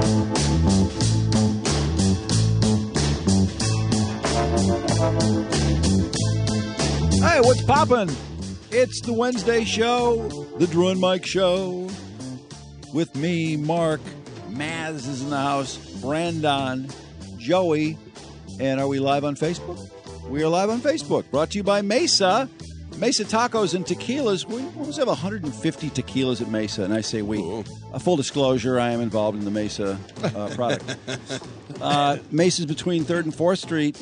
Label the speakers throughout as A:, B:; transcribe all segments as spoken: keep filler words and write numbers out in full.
A: Hey, what's poppin'? It's the Wednesday show, the Drew and Mike show. With me, Mark, Maz is in the house, Brandon, Joey, and are we live on Facebook? We are live on Facebook, brought to you by Mesa. Mesa Tacos and Tequilas. We almost have one hundred fifty tequilas at Mesa, and I say we.
B: Ooh.
A: A full disclosure, I am involved in the Mesa uh, product. uh, Mesa's between third and fourth Street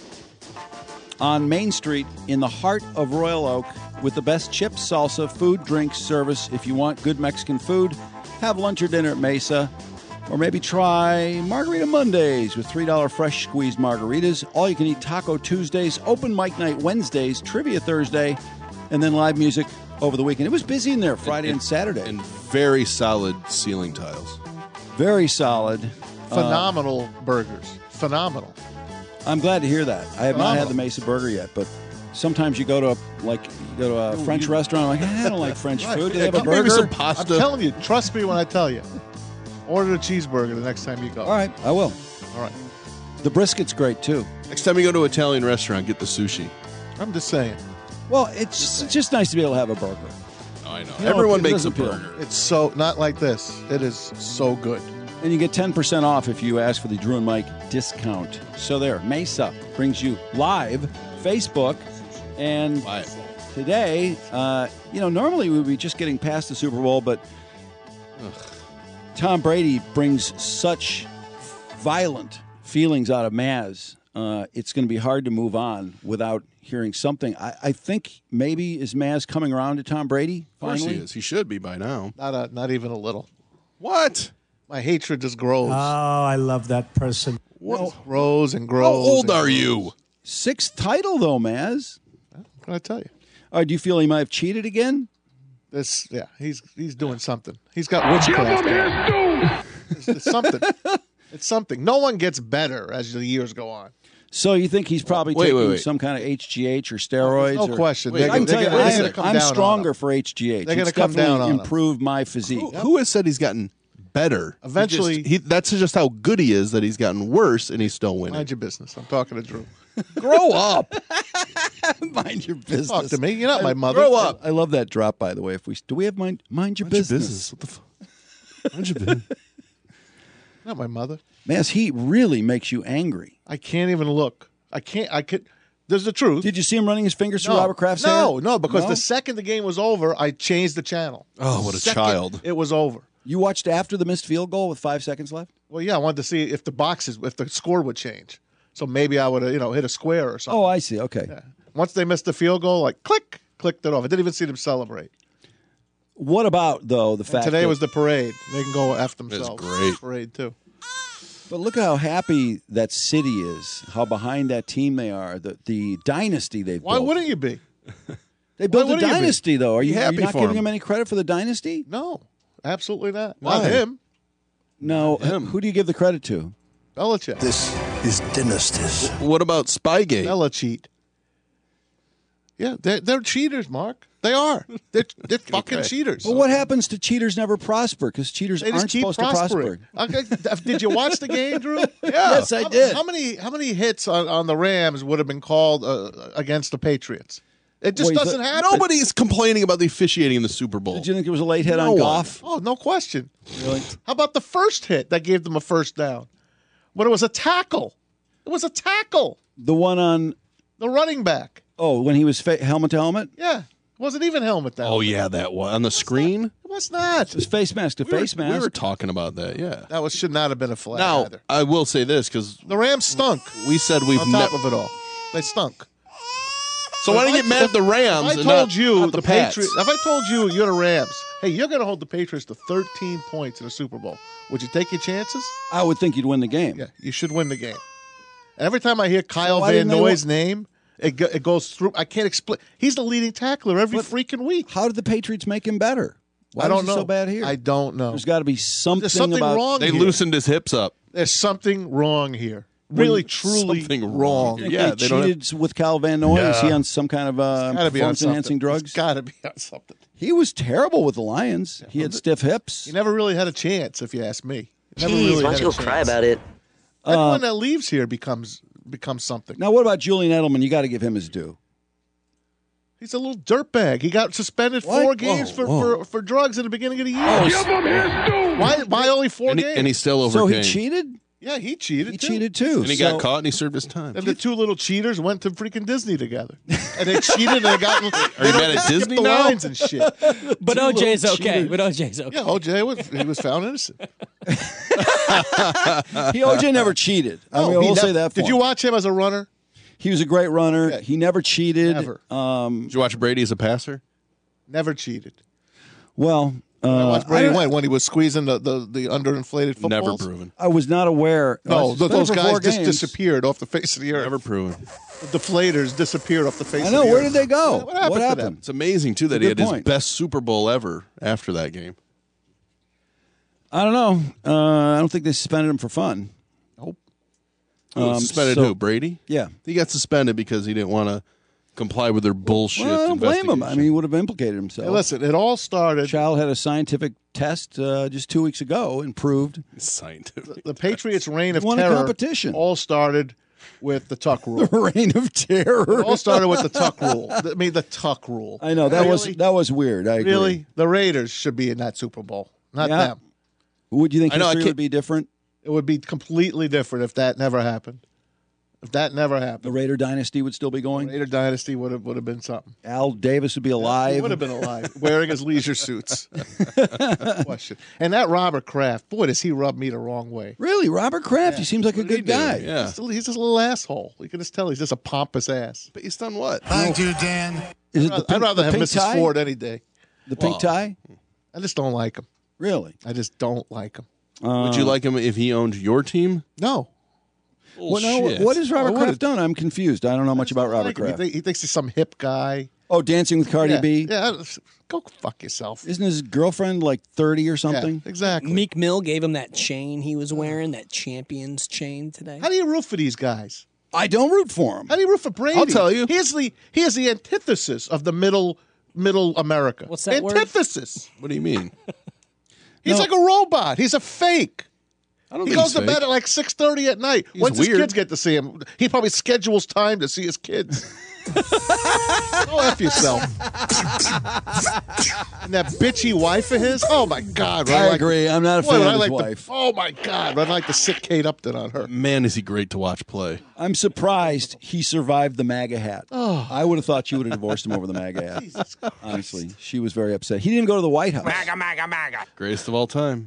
A: on Main Street in the heart of Royal Oak with the best chips, salsa, food, drinks, service. If you want good Mexican food, have lunch or dinner at Mesa. Or maybe try Margarita Mondays with three dollars fresh squeezed margaritas. All-you-can-eat Taco Tuesdays, open mic night Wednesdays, trivia Thursday, and then live music over the weekend. It was busy in there Friday and, and, and Saturday.
B: And very solid ceiling tiles.
A: Very solid.
C: Phenomenal uh, burgers. Phenomenal.
A: I'm glad to hear that. I have
C: Phenomenal.
A: not had the Mesa Burger yet, but sometimes you go to a, like you go to a
C: Ooh,
A: French
C: you,
A: restaurant. I'm like, I don't like French
C: right.
A: food. Do
C: Yeah,
A: they have a
B: maybe
A: burger?
B: some pasta.
C: I'm telling you, trust me when I tell you. Order a cheeseburger the next time you go.
A: All right, I will.
C: All right.
A: The brisket's great, too.
B: Next time you go to an Italian restaurant, get the sushi.
C: I'm just saying.
A: Well, it's just, it's just nice to be able to have a burger.
B: Oh, I know.
A: You know,
B: Everyone
A: it
B: makes a
A: doesn't appeal.
B: burger.
C: It's so, not like this. It is so good.
A: And you get ten percent off if you ask for the Drew and Mike discount. So there, Mesa brings you live Facebook. And
B: Live.
A: today, uh, you know, normally we would be just getting past the Super Bowl, but
B: Ugh.
A: Tom Brady brings such violent feelings out of Maz. Uh, it's going to be hard to move on without hearing something. I, I think maybe is Maz coming around to Tom Brady
B: Of course
A: finally?
B: he is. He should be by now.
C: Not a, not even a little.
B: What?
C: My hatred just grows.
D: Oh, I love that person.
B: What?
C: grows and grows.
B: How old
C: and
B: are
C: grows.
B: you?
A: Sixth title, though, Maz.
C: What can I tell you?
A: All right, do you feel he might have cheated again?
C: This, yeah, he's he's doing something. He's got witchcraft. It's, it's something. It's something. No one gets better as the years go on.
A: So you think he's probably
B: Wait,
A: taking
B: wait, wait.
A: some kind of H G H or steroids?
C: No
A: or,
C: question.
B: Wait,
C: They're,
A: I can
C: they're
A: tell you,
C: gonna-
A: I
C: they're
A: am,
C: gonna come
A: I'm
C: down on
A: stronger
C: him.
A: for H G H.
C: They're gonna
A: It's
C: come
A: definitely
C: down on him.
A: improved my physique.
B: Who, who has said he's gotten better?
C: Eventually-
B: He just- he, that's just how good he is that he's gotten worse and he's still winning.
C: Mind your business. I'm talking to Drew.
A: Grow up. Mind your business.
C: Talk to me. You're not my mother.
B: Grow up.
A: I love that drop, by the way. If we do, we have mind mind your
B: Mind your
A: business.
B: business. What the fuck? Mind your business.
C: Not my mother.
A: Man's heat really makes you angry.
C: I can't even look. I can't. I could. There's the truth.
A: Did you see him running his fingers through
C: no,
A: Robert Kraft's
C: no,
A: hair?
C: no, because
A: No?
C: the second the game was over, I changed the channel.
B: Oh, what a
C: Second
B: child.
C: It was over.
A: You watched after the missed field goal with five seconds left?
C: Well, yeah, I wanted to see if the boxes, if the score would change. So maybe I would have, you know, hit a square or something.
A: Oh, I see. Okay.
C: Yeah. Once they missed the field goal, like click, clicked it off. I didn't even see them celebrate.
A: What about, though, the
C: And
A: fact
C: today
A: that...
C: was the parade. They can go F themselves.
B: great.
C: Parade, too.
A: But look at how happy that city is, how behind that team they are, the the dynasty they've
C: Why
A: built.
C: wouldn't you be?
A: They built a
C: wouldn't you be?
A: dynasty, though. Are you,
B: Be
A: are
B: happy
A: you not
B: for
A: giving
B: him.
A: him any credit for the dynasty?
C: No, absolutely not.
B: Why?
C: Not him.
A: No.
B: Him.
A: Who do you give the credit to?
C: Belichick.
E: This is dynasties.
B: What about Spygate?
C: Belichick. Yeah, they're, they're cheaters, Mark. They are. They're, they're fucking
B: Okay.
C: cheaters.
A: Well, what happens to cheaters never prosper? Because cheaters
C: They
A: aren't
C: just keep
A: supposed
C: prospering.
A: to prosper.
C: Okay, did you watch the game, Drew? Yeah.
A: Yes, I
C: How-
A: did.
C: How many how many hits on, on the Rams would have been called uh, against the Patriots? It just
A: Wait,
C: doesn't
A: the-
C: happen.
B: Nobody's complaining about the officiating in the Super Bowl.
A: Did you think there was a late hit
B: No
A: on
B: one.
A: Goff?
C: Oh, no question.
A: Really?
C: How about the first hit that gave them a first down? When it was a tackle. It was a tackle.
A: The one on,
C: The running back.
A: oh, when he was fa- helmet to helmet?
C: Yeah. It wasn't even helmet down.
B: Oh, yeah, that one. On the screen?
C: It was not.
A: It was face mask to
B: We were-
A: face mask.
B: We were talking about that, yeah.
C: That was should not have been a flag
B: Now,
C: either.
B: I will say this, because
C: The Rams stunk.
B: we said we've
C: On top
B: never...
C: of it all. They stunk.
B: So why
C: If
B: don't you get
C: I-
B: mad at the Rams
C: If I
B: and
C: told
B: not,
C: you
B: not the,
C: the,
B: Pats?
C: Patriots, if I told you you're the Rams, hey, you're going to hold the Patriots to thirteen points in the Super Bowl, would you take your chances?
A: I would think you'd win the game.
C: Yeah, you should win the game. And every time I hear Kyle
A: why
C: Van
A: didn't they
C: Noy's
A: wa-
C: name, it, go, it goes through. I can't explain. He's the leading tackler every
A: But
C: freaking week.
A: How did the Patriots make him better? Why
C: I don't
A: was he
C: know.
A: so bad here?
C: I don't know.
A: There's got to be something,
C: There's something
A: about
C: wrong
B: They
C: here.
B: loosened his hips up.
C: There's something wrong here. Really, truly
B: Something
C: wrong.
B: wrong.
A: I think
B: Yeah,
A: they,
B: they don't have-
A: cheated with Cal Van Noy. Is he
C: Yeah.
A: on some kind of uh,
C: Gotta be on
A: performance-enhancing
C: something.
A: drugs?
C: It's got to be on something.
A: He was terrible with the Lions. He had stiff hips.
C: He never really had a chance, if you ask me. Never
F: Jeez,
C: really
F: why
C: had
F: don't you
C: a
F: go cry
C: chance.
F: about it?
C: Anyone that leaves here becomes becomes something.
A: Now, what about Julian Edelman? You got to give him his due.
C: He's a little dirtbag. He got suspended
A: What?
C: four games
B: Whoa,
C: for,
B: whoa.
C: for for drugs at the beginning of the year.
A: Oh,
G: Give him his due.
C: why why only four
B: And, he,
C: games?
B: and he's still over.
A: So he cheated?
C: yeah, he cheated.
A: He
C: too.
A: cheated too.
B: And he
A: So-
B: got caught and he served his time.
C: And the two little cheaters went to freaking Disney together, and they cheated and they got.
B: Are you mad at
C: skipped
B: Disney
C: the
B: now?
C: lines and shit.
H: But O J's
A: little
H: okay.
A: cheaters.
H: But O J's okay.
C: Yeah, O J was he was found innocent.
A: He O J never cheated. I mean,
C: No, he
A: we'll say
C: nev-
A: that. For
C: Did
A: him.
C: you watch him as a runner?
A: He was a great runner.
C: Yeah.
A: He never cheated.
C: Never.
A: Um,
B: Did you watch Brady as a passer?
C: Never cheated.
A: well, uh,
C: I watched Brady
A: I don't-
C: win when he was squeezing the the, the underinflated footballs.
B: Never proven.
A: I was not aware.
C: No,
A: I was
C: th- those
A: suspended for
C: guys
A: four
C: just
A: games.
C: disappeared off the face of the earth.
B: Never proven.
C: The deflators disappeared off the face
A: I
C: of
A: know.
C: the
A: Where
C: earth.
A: did they go?
C: What happened to them?
B: It's amazing too that
A: a
B: he had
A: good
B: his
A: point.
B: best Super Bowl ever after that game.
A: I don't know. Uh, I don't think they suspended him for fun.
C: Nope.
B: Who,
A: Um,
B: suspended
A: so-
B: who? Brady?
A: Yeah.
B: He got suspended because he didn't want to comply with their bullshit.
A: Well, I don't blame him. I
B: investigation.
A: mean, he would have implicated himself.
C: Hey, listen, it all started.
A: Child had a scientific test uh, just two weeks ago and proved
B: scientific.
C: The Patriots' reign of
A: Won a
C: terror
A: competition.
C: all started with the tuck rule.
A: reign of terror.
C: It all started with the tuck rule. I mean, the tuck rule.
A: I know that was
C: Really?
A: that was weird. I agree.
C: Really? The Raiders should be in that Super Bowl, not
A: Yeah.
C: them.
A: Would you think
B: I know, I
A: history
B: can't-
A: would be different?
C: It would be completely different if that never happened. If that never
A: The
C: happened,
A: Raider dynasty would still be going.
C: Raider dynasty would have would have been something.
A: Al Davis would be
C: He
A: alive.
C: would have been alive, wearing his leisure suits. Question. And that Robert Kraft, boy, does he rub me the wrong way.
A: Really, Robert Kraft? He seems like a
B: What did he
A: good
B: do?
A: guy.
B: Yeah.
C: He's, he's just a little asshole. You can just tell he's just a pompous ass.
B: But he's done what?
E: Thank you, Dan.
A: Is it the
C: I'd
A: pink,
C: rather
A: the
C: have
A: pink
C: Missus
A: tie?
C: Ford any day.
A: The pink
B: Well,
A: tie?
C: I just don't like him.
A: Really?
C: I just don't like him.
B: Would you like him if he owned your team?
C: No.
A: Well, no,
B: Bullshit.
A: what has Robert
C: I
A: Kraft
C: would've-
A: done? I'm confused. I don't know much about Robert
C: Like him. He,
A: Kraft.
C: thi- he thinks he's some hip guy.
A: Oh, Dancing with Cardi
C: yeah.
A: B?
C: Yeah, go fuck yourself.
A: Isn't his girlfriend like thirty or something?
C: Yeah, exactly.
H: Meek Mill gave him that chain he was wearing, that Champions chain today.
C: How do you root for these guys?
A: I don't root for him.
C: How do you root for Brady?
B: I'll tell you.
C: He is the he is the antithesis of the middle middle America.
H: What's that word?
C: Antithesis.
B: What do you mean?
C: He's
A: No.
C: like a robot. He's a fake.
B: I don't
C: He
B: think
C: goes
B: he's
C: to
B: fake.
C: bed at like six thirty at night.
B: He's
C: When's his
B: weird.
C: kids get to see him? He probably schedules time to see his kids. Go F yourself. And that bitchy wife of his. Oh my God!
A: I
C: like-
A: agree. I'm not a
C: Boy,
A: fan
C: would
A: of
C: I
A: his
C: like
A: wife.
C: To, oh my God! I'd like to sit Kate Upton on her.
B: Man, is he great to watch play.
A: I'm surprised he survived the MAGA hat. Oh. I would have thought you would have divorced him over the MAGA hat. Honestly, she was very upset. He didn't go to the White House.
B: Greatest of all time.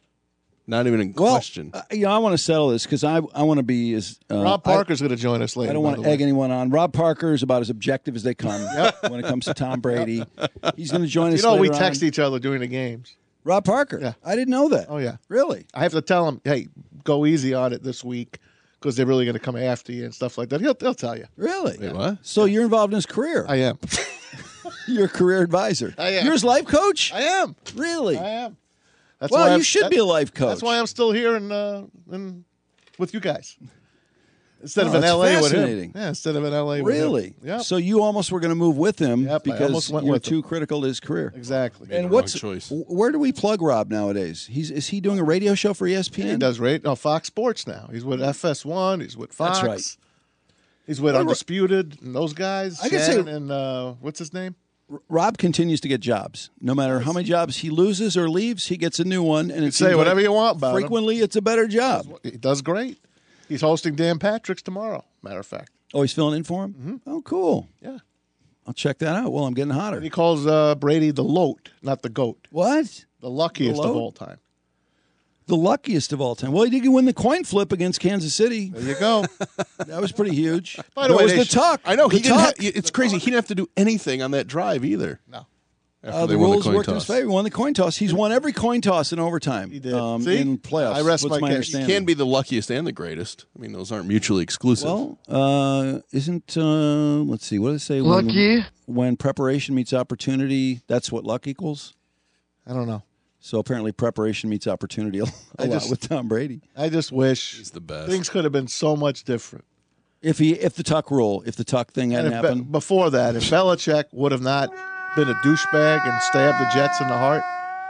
B: Not even in
A: Well,
B: question.
A: uh, you know, I want to settle this because I I want to be as uh,
C: Rob
A: I-
C: Parker's going to join us later.
A: I don't
C: by
A: want
C: the
A: to
C: way.
A: egg anyone on. Rob Parker is about as objective as they come when it comes to Tom Brady. He's going to join us.
C: You know, we
A: later
C: text
A: on.
C: each other during the games.
A: Rob Parker.
C: Yeah.
A: I didn't know that.
C: Oh yeah,
A: Really?
C: I have to tell him, hey, go easy on it this week because they're really going to come after you and stuff like that. He'll he'll tell you.
A: Really?
B: Wait, what?
A: So you're involved in his career.
C: I am.
A: You're a career advisor.
C: I am.
A: You're his life coach?
C: I am.
A: Really?
C: I am. That's
A: Well,
C: why
A: you
C: I'm-
A: should
C: that-
A: be a life coach.
C: That's why I'm still here in, uh, in with you guys instead
A: Oh,
C: of in
A: that's
C: L A with him.
A: fascinating.
C: Yeah, instead of in L A with him.
A: Really?
C: Yeah.
A: So you almost were going to move with him
C: Yep, I
A: because
C: almost went
A: you're
C: with
A: too
C: him.
A: critical to his career.
C: Exactly.
B: Made the
A: And
B: wrong
A: what's
B: choice.
A: where do we plug Rob nowadays? He's is he doing a radio show for E S P N?
C: He does right. No, Fox Sports now. He's with F S one. He's with Fox.
A: That's right.
C: He's with
A: Well,
C: Undisputed and those guys.
A: I can say-
C: Shannon and uh, what's his name?
A: Rob continues to get jobs. No matter how many jobs he loses or leaves, he gets a new one. And it
C: say
A: seems
C: whatever
A: like
C: you want about him.
A: frequently, it's a better job.
C: He does great. He's hosting Dan Patrick's tomorrow. Matter of fact.
A: Oh, he's filling in for him.
C: Mm-hmm.
A: Oh, cool.
C: Yeah.
A: I'll check that out. Well, I'm getting hotter.
C: And he calls uh, Brady the Loat, not the goat.
A: What?
C: The luckiest
A: The
C: of
A: Loat?
C: all time.
A: The luckiest of all time. Well, he did win the coin flip against Kansas City.
C: There you go.
A: That was pretty huge.
C: By the
A: There
C: way,
A: was
C: they
A: the
C: sh-
A: tuck.
B: I know.
A: The
B: He didn't
A: tuck.
B: ha- it's crazy. He didn't have to do anything on that drive either.
C: No.
B: After
A: Uh,
B: they
A: the
B: won
A: rules
B: the coin
A: worked in his
B: toss.
A: favor. He won the coin toss. He's won every coin toss in overtime.
C: He did.
A: Um,
C: See?
A: in playoffs.
C: I rest
A: What's
C: my
A: my
C: case.
A: understanding?
B: Can be the luckiest and the greatest. I mean, those aren't mutually exclusive.
A: Well, uh, isn't uh, let's see, what does it say? Lucky. When, when preparation meets opportunity, that's what luck equals.
C: I don't know.
A: So apparently, preparation meets opportunity a, a
C: I
A: lot
C: just-
A: with Tom Brady.
C: I just wish
B: He's the best.
C: things could have been so much different.
A: If he, if the tuck rule, if the tuck thing
C: And
A: hadn't
C: if Be-
A: happened,
C: before that, if Belichick would have not been a douchebag and stabbed the Jets in the heart,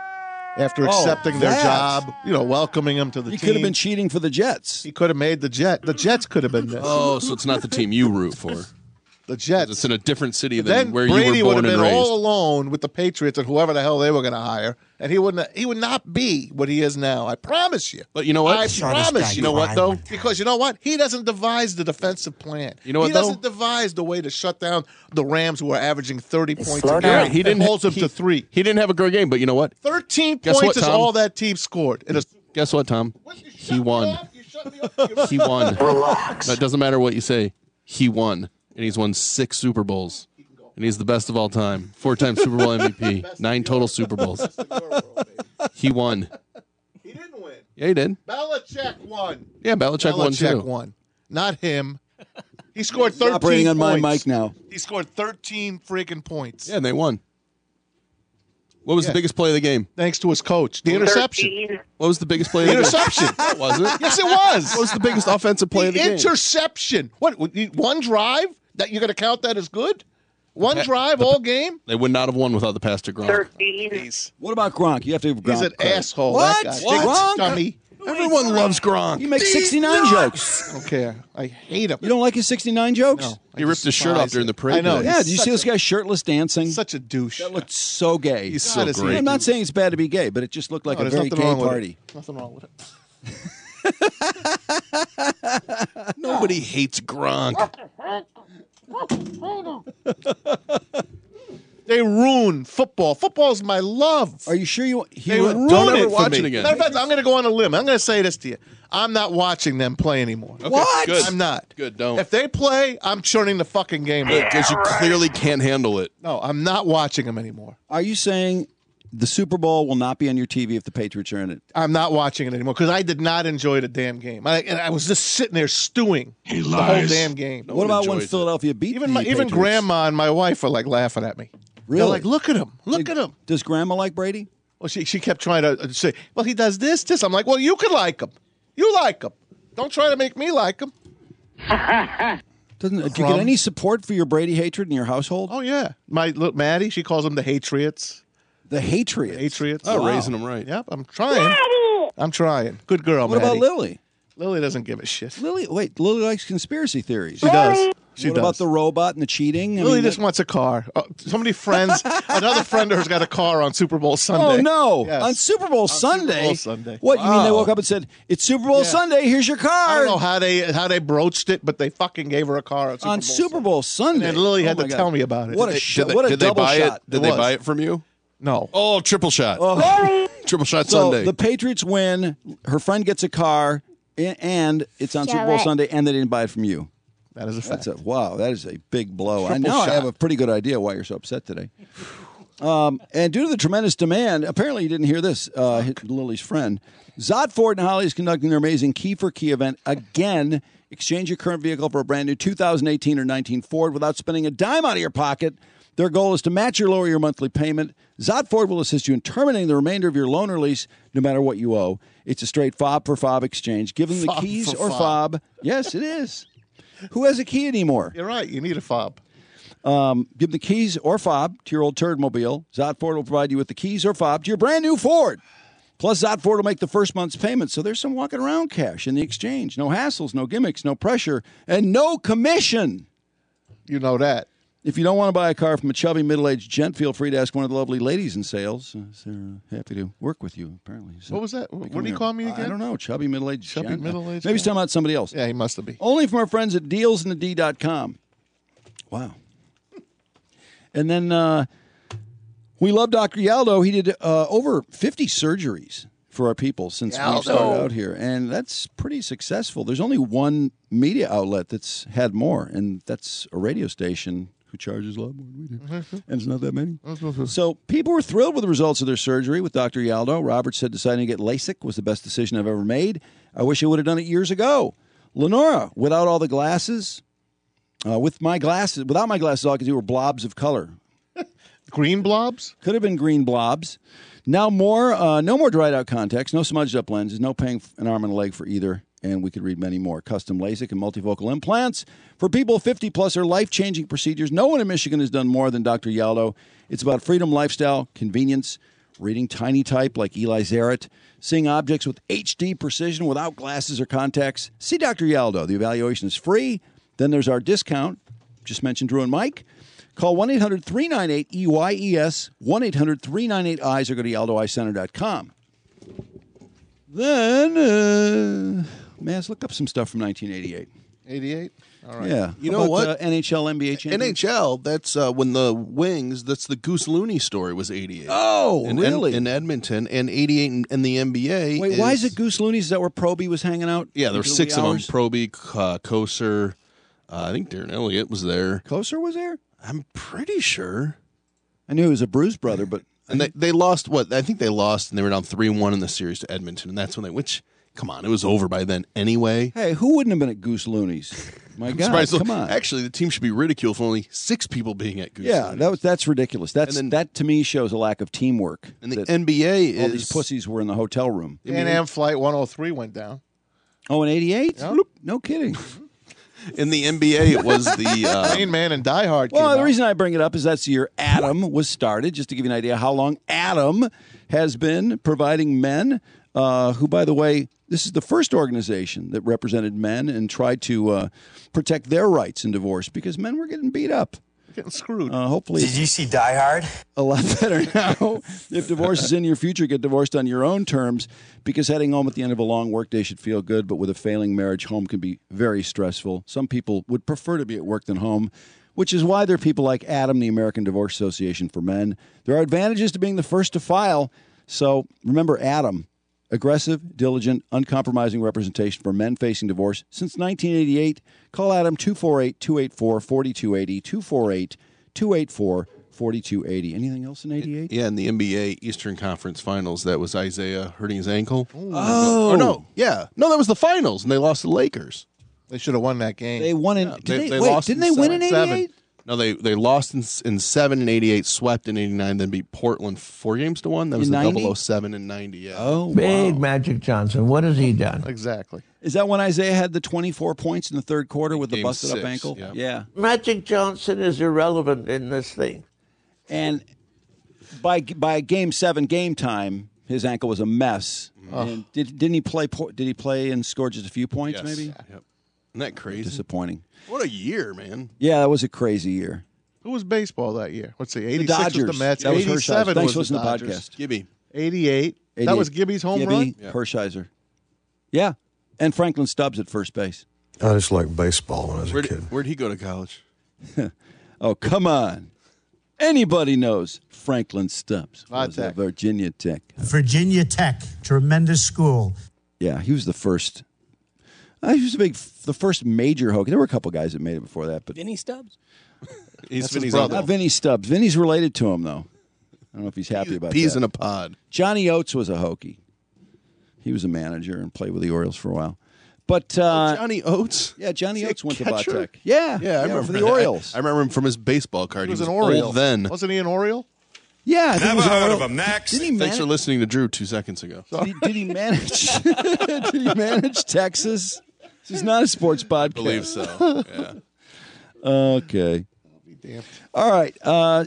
C: after
A: Oh,
C: accepting their
A: that.
C: job, you know, welcoming him to the
A: He
C: team.
A: could have been cheating for the Jets.
C: He could have made the Jet. The Jets could have been this.
B: Oh, so it's not the team you root for.
C: The Jets.
B: It's in a different city than
C: Then
B: where
C: Brady
B: you were
C: would have
B: born
C: been
B: and raised.
C: all alone with the Patriots and whoever the hell they were going to hire, and he wouldn't. He would not be what he is now. I promise you.
B: But you know what?
C: I
B: Saw
E: this
C: promise
E: guy
C: you.
B: You know what,
E: cry
B: though?
E: one time.
C: Because you know what? He doesn't devise the defensive plan.
B: You know what,
C: He
B: though?
C: doesn't devise the way to shut down the Rams, who are averaging thirty points
E: slow
C: a
E: down.
C: game.
B: Right, he didn't
C: It holds him
B: he,
C: to three.
B: He didn't have a great game, but you know what?
C: Thirteen
B: Guess
C: points
B: what,
C: is
B: Tom?
C: all that team scored. In a,
B: Guess what, Tom?
C: You shut
B: He
C: me
B: won.
C: off, you shut me off, you-
B: He won.
E: Relax.
B: No, it doesn't matter what you say. He won, and he's won six Super Bowls, and he's the best of all time. Four-time Super Bowl M V P, nine total Super Bowls. He won.
C: He didn't win.
B: Yeah, he did.
C: Belichick won.
B: Yeah, Belichick, won
C: Belichick
B: too.
C: won. Not him. He scored thirteen
A: Operating on my
C: points.
A: mic now.
C: He scored thirteen freaking points.
B: Yeah, and they won. What was
C: Yeah.
B: the biggest play of the game?
C: Thanks to his coach. The interception.
B: What was the biggest play of
C: The
B: the game?
C: interception.
B: That wasn't.
C: Yes, it was.
B: What was the biggest offensive play of the
C: the
B: game?
C: interception. What? One drive? That you're going to count that as good? One
B: pa-
C: drive
B: the-
C: all game?
B: They would not have won without the pass to Gronk.
C: He's,
A: What about Gronk? You have to give Gronk
C: he's an
A: credit.
C: asshole.
A: What?
C: That guy.
A: What?
C: Big
A: Gronk?
C: dummy.
B: Everyone loves Gronk.
A: He makes sixty-nine jokes.
C: I don't care. I hate him.
A: You don't like his sixty-nine jokes?
C: No, I
B: He ripped his shirt off
C: despise
B: during
C: him.
B: the parade
C: I know.
B: today.
A: Yeah,
C: he's
A: did you
C: such
A: see this
C: a-
A: guy shirtless dancing?
C: Such a douche.
A: That looked so gay.
B: He's
C: God,
B: so
C: is he
B: great.
A: I'm not saying it's bad to be gay, but it just looked like
C: No,
A: a
C: there's
A: very
C: nothing
A: gay
C: wrong with
A: party.
C: it. Nothing wrong with it.
B: Nobody hates Gronk.
C: They ruin football. Football's my love.
A: Are you sure you? He
C: They
A: would-
C: ruin
B: Don't
C: it
B: ever
C: for
B: watch
C: me.
B: it again.
C: Matter of fact, I'm going to go on a limb. I'm going to say this to you. I'm not watching them play anymore.
B: What? Good.
C: I'm not.
B: Good, don't.
C: If they play, I'm turning the fucking game off.
B: Because you clearly can't handle it.
C: No, I'm not watching them anymore.
A: Are you saying the Super Bowl will not be on your T V if the Patriots are in it?
C: I'm not watching it anymore because I did not enjoy the damn game. I, and I was just sitting there stewing the whole damn game.
A: What about when
B: enjoys it.
A: Philadelphia beat
C: Even
A: the
C: my, even
A: Patriots?
C: Grandma and my wife are like laughing at me. They're
A: Really?
C: like, look at him. Look at him.
A: Does Grandma like Brady?
C: Well, she she kept trying to uh, say, well, he does this, this. I'm like, well, you could like him. You like him. Don't try to make me like him.
A: Doesn't? Do you
C: From-
A: get any support for your Brady hatred in your household?
C: Oh yeah, my look, Maddie. She calls them the Hatriots.
A: The Hatriots.
C: Hatriots.
B: Oh,
A: Wow.
B: raising them right.
C: Yep, I'm trying. I'm trying. Good girl,
A: What about
C: Maddie.
A: Lily?
C: Lily doesn't give a shit.
A: Lily, wait. Lily likes conspiracy theories.
C: She does. She
A: what
C: does.
A: about the robot and the cheating? I
C: Lily
A: mean,
C: just
A: that-
C: wants a car. Oh, so many friends. Another friend of hers got a car on Super Bowl Sunday.
A: Oh no!
C: Yes.
A: On Super Bowl Sunday.
C: Bowl Sunday.
A: What you mean? They
B: Wow.
A: woke up and said, "It's Super Bowl
C: Yeah.
A: Sunday. Here's your
C: I
A: car."
C: don't know how they how they broached it, but they fucking gave her a car on Super
A: on
C: Bowl
A: Super
C: Sunday.
A: Bowl Sunday.
C: And Lily
A: Oh
C: had
A: my
C: to
A: God.
C: tell me about it.
A: What a
C: Did they-
A: shot!
B: Did they,
A: What a
B: did they
A: double
B: buy
A: shot!
B: it? Did
C: It
B: they
C: was.
B: buy it from you?
C: No.
B: Oh, triple shot. Triple shot
A: So
B: Sunday.
A: the Patriots win. Her friend gets a car, a- and it's on Super Bowl Sunday, and they didn't buy it from you.
C: That is a fact.
A: That's a wow. That is a big blow. I
C: Triple
A: now I
C: shot.
A: have a pretty good idea why you're so upset today. Um, and due to the tremendous demand, apparently you didn't hear this. Uh, his- Lily's friend, Zod Ford and Holly is conducting their amazing Key for Key event again. Exchange your current vehicle for a brand new two thousand eighteen or nineteen Ford without spending a dime out of your pocket. Their goal is to match or lower your monthly payment. Zod Ford will assist you in terminating the remainder of your loan or lease, no matter what you owe. It's a straight fob for fob exchange. Give them the
C: Fob
A: keys
C: for
A: or
C: fob.
A: fob. Yes, it is. Who has a key anymore?
C: You're right. You need a fob.
A: Um, give them the keys or fob to your old turd mobile. Zod Ford will provide you with the keys or fob to your brand new Ford. Plus, Zod Ford will make the first month's payment, so there's some walking around cash in the exchange. No hassles, no gimmicks, no pressure, and no commission.
C: You know that.
A: If you don't want to buy a car from a chubby middle-aged gent, feel free to ask one of the lovely ladies in sales. Uh, they're uh, happy to work with you, apparently. So
C: What was that?
A: they
C: What
A: come
C: did he
A: here.
C: call me
A: I
C: again?
A: don't know. Chubby middle-aged
C: Chubby
A: gent?
C: middle-aged
A: Maybe he's
C: guy.
A: talking about somebody else.
C: Yeah, he must have been.
A: Only from our friends at deals in the d dot com. Wow. And then uh, we love Doctor Yaldo. He did uh, over fifty surgeries for our people since we
C: Yaldo.
A: started out here. And that's pretty successful. There's only one media outlet that's had more, and that's a radio station who charges a lot more than we do. And it's not that many. So people were thrilled with the results of their surgery with Doctor Yaldo. Robert said deciding to get LASIK was the best decision I've ever made. I wish I would have done it years ago. Lenora, without all the glasses, uh, with my glasses, without my glasses, all I could do were blobs of color.
C: Green blobs?
A: Could have been green blobs. Now more, uh, no more dried out contacts, no smudged up lenses, no paying an arm and a leg for either. And we could read many more. Custom LASIK and multifocal implants for people fifty plus are life-changing procedures. No one in Michigan has done more than Doctor Yaldo. It's about freedom, lifestyle, convenience. reading tiny type like Eli Zaret, seeing objects with H D precision without glasses or contacts. See Doctor Yaldo. The evaluation is free. Then there's our discount. Just mentioned Drew and Mike. Call one eight hundred three nine eight E Y E S, one eight hundred three nine eight eyes, or go to yaldo eye center dot com. Then, uh, man, let's look up some stuff from nineteen eighty-eight.
C: eighty-eight? All right.
A: Yeah.
B: You
A: How
B: know
A: about,
B: what?
A: Uh, N H L, N B A champions?
B: N H L, that's uh, when the Wings, that's the Goose Looney story was eighty-eight.
A: Oh,
B: in,
A: really?
B: In, in Edmonton, and eighty-eight in, in the N B A.
A: Wait,
B: is,
A: why is it Goose Looney's? Is that where Proby was hanging out?
B: Yeah, there were
A: into the
B: six
A: wee
B: of them.
A: hours?
B: Proby, uh, Koser, uh, I think Darren Elliott was there.
A: Koser was there?
B: I'm pretty sure.
A: I knew he was a Bruce brother, but
B: And they, they lost what? I think they lost, and they were down three one in the series to Edmonton, and that's when they, which, come on, it was over by then anyway.
A: hey, who wouldn't have been at Goose Looney's? My
B: I'm
A: God,
B: surprised-
A: come on.
B: Actually, the team should be ridiculed for only six people being at Goose
A: yeah,
B: Looney's.
A: that was that's ridiculous. That's
B: And then-
A: that to me shows a lack of teamwork.
B: And the
A: that
B: N B A
A: all
B: is
A: these pussies were in the hotel room.
C: Pan Am Flight one oh three went down.
A: Oh, in eighty-eight?
C: Yeah.
A: No kidding.
B: in the N B A. It was the uh,
C: Rain Man and Die Hard
A: Well,
C: came
A: the
C: out.
A: reason I bring it up is that's the year Adam was started, just to give you an idea how long Adam has been providing men, uh, who, by the way, this is the first organization that represented men and tried to uh, protect their rights in divorce because men were getting beat up.
C: Getting screwed.
A: Uh, hopefully,
E: Did you see Die Hard?
A: a lot better now. If divorce is in your future, get divorced on your own terms because heading home at the end of a long workday should feel good, but with a failing marriage, home can be very stressful. Some people would prefer to be at work than home, which is why there are people like Adam, the American Divorce Association for Men. There are advantages to being the first to file. So remember Adam, aggressive, diligent, uncompromising representation for men facing divorce since nineteen eighty-eight. Call Adam two four eight, two eight four, four two eight zero, two four eight, two eight four, four two eight zero. Anything else in eighty-eight?
B: yeah in the N B A Eastern Conference Finals. That was Isaiah hurting his ankle.
A: Oh.
B: Or no, yeah, no, that was the finals, and they lost to the Lakers.
C: They should have won that game.
A: They won in.
B: Yeah,
A: did
B: they-
A: they,
B: they
A: wait,
B: lost
A: didn't
B: in
A: they win in
C: seven.
A: eighty-eight?
B: No, they they lost in in seven and eighty-eight, swept in eighty-nine, then beat Portland four games to one. That was
A: In
B: the
A: ninety?
B: double oh seven and ninety. Yeah.
A: Oh,
F: Big
A: wow.
F: Magic Johnson. What has he done?
C: exactly.
A: Is that when Isaiah had the twenty-four points in the third quarter with the
B: Game
A: busted up
B: six,
A: ankle?
B: yeah.
A: Yeah.
F: Magic Johnson is irrelevant in this thing.
A: And by by game seven, game time, his ankle was a mess. And did, didn't he play? po- Did he play and score just a few points?
B: Yes.
A: Maybe.
B: Yep. Isn't that crazy?
A: Disappointing.
B: What a year, man.
A: Yeah, that was a crazy year.
C: Who was baseball that year? Let's see.
A: The
C: eighty-six
A: Dodgers.
C: was the Mets.
A: That was Hershiser.
C: eighty-seven
A: Thanks for
C: was the
A: listening to the
C: Dodgers.
A: podcast.
B: Gibby.
C: eighty-eight. That
A: eighty-eight.
C: was Gibby's home
A: Gibby,
C: run?
B: Yeah.
A: Hershiser. Yeah, and Franklin Stubbs at first base.
E: I just liked baseball when I was a
B: Where'd,
E: kid.
B: where'd he go to college?
A: Oh, come on. Anybody knows Franklin Stubbs
C: Va
A: was at
C: Tech.
A: Virginia Tech.
D: Virginia Tech, tremendous school.
A: Yeah, he was the first. Uh, he was a big, the first major Hokie. There were a couple guys that made it before that, but
H: Vinny Stubbs?
B: He's
C: That's his
B: Vinny's
C: brother.
A: not
B: uncle.
A: Vinny Stubbs. Vinny's related to him, though. I don't know if he's happy about
B: Peas
A: that.
B: in a pod.
A: Johnny Oates was a Hokie. He was a manager and played with the Orioles for a while. But uh,
B: Johnny Oates.
A: yeah, Johnny
B: Is he a
A: Oates went to
B: catcher?
A: Vatech. Yeah,
B: Yeah, I remember
A: for the
B: that.
A: Orioles.
B: I, I remember him from his baseball card.
C: He was
B: he
C: an
B: was
C: Oriole.
B: old then.
C: Wasn't he an Oriole?
A: yeah, I think
G: Never
A: he was an
G: heard
A: Oriole.
G: of him. Next.
A: Did he
B: Thanks
A: manage?
B: for listening to Drew two seconds ago.
A: Did he, did he manage? did he manage Texas? This is not a sports podcast.
B: I believe so. Yeah.
A: Okay.
C: Damn.
A: All right. Uh,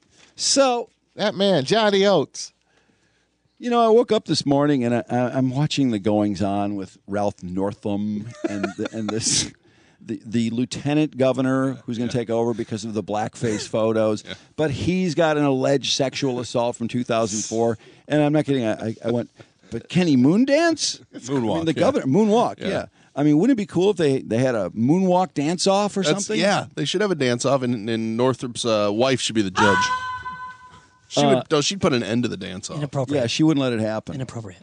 A: so
C: That man, Johnny Oates.
A: you know, I woke up this morning and I, I, I'm watching the goings on with Ralph Northam and the, and this the the lieutenant governor who's going to take over because of the blackface photos. But he's got an alleged sexual assault from two thousand four, and I'm not kidding. I, I, I went, but Kenny Moondance,
B: Moonwalk,
A: I mean, the
B: yeah.
A: governor, Moonwalk, yeah.
B: Yeah.
A: I mean, wouldn't it be cool if they, they had a moonwalk dance off or
B: That's-
A: something?
B: Yeah, they should have a dance off, and, and Northrop's uh, wife should be the judge. She would. No, she'd put an end to the dance off.
H: Inappropriate.
A: Yeah, she wouldn't let it happen.
H: Inappropriate.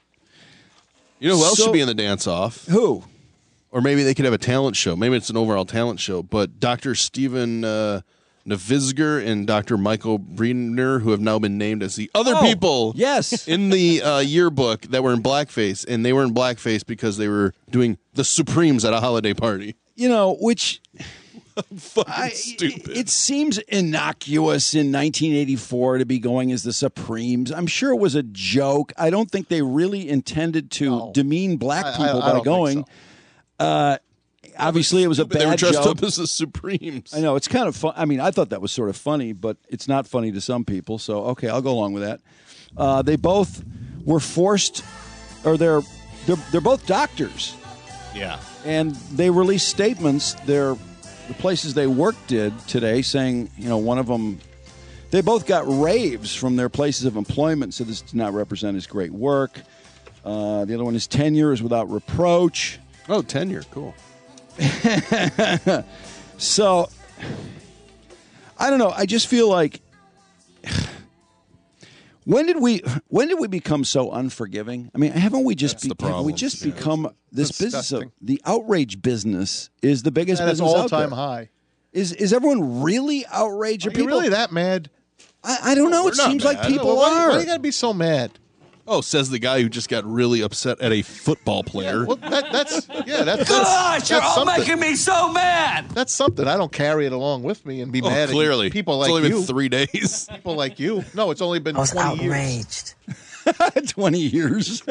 B: You know who else
A: So-
B: should be in the dance off?
A: Who?
B: Or maybe they could have a talent show. Maybe it's an overall talent show. But Doctor Stephen uh, Navizger and Doctor Michael Breedner, who have now been named as the other
A: Oh,
B: people
A: yes.
B: in the uh, yearbook that were in blackface. And they were in blackface because they were doing the Supremes at a holiday party.
A: You know, which
B: Fucking
A: I,
B: stupid.
A: It seems innocuous in nineteen eighty-four to be going as the Supremes. I'm sure it was a joke. I don't think they really intended to
C: No.
A: demean black
C: I- I-
A: people
C: I
A: by
C: don't think
A: going.
C: so.
A: Uh, obviously, it was a
B: But they were
A: bad
B: dressed
A: joke.
B: up as the Supremes.
A: I know it's kind of fun. I mean, I thought that was sort of funny, but it's not funny to some people. So, okay, I'll go along with that. Uh, they both were forced, or they're they're they're both doctors,
B: Yeah.
A: and they released statements. They're the places they worked did today, saying, you know, one of them, they both got raves from their places of employment. So this does not represent his great work. Uh, the other one is tenure is without reproach.
B: Oh, tenure. Cool.
A: So, I don't know. I just feel like when did we when did we become so unforgiving? I mean, haven't we just
B: That's the
A: be, have we
B: problem.
A: just
B: Yeah.
A: become this business of
C: disgusting.
A: the outrage business is the biggest
C: That is
A: business
C: all
A: out
C: time
A: there.
C: high.
A: Is is everyone really outraged? Are
C: Are you
A: people
C: really that mad?
A: I, I don't know.
B: we're
A: It
B: not
A: seems like
B: mad.
A: people
C: why,
A: are.
C: Why you got to be so mad?
B: Oh, says the guy who just got really upset at a football player.
C: Well, that, that's yeah, that's, that's,
G: Gosh, you're
C: that's
G: all
C: something.
G: making me so mad.
C: That's something. I don't carry it along with me and be
B: Oh,
C: mad
B: clearly.
C: at people
B: it's
C: like
B: only
C: you.
B: been three days.
C: People like you. No, it's only been
D: I was
C: twenty years.
D: outraged.
A: twenty years.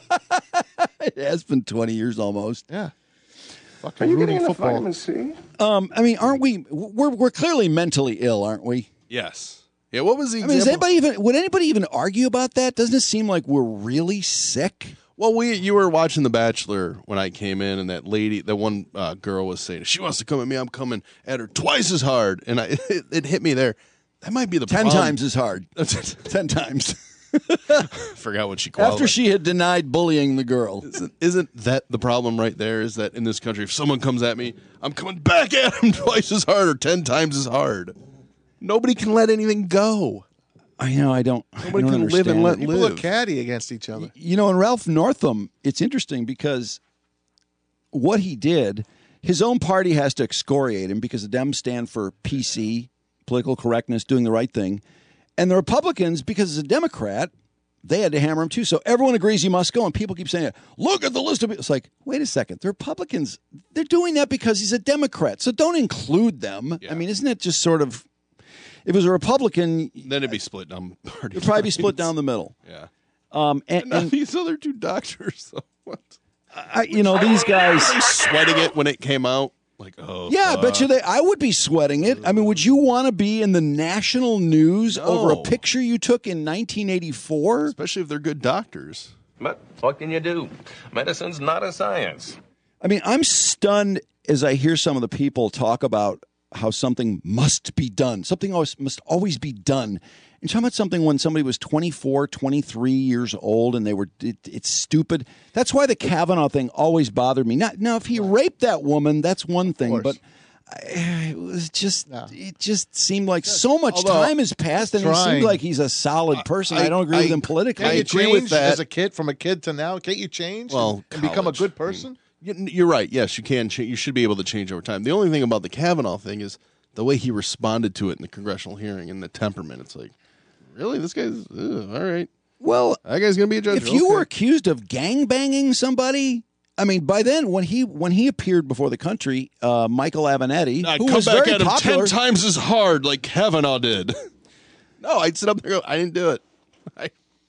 A: It has been twenty years almost.
C: Yeah. Fucking rooting football.
G: C?
A: Um, I mean, aren't we? We're we're clearly mentally ill, aren't we?
B: Yes. Yeah, what was the
A: I mean, is
B: example?
A: anybody even? Would anybody even argue about that? Doesn't it seem like we're really sick?
B: Well, we you were watching The Bachelor when I came in, and that lady, that one uh, girl was saying, she wants to come at me, I'm coming at her twice as hard. And I, it, it hit me there. That might be the
A: Ten
B: problem.
A: times as hard. Ten times.
B: Forgot what she qualified.
A: After she had denied bullying the girl.
B: Isn't, isn't that the problem right there? Is that in this country, if someone comes at me, I'm coming back at him twice as hard or ten times as hard. Nobody can let anything go.
A: I know. I don't. I
B: Nobody
A: don't
B: can live and
A: understand
B: let
A: it.
C: People
B: live.
C: are catty against each other.
A: You know, and Ralph Northam, it's interesting because what he did, his own party has to excoriate him because the Dems stand for P C, political correctness, doing the right thing. And the Republicans, because as a Democrat, they had to hammer him too. So everyone agrees he must go. And people keep saying, look at the list of people. It's like, wait a second. The Republicans, they're doing that because he's a Democrat. So don't include them.
B: Yeah.
A: I mean, isn't it just sort of, if it was a Republican,
B: Then it'd be split down party.
A: it'd probably be split
B: lines.
A: down the middle.
B: Yeah.
A: Um, and,
B: Now
A: and
B: these other two doctors, though, what?
A: I, you know, these guys.
B: They sweating it when it came out. Like, oh,
A: Yeah, I
B: fuck.
A: bet you they. I would be sweating it. I mean, would you want to be in the national news
B: No.
A: over a picture you took in nineteen eighty-four?
B: Especially if they're good doctors.
G: But what can you do? Medicine's not a science.
A: I mean, I'm stunned as I hear some of the people talk about how something must be done. Something always must always be done. And talking about something when somebody was twenty-four, twenty-three years old and they were, it, it's stupid. That's why the Kavanaugh thing always bothered me. Now, now if he raped that woman, that's one thing,
C: course.
A: but I, it was just,
C: Yeah.
A: it just seemed like so much
B: Although,
A: time has passed and he
C: trying.
A: seemed like he's a solid person. I,
B: I-
A: don't agree
B: I-
A: with him politically.
C: Can't
B: I
C: you
B: agree
C: change
B: with that.
C: as a kid from a kid to now? Can't you change
B: Well,
C: and become a
B: college.
C: good person?
B: You- You're right. Yes, you can. Cha- you should be able to change over time. The only thing about the Kavanaugh thing is the way he responded to it in the congressional hearing and the temperament. It's like, really, this guy's ugh, all right.
A: Well,
B: That guy's gonna be a judge.
A: if you
B: Okay.
A: were accused of gangbanging somebody, I mean, by then when he when he appeared before the country, uh, Michael Avenatti,
B: I'd
A: who
B: come
A: was
B: back
A: very
B: at him
A: popular,
B: ten times as hard like Kavanaugh did. No, I'd sit up there. And go, I didn't do it. I,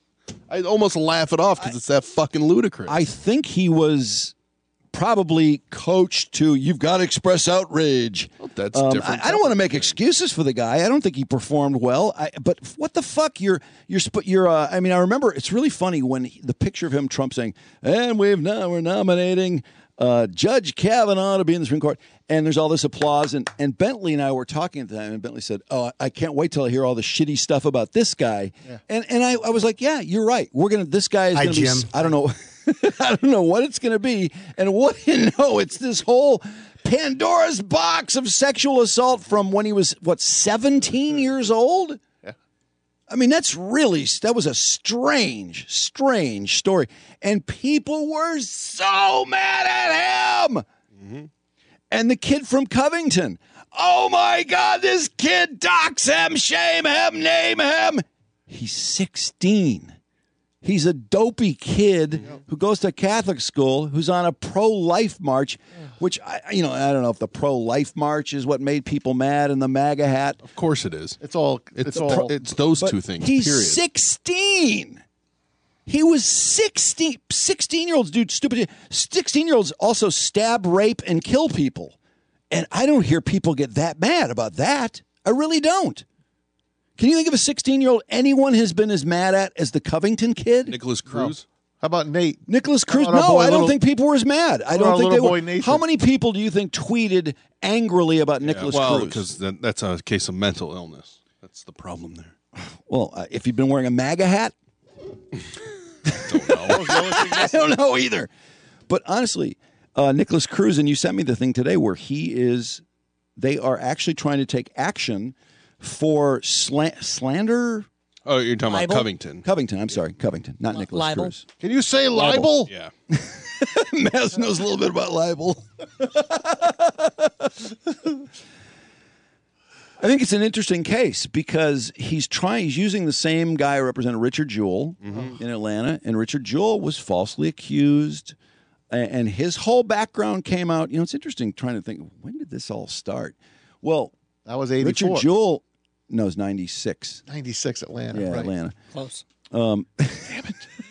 B: I'd almost laugh it off because it's that fucking ludicrous.
A: I think he was probably coached to you've got to express outrage.
B: Well, that's
A: Um,
B: different.
A: I, I don't want to make excuses for the guy. I don't think he performed well. I, but what the fuck? You're you're sp- you're. Uh, I mean, I remember it's really funny when he, the picture of him, Trump saying, "And we've now we're nominating uh, Judge Kavanaugh to be in the Supreme Court," and there's all this applause. And and Bentley and I were talking at the time, and Bentley said, "Oh, I can't wait till I hear all the shitty stuff about this guy." And and I, I was like, "Yeah, you're right. We're gonna. This guy is
D: Hi,
A: gonna be.
D: Jim.
A: I don't know." I don't know what it's going to be. And what you know, it's this whole Pandora's box of sexual assault from when he was, what, seventeen years old?
C: Yeah.
A: I mean, that's really, that was a strange, strange story. And people were so mad at him.
B: Mm-hmm.
A: And the kid from Covington. Oh my God, this kid, dox him, shame him, name him. He's sixteen. He's a dopey kid who goes to Catholic school, who's on a pro-life march, which, I, you know, I don't know if the pro-life march is what made people mad in the MAGA hat.
B: Of course it is.
C: It's all.
B: It's,
C: It's, all.
B: it's those
A: But
B: two things.
A: he's
B: period.
A: sixteen. He was sixteen. sixteen-year-olds do stupid shit. sixteen-year-olds also stab, rape, and kill people. And I don't hear people get that mad about that. I really don't. Can you think of a sixteen-year-old anyone has been as mad at as the Covington kid?
B: Nicholas Cruz.
C: How about Nate?
A: Nicholas Cruz?
C: How about our
A: No,
C: boy
A: I don't
C: little-
A: think people were as mad. I
C: How about
A: don't
C: our
A: think they
C: little
A: were.
C: boy Nathan?
A: How many people do you think tweeted angrily about Nicholas
B: well,
A: Cruz?
B: because that, that's a case of mental illness. That's the problem there.
A: Well, uh, if he'd been wearing a MAGA hat,
B: Don't know.
A: I don't know either. But honestly, uh, Nicholas Cruz, and you sent me the thing today where he is. They are actually trying to take action for sla- slander.
B: Oh, you're talking
H: Libel?
B: about Covington.
A: Covington, I'm sorry, Covington, not Nicholas
H: libel?
A: Cruz.
C: Can you say libel?
B: Yeah.
A: Maz knows a little bit about libel. I think it's an interesting case because he's trying. He's using the same guy who represented Richard Jewell in Atlanta, and Richard Jewell was falsely accused, a- and his whole background came out. You know, it's interesting trying to think, when did this all start? Well,
C: That was eighty-four.
A: Richard Jewell, no, it's ninety-six.
C: ninety-six Atlanta.
A: Yeah,
C: right.
A: Atlanta.
H: Close.
A: Um, damn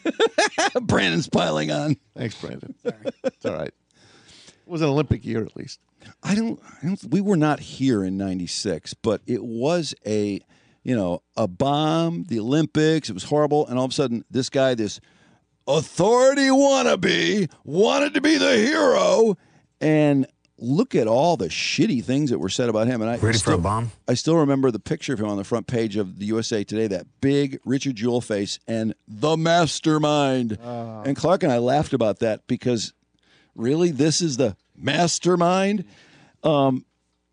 A: it. Brandon's piling on.
C: Thanks, Brandon. It's all right. It was an Olympic year at least.
A: I don't, I don't. We were not here in ninety-six, but it was a, you know, a bomb. The Olympics. It was horrible, and all of a sudden, this guy, this authority wannabe, wanted to be the hero, and look at all the shitty things that were said about him. And I
E: Ready
A: still,
E: for a bomb?
A: I still remember the picture of him on the front page of the U S A Today. That big Richard Jewell face and the mastermind.
C: Uh.
A: And Clark and I laughed about that because, really, this is the mastermind. Um,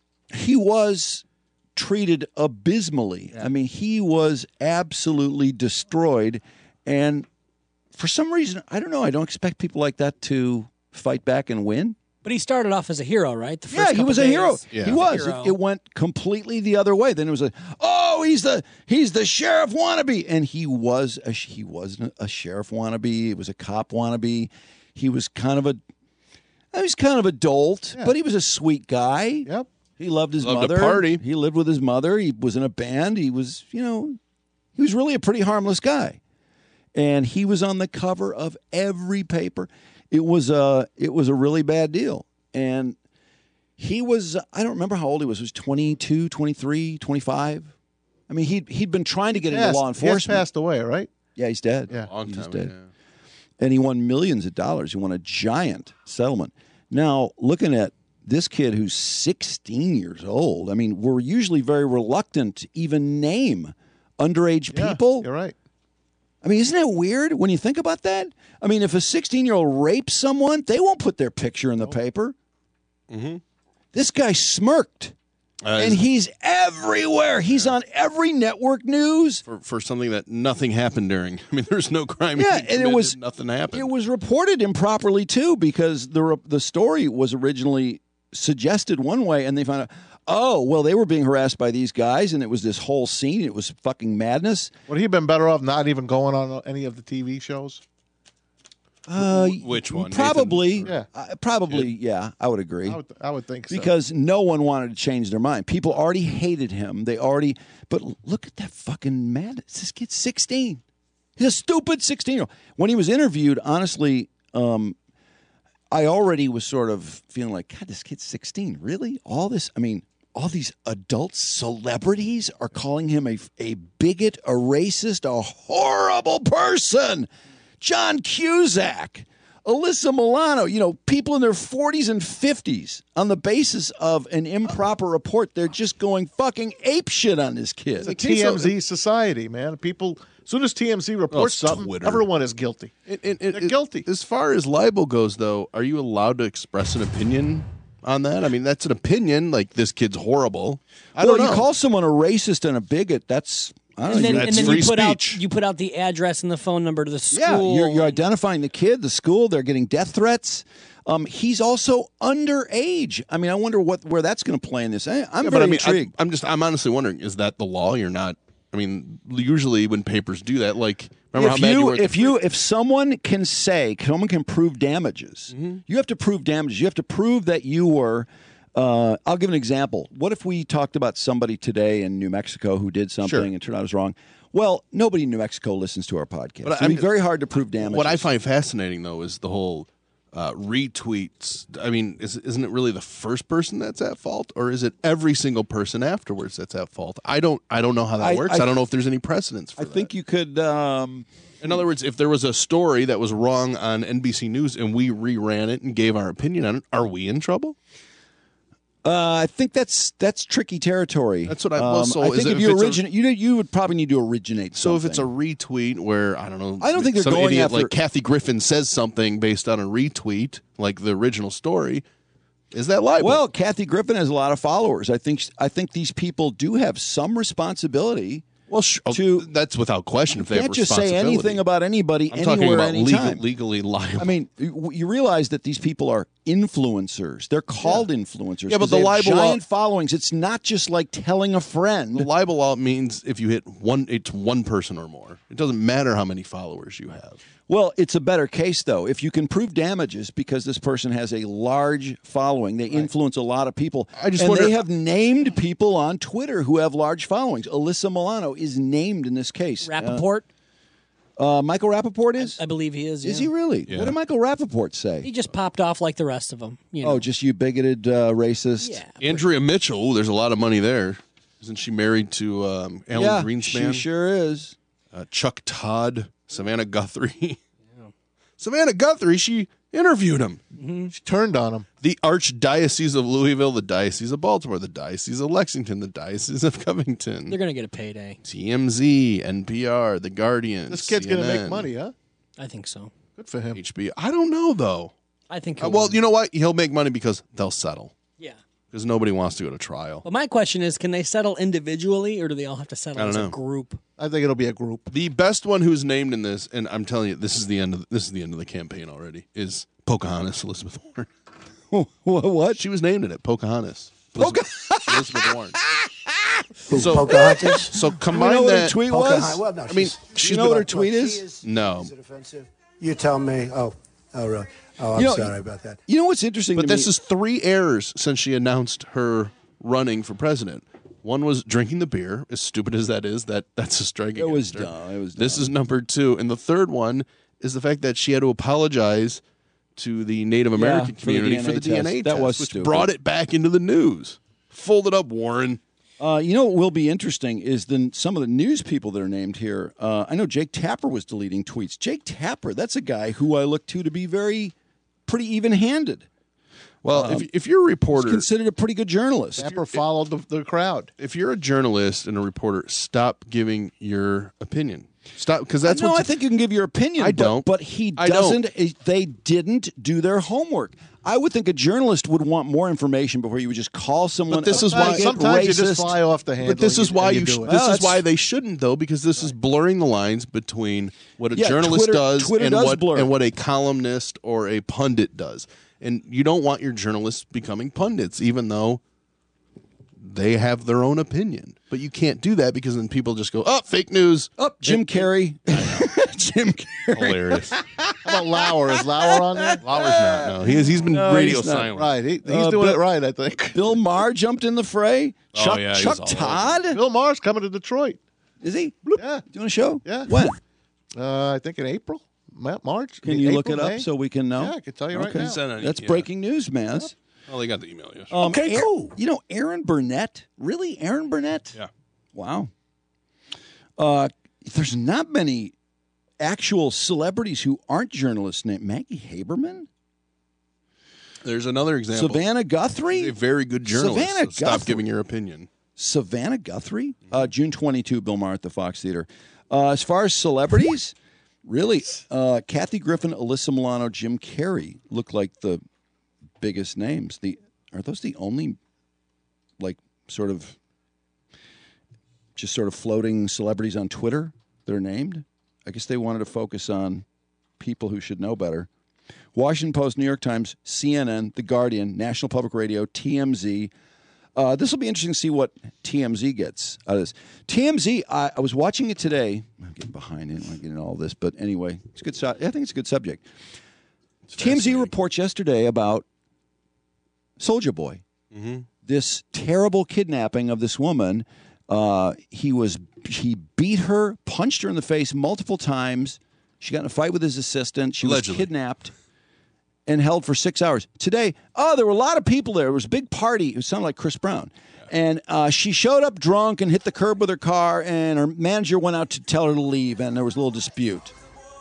A: he was treated abysmally. I mean, he was absolutely destroyed. And for some reason, I don't know, I don't expect people like that to fight back and win.
H: But he started off as a hero, right? The first
A: Yeah, he
H: couple
A: was a
H: days.
A: hero.
B: Yeah.
A: He was.
H: Hero.
A: It, it went completely the other way. Then it was a, oh, he's the he's the sheriff wannabe, and he was a he wasn't a sheriff wannabe. He was a cop wannabe. He was kind of a he was kind of a dolt, but he was a sweet guy.
C: Yep.
A: He loved his
B: Loved to
A: mother.
B: party.
A: He lived with his mother. He was in a band. He was, you know, he was really a pretty harmless guy. And he was on the cover of every paper. It was a it was a really bad deal. And he was, I don't remember how old he was. He was twenty-two, twenty-three, twenty-five. I mean, he'd, he'd been trying to get into
C: Yes,
A: law
C: he has
A: enforcement.
C: passed away, right?
A: Yeah, he's dead.
C: Yeah.
B: Long
A: he's
B: time.
A: dead.
B: Yeah.
A: And he won millions of dollars. He won a giant settlement. Now, looking at this kid who's sixteen years old, I mean, we're usually very reluctant to even name underage
C: Yeah,
A: people.
C: You're right.
A: I mean, isn't it weird when you think about that? I mean, if a sixteen-year-old rapes someone, they won't put their picture in the paper.
B: Mm-hmm.
A: This guy smirked,
B: Uh,
A: and he's everywhere. He's on every network news.
B: for for something that nothing happened during. I mean, there's no crime.
A: Yeah,
B: he
A: and it
B: committed,
A: was
B: nothing happened.
A: It was reported improperly too, because the re- the story was originally suggested one way, and they found out, oh, well, they were being harassed by these guys, and it was this whole scene. It was fucking madness.
C: Would he have been better off not even going on any of the T V shows?
A: Uh,
B: Which one?
A: Probably.
C: Yeah.
A: Uh, probably. Yeah, I would agree.
C: I would, I would think so.
A: Because no one wanted to change their mind. People already hated him. They already. But look at that fucking madness. This kid's sixteen. He's a stupid sixteen-year-old. When he was interviewed, honestly, um, I already was sort of feeling like, God, this kid's sixteen. Really? All this? I mean, all these adult celebrities are calling him a, a bigot, a racist, a horrible person. John Cusack, Alyssa Milano, you know, people in their forties and fifties on the basis of an improper report. They're just going fucking apeshit on this kid.
C: It's a T M Z society, man. People, as soon as T M Z reports
B: Oh,
C: something,
B: Twitter.
C: everyone is guilty.
B: It, it, it,
C: They're
B: it-
C: guilty.
B: As far as libel goes, though, are you allowed to express an opinion on that? I mean, that's an opinion. Like, this kid's horrible. I
A: well,
B: don't know.
A: you call someone a racist and a bigot. That's I don't
H: And
A: know.
H: then,
A: you-
H: and
B: That's
H: then
B: free
H: you put
B: speech.
H: out you put out the address and the phone number to the school.
A: yeah, you're, you're identifying the kid, the school. They're getting death threats. Um, he's also underage. I mean, I wonder what where that's going to play in this. I, I'm
B: Yeah,
A: very
B: but I mean,
A: intrigued.
B: I, I'm just, I'm honestly wondering, is that the law? You're not. I mean, usually when papers do that, like, remember
A: if
B: how bad you,
A: you
B: were at
A: if
B: the-
A: you if someone can say someone can prove damages,
B: Mm-hmm.
A: you have to prove damages. You have to prove that you were. Uh, I'll give an example. What if we talked about somebody today in New Mexico who did something
B: Sure.
A: and turned out it was wrong? Well, nobody in New Mexico listens to our podcast.
B: But
A: It'd be
B: I'm-
A: very hard to prove damages.
B: What I find fascinating, though, is the whole uh, retweets. I mean, is, isn't it really the first person that's at fault, or is it every single person afterwards that's at fault? I don't. I don't know how that
A: I-
B: works.
A: I-
B: I, don't know if there's any precedence for
A: I
B: that.
A: think you could. Um,
B: In other words, if there was a story that was wrong on N B C News and we reran it and gave our opinion on it, are we in trouble?
A: Uh, I think that's that's tricky territory.
B: That's what I- well,
A: Um,
B: so
A: I
B: is
A: think
B: it-
A: if
B: if
A: you
B: it's a-
A: originate, you you would probably need to originate.
B: So if it's a
A: something.
B: retweet where I don't know,
A: I don't think they're
B: some
A: going
B: idiot
A: after-
B: like Kathy Griffin says something based on a retweet, like the original story, is that libel?
A: well, Kathy Griffin has a lot of followers. I think I think these people do have some responsibility.
B: well, sh-
A: to-
B: that's without question. If they
A: You
B: have
A: can't just say
B: responsibility.
A: anything about anybody
B: I'm talking
A: anywhere,
B: about legal,
A: anytime.
B: legally liable.
A: I mean, you you realize that these people are influencers. They're called influencers.
B: Yeah, but
A: 'cause
B: the
A: they have
B: libel law-
A: giant followings. It's not just like telling a friend.
B: the libel law means if you hit one, it's one person or more. It doesn't matter how many followers you have.
A: Well, it's a better case, though. If you can prove damages because this person has a large following, they influence a lot of people.
B: I just
A: and
B: wonder-
A: they have named people on Twitter who have large followings. Alyssa Milano is named in this case.
H: Rappaport,
A: Uh, uh, Michael Rappaport is?
H: I believe he is.
A: is
H: yeah.
A: he really?
B: Yeah.
A: What did Michael Rappaport say?
H: He just popped off like the rest of them. You know?
A: Oh, just you bigoted uh, racist?
H: yeah.
B: Andrea Mitchell, ooh, there's a lot of money there. Isn't she married to um, Alan
A: Yeah,
B: Greenspan?
A: she sure is.
B: uh, Chuck Todd, Savannah Guthrie. Savannah Guthrie, she interviewed him.
C: She turned on him.
B: The Archdiocese of Louisville, the Diocese of Baltimore, the Diocese of Lexington, the Diocese of Covington,
H: They're gonna get a payday.
B: T M Z, N P R, The Guardian.
C: This kid's
B: C N N,
C: going to make money, huh?
H: I think so.
C: Good for him.
B: H B O. I don't know, though.
H: I think.
B: Uh,
H: he'll
B: well,
H: win.
B: you know what? He'll make money because they'll settle.
H: yeah.
B: Because nobody wants to go to trial.
H: But my question is, can they settle individually, or do they all have to settle
B: I don't
H: as a
B: know.
H: group?
C: I think it'll be a group.
B: The best one who's named in this, and I'm telling you, this is the end of this is the end of the campaign already, is Pocahontas Elizabeth Warren.
A: What?
B: She was named in it, Pocahontas. Elizabeth, Elizabeth Warren.
E: Who,
B: So-
E: Pocahontas?
B: So
A: Do we
B: combine
A: know what her
B: that.
A: tweet
E: Pocahontas.
A: was?
E: Well, no,
B: I mean,
E: she's-
B: she's
A: you know what her
B: been-
A: tweet
E: Look,
A: is?
E: she is?
B: No.
E: Is it offensive? You tell me. Oh, oh, really? Oh, I'm
A: You know,
E: sorry about that.
A: You know what's interesting
B: But
A: to
B: this
A: me?
B: is three errors since she announced her running for president. One was drinking the beer, as stupid as that is. That that's a strike.
A: It was
B: against her.
A: dumb. It was
B: This
A: dumb.
B: is number two, and the third one is the fact that she had to apologize to the Native American
A: for the
B: community
A: D N A
B: for the D N A
A: test. That
B: test,
A: was
B: which
A: stupid.
B: brought it back into the news. Fold it up, Warren.
A: Uh, you know what will be interesting is then some of the news people that are named here. Uh, I know Jake Tapper was deleting tweets. Jake Tapper, that's a guy who I look to to be very pretty even-handed.
B: Well, if, if you're a
A: He's
B: reporter,
A: considered a pretty good journalist.
C: Tapper followed the, the crowd.
B: if you're a journalist and a reporter, stop giving your opinion. Stop, because that's
A: no,
B: what
A: I think you can give your opinion.
B: I
A: but-
B: don't.
A: but, he
B: I don't.
A: doesn't. They didn't do their homework. I would think a journalist would want more information before you would just call someone.
B: But this is
A: a
B: why-
A: bigot,
C: Sometimes you just
A: racist.
C: fly off the handle.
B: But this
C: and
B: is why
C: and
B: you.
C: do
B: Sh-
C: it.
B: this
A: Well,
B: is
A: that's-
B: why they shouldn't, though, because this is blurring the lines between what a
A: Yeah,
B: journalist
A: Twitter-
B: does
A: Twitter
B: and
A: does
B: what
A: blur.
B: and what a columnist or a pundit does. And you don't want your journalists becoming pundits, even though they have their own opinion. But you can't do that because then people just go, "Oh, fake news."
A: Oh, Jim Carrey. Jim Carrey.
B: Hilarious.
C: How about Lauer? Is Lauer on there?
B: Lauer's not. No, he is, he's been
A: No,
B: radio
A: he's not.
B: silent.
C: Right. He, he's
A: Uh,
C: doing
A: Bill-
C: it right, I think.
A: Bill Maher jumped in the fray.
B: Oh,
A: Chuck,
B: yeah, he
A: Chuck
B: was all
A: Todd.
C: Bill Maher's coming to Detroit.
A: Is he?
C: Yeah.
A: Doing a show?
C: Yeah.
A: When?
C: Uh, I think in April, Ma- March.
A: Can
C: I mean,
A: you
C: April,
A: look it up
C: May?
A: so we can know?
C: Yeah, I can tell you right
A: Okay.
C: now.
B: Send an-
A: That's
B: yeah.
A: breaking news, Maz.
B: Oh, they got the email yesterday.
A: Um,
E: Okay,
A: Aaron-
E: cool.
A: You know, Aaron Burnett? Really? Aaron Burnett?
B: Yeah.
A: Wow. Uh, there's not many actual celebrities who aren't journalists named Maggie Haberman?
B: There's another example.
A: Savannah Guthrie?
B: He's a very good journalist.
A: Savannah
B: so stop
A: Guthrie.
B: giving your opinion.
A: Savannah Guthrie? Uh, June twenty-second, Bill Maher at the Fox Theater. Uh, as far as celebrities, really, uh, Kathy Griffin, Alyssa Milano, Jim Carrey look like the biggest names. The Are those the only, like, sort of, just sort of floating celebrities on Twitter that are named? I guess they wanted to focus on people who should know better. Washington Post, New York Times, C N N, The Guardian, National Public Radio, T M Z. Uh, this will be interesting to see what T M Z gets out of this. T M Z, I, I was watching it today. I'm getting behind it. I'm not getting all this, but anyway, it's a good. Su- I think it's a good subject. T M Z reports yesterday about Soulja Boy,
B: Mm-hmm.
A: this terrible kidnapping of this woman. Uh, he was he beat her, punched her in the face multiple times. She got in a fight with his assistant. She
B: Allegedly.
A: was kidnapped. and held for six hours. Today, oh, there were a lot of people there. It was a big party. It sounded like Chris Brown. And uh, she showed up drunk and hit the curb with her car, and her manager went out to tell her to leave, and there was a little dispute.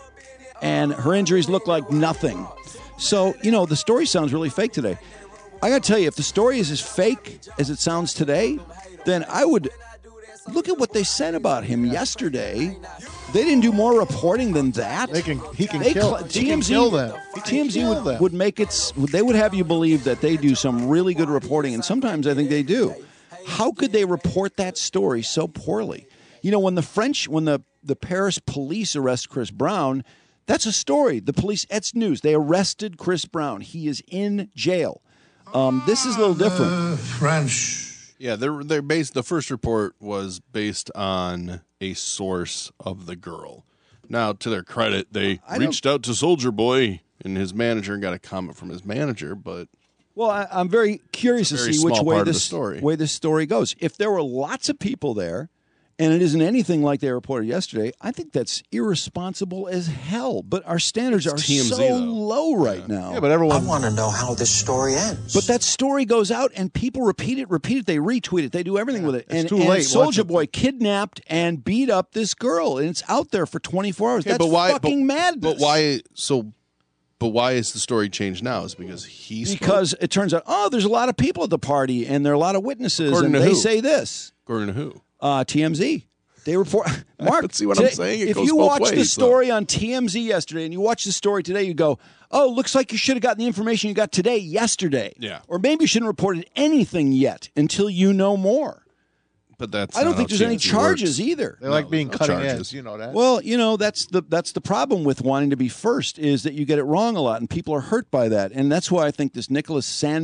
A: And her injuries looked like nothing. So, you know, the story sounds really fake today. I got to tell you, if the story is as fake as it sounds today, then I would look at what they said about him yesterday. They didn't do more reporting than that.
C: They can, he can
A: They
C: kill,
A: cl-
C: he
A: T M Z,
C: can kill them. He can
A: T M Z
C: kill
A: would,
C: them.
A: would make it, they would have you believe that they do some really good reporting, and sometimes I think they do. How could they report that story so poorly? You know, when the French, when the, the Paris police arrest Chris Brown, that's a story. The police, it's news. They arrested Chris Brown. He is in jail. Um, this is a little different.
I: Uh, French.
B: Yeah, they're they're based. The first report was based on a source of the girl. Now, to their credit, they
A: I
B: reached out to Soldier Boy and his manager and got a comment from his manager. But
A: Well, I, I'm very curious to
B: Very
A: see which
B: small
A: way
B: part of the
A: this
B: story.
A: way this story goes. If there were lots of people there, and it isn't anything like they reported yesterday, I think that's irresponsible as hell. But our standards
B: It's
A: are
B: T M Z,
A: so
B: though.
A: low right now.
C: Yeah, but everyone.
I: I want to know how this story ends.
A: But that story goes out, and people repeat it, repeat it. They retweet it. They do everything with it. And,
C: too
A: and
C: late.
A: Soldier
C: Once it-
A: Boy kidnapped and beat up this girl, and it's out there for twenty-four hours.
B: Okay,
A: That's
B: but why?
A: fucking
B: but,
A: madness.
B: But why? So, but why is the story changed now? Is it because he's
A: Because it turns out, oh, there's a lot of people at the party, and there are a lot of witnesses,
B: According
A: and
B: to
A: they
B: who?
A: say this.
B: according to who?
A: Uh, T M Z. They report. Mark,
B: See what I'm
A: today-
B: saying? It
A: if
B: goes
A: you
B: both
A: watch the
B: ways,
A: story on T M Z yesterday and you watch the story today, you go, oh, looks like you should have gotten the information you got today yesterday.
B: Yeah.
A: Or maybe you shouldn't have reported anything yet until you know more.
B: But that's
A: I don't
B: not
A: think
B: how
A: there's any
B: T M Z
A: charges
B: works.
A: either.
C: They like being
B: no
C: cutting
B: charges.
C: edge. You know that.
A: Well, you know, that's the that's the problem with wanting to be first is that you get it wrong a lot, and people are hurt by that. And that's why I think this Nicholas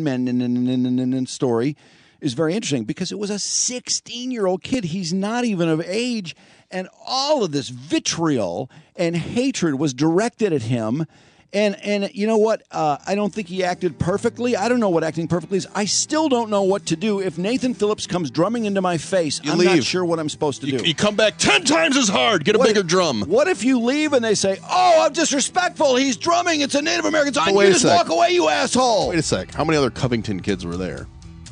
A: Sandman story is very interesting, because it was a sixteen-year-old kid. He's not even of age, and all of this vitriol and hatred was directed at him. And and you know what? Uh, I don't think he acted perfectly. I don't know what acting perfectly is. I still don't know what to do. If Nathan Phillips comes drumming into my face,
B: You
A: I'm not
B: leave.
A: sure what I'm supposed to
B: You,
A: do.
B: you come back ten times as hard. Get a
A: What
B: bigger
A: if-
B: drum.
A: What if you leave and they say, "Oh, I'm disrespectful. He's drumming. It's a Native American song.
B: But
A: You
B: wait a
A: just
B: sec.
A: walk away, you asshole."
B: Wait a sec. How many other Covington kids were there?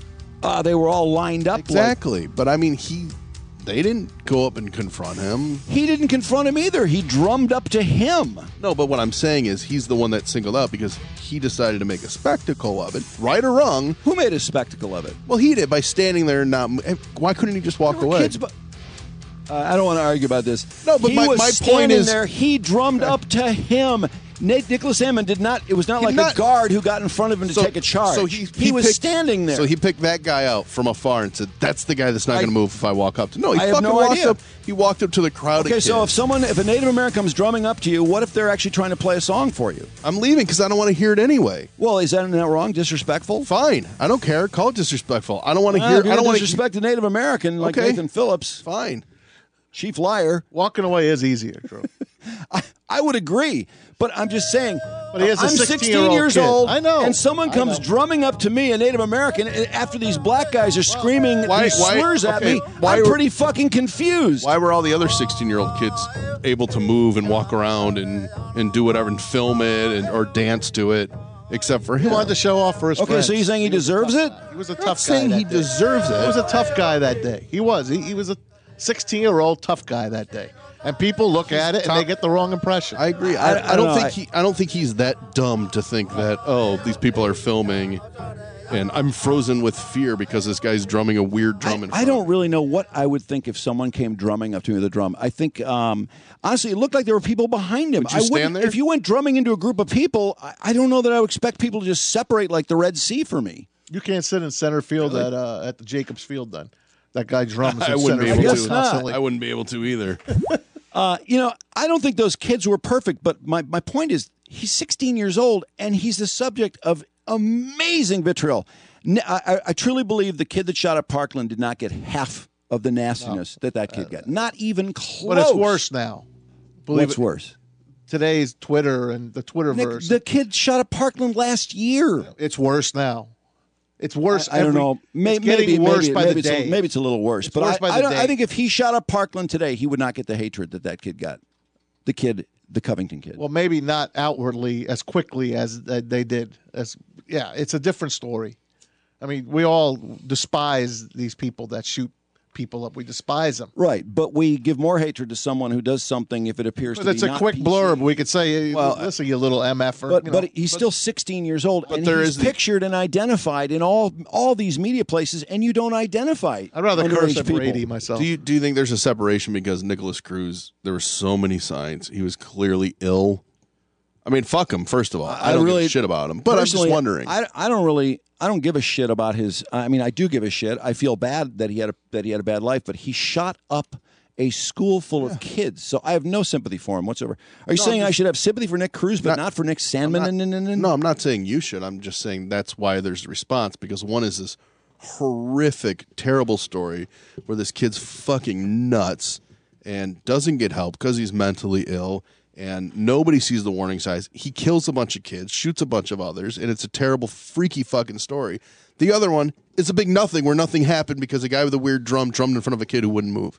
A: Uh, they were all lined up. like-
B: Exactly. But I mean, he. They didn't go up and confront him.
A: he didn't confront him either. He drummed up to him.
B: No, but what I'm saying is he's the one that singled out because he decided to make a spectacle of it, right or wrong.
A: Who made a spectacle of it?
B: Well, he did by standing there and not. Why couldn't he just walk
A: There were
B: away?
A: kids, but uh, I don't want to argue about this.
B: No, but
A: he
B: my-
A: was
B: my point
A: standing
B: is-
A: there. He drummed up to him. Nate Nicholas Hammond did not. It was not
B: He
A: like
B: not-
A: a guard who got in front of him to take a charge.
B: So he,
A: he, was
B: picked-
A: standing there.
B: So he picked that guy out from afar and said, "That's the guy that's not
A: I-
B: going to move if I walk up to." No, he
A: I have
B: fucking
A: no
B: walked
A: idea.
B: up. He walked up to the crowd.
A: Okay,
B: of
A: so if
B: kids.
A: someone, if a Native American comes drumming up to you, what if they're actually trying to play a song for you?
B: I'm leaving because I don't want to hear it anyway.
A: Well, is that not wrong? Disrespectful?
B: Fine, I don't care. Call it disrespectful. I don't want to
A: Well,
B: hear.
A: if you're
B: I don't
A: gonna
B: want to
A: disrespect a Native American like
B: Okay.
A: Nathan Phillips,
B: Fine.
A: chief liar.
C: Walking away is easier, Drew.
A: I, I would agree, but I'm just saying.
C: But he is a
A: I'm
C: sixteen-year-old
A: sixteen years
C: kid.
A: old.
C: I know.
A: And someone
C: I
A: comes
C: know.
A: drumming up to me, a Native American, after these black guys are screaming
B: why-
A: these
B: why-
A: slurs at
B: okay,
A: me.
B: why
A: I'm
B: were-
A: pretty fucking confused.
B: Why were all the other sixteen-year-old kids able to move and walk around and, and do whatever and film it and or dance to it, except for
C: He
B: him?
C: wanted to show off for his
A: Okay,
C: friends.
A: so you're saying he
C: was a
A: deserves
C: tough
A: it?
C: guy. He was a
B: I'm not
C: tough guy.
B: saying
C: that
B: he
C: day.
B: deserves it.
C: He was a tough guy that day. He was. He, he was a sixteen-year-old tough guy that day. And people look at it and they get the wrong impression.
B: I agree.
A: I-
B: I,
A: I
B: I, don't
A: don't
B: think
A: know.
B: he. I don't think he's that dumb to think that. Oh, these people are filming, and I'm frozen with fear because this guy's drumming a weird drum.
A: I,
B: in
A: I
B: front
A: don't
B: of me.
A: really know what I would think if someone came drumming up to me with a drum. I think, um, honestly, it looked like there were people behind him.
B: Would you
A: I
B: stand
A: wouldn't-
B: there?
A: If you went drumming into a group of people, I, I don't know that I would expect people to just separate like the Red Sea for me.
C: You can't sit in center field at uh, at the Jacobs Field then. That guy drums
B: I
C: in
B: wouldn't
C: center
B: be
C: field
B: able
A: guess
B: to.
A: not.
C: constantly.
B: I wouldn't be able to either.
A: Uh, you know, I don't think those kids were perfect, but my, my point is he's sixteen years old and he's the subject of amazing vitriol. N- I, I- I truly believe the kid that shot at Parkland did not get half of the nastiness that that kid got. Not even close.
C: But it's worse now. Believe
A: What's
C: it.
A: worse?
C: Today's Twitter and the
A: Nick,
C: Twitterverse.
A: the kid shot at Parkland last year.
C: it's worse now. It's worse.
A: I, I don't
C: every-
A: know. May,
C: it's getting
A: maybe
C: worse
A: maybe,
C: by
A: maybe
C: the
A: it's
C: day.
A: A, maybe it's a little worse.
C: It's
A: but
C: worse
A: I,
C: by
A: I,
C: the
A: don't, I
C: day.
A: think if he shot up Parkland today, he would not get the hatred that that kid got. The kid the Covington kid.
C: Well, maybe not outwardly as quickly as uh, they did. As yeah, it's a different story. I mean, we all despise these people that shoot people up. We despise them.
A: Right, but we give more hatred to someone who does something if it appears
C: But
A: to
C: it's
A: be
C: a
A: not
C: quick
A: P C.
C: blurb. We could say,
A: Well,
C: listen, you little M F-er.
A: But,
C: you know.
A: but he's
C: But-
A: still sixteen years old,
B: But
A: and
B: there
A: he's
B: is the-
A: pictured and identified in all all these media places, and you don't identify.
C: I'd rather
A: underage
C: curse at
A: people.
C: Brady myself.
B: Do you do you think there's a separation because Nicholas Cruz? There were so many signs he was clearly ill. I mean, fuck him. First of all, I,
A: I
B: don't
A: really
B: give a shit about him, but I'm just
A: Personally,
B: wondering.
A: I, I don't really. I don't give a shit about his. I mean, I do give a shit. I feel bad that he had a, that he had a bad life, but he shot up a school full of kids. So I have no sympathy for him whatsoever. Are you
B: No,
A: saying
B: I'm
A: I
B: just-
A: should have sympathy for Nick Cruz, but
B: Not-
A: not, for Nick Sandman?
B: not-
A: and, and, and,
B: No, I'm not saying you should. I'm just saying that's why there's a response, because one is this horrific, terrible story where this kid's fucking nuts and doesn't get help because he's mentally ill and nobody sees the warning signs. He kills a bunch of kids, shoots a bunch of others, and it's a terrible, freaky fucking story. The other one is a big nothing where nothing happened because a guy with a weird drum drummed in front of a kid who wouldn't move.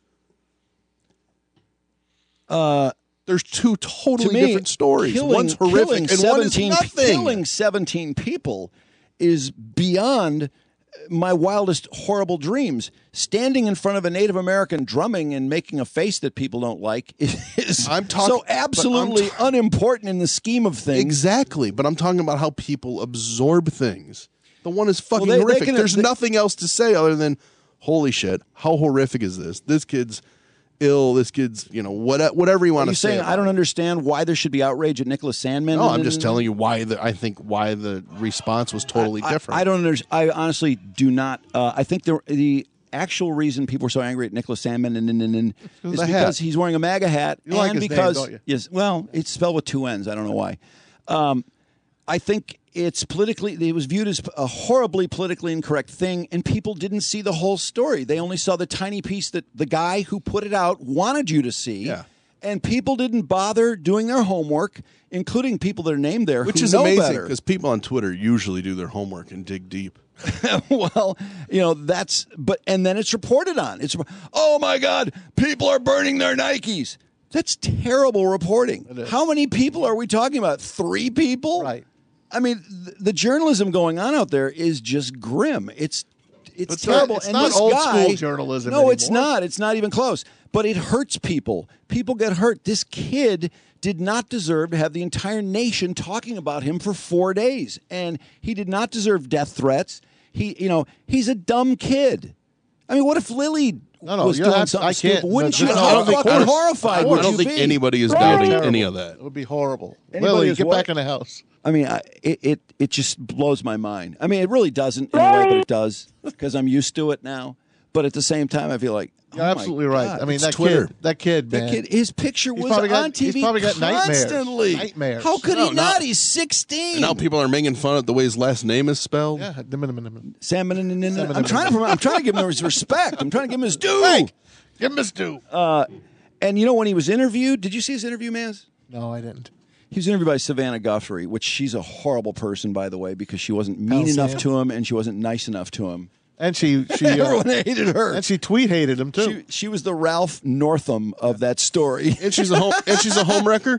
A: Uh,
B: There's two totally
A: to me,
B: different stories.
A: Killing,
B: One's horrific
A: killing
B: and one is
A: seventeen
B: nothing.
A: Killing seventeen people is beyond my wildest horrible dreams. Standing in front of a Native American drumming and making a face that people don't like is
B: I'm talk-
A: so
B: but I'm
A: absolutely
B: ta-
A: unimportant in the scheme of things.
B: Exactly, but I'm talking about how people absorb things. The one is fucking
A: Well, they- they
B: horrific.
A: can-
B: There's
A: they-
B: nothing else to say other than, holy shit, how horrific is this? This kid's ill. This kid's, you know, what, whatever you
A: Are
B: want
A: you
B: to say.
A: saying
B: about
A: I don't
B: it.
A: understand why there should be outrage at Nicholas Sandman?
B: No,
A: And-
B: I'm just
A: and-
B: telling you why the I think why the response was totally
A: I-
B: different.
A: I, don't understand. I honestly do not. Uh, I think the the actual reason people are so angry at Nicholas Sandman and, and, and, and
C: Because
A: is
C: of the
A: because
C: hat.
A: he's wearing a MAGA hat,
C: You like
A: and
C: his name,
A: because
C: don't you?
A: yes, well, it's spelled with two N's. I don't know why. Um, I think it's politically. It was viewed as a horribly politically incorrect thing, and people didn't see the whole story. They only saw the tiny piece that the guy who put it out wanted you to see.
B: Yeah.
A: And people didn't bother doing their homework, including people that are named there,
B: Which
A: who
B: is
A: know
B: amazing
A: better.
B: because people on Twitter usually do their homework and dig deep.
A: Well, you know, that's, but, and then it's reported on. It's, oh my God, people are burning their Nikes. That's terrible reporting. How many people are we talking about? Three people?
C: Right.
A: I mean, th- the journalism going on out there is just grim. It's, it's
C: It's not-
A: terrible.
C: it's
A: and
C: not
A: this
C: old
A: guy,
C: school journalism
A: No, it's
C: anymore.
A: not. It's not even close. But it hurts people. People get hurt. This kid did not deserve to have the entire nation talking about him for four days, and he did not deserve death threats. He, you know, he's a dumb kid. I mean, what if Lily
C: No, no,
A: was
C: you
A: doing
C: have-
A: something
C: I can't-
A: stupid? Wouldn't
C: no,
A: you?
C: no,
A: How
C: I don't think-
A: fucking
C: I don't-
A: horrified
B: I
A: would
B: don't
A: you
B: think
A: be?
B: anybody is
C: Right.
B: doubting
C: Terrible.
B: any of that.
C: It would be horrible.
A: Anybody
C: Lily,
A: is
C: get
A: what?
C: back in the house.
A: I mean, I, it, it it just blows my mind. I mean, it really doesn't in a way, but it does because I'm used to it now. But at the same time, I feel like
C: You're
A: oh my
C: absolutely right.
A: God,
C: I mean,
A: it's
C: that
B: Twitter.
C: kid, that kid,
A: That
C: man.
A: kid, his picture
C: He's
A: was
C: probably got-
A: on T V
C: he's probably got nightmares.
A: constantly.
C: Nightmares.
A: How could
B: No,
A: he
B: not-
A: not? He's sixteen.
B: And now people are making fun of the way his last name is spelled.
C: Yeah, dim- dim- dim- dim.
A: Salmon and, and, and
C: Salmon
A: I'm
C: and-
A: trying to promote- I'm trying to give him his respect. I'm trying to give him his due.
C: Hey, give him his due.
A: Uh, and you know when he was interviewed, did you see his interview, Maz?
C: No, I didn't.
A: He was interviewed by Savannah Guthrie, which she's a horrible person, by the way, because she wasn't mean
C: Pal
A: enough
C: Sam.
A: to him and she wasn't nice enough to him.
C: And she, she, uh,
A: Everyone hated her.
C: and she tweet hated him too.
A: She, she was the Ralph Northam of that story.
B: And she's a home and she's a home wrecker.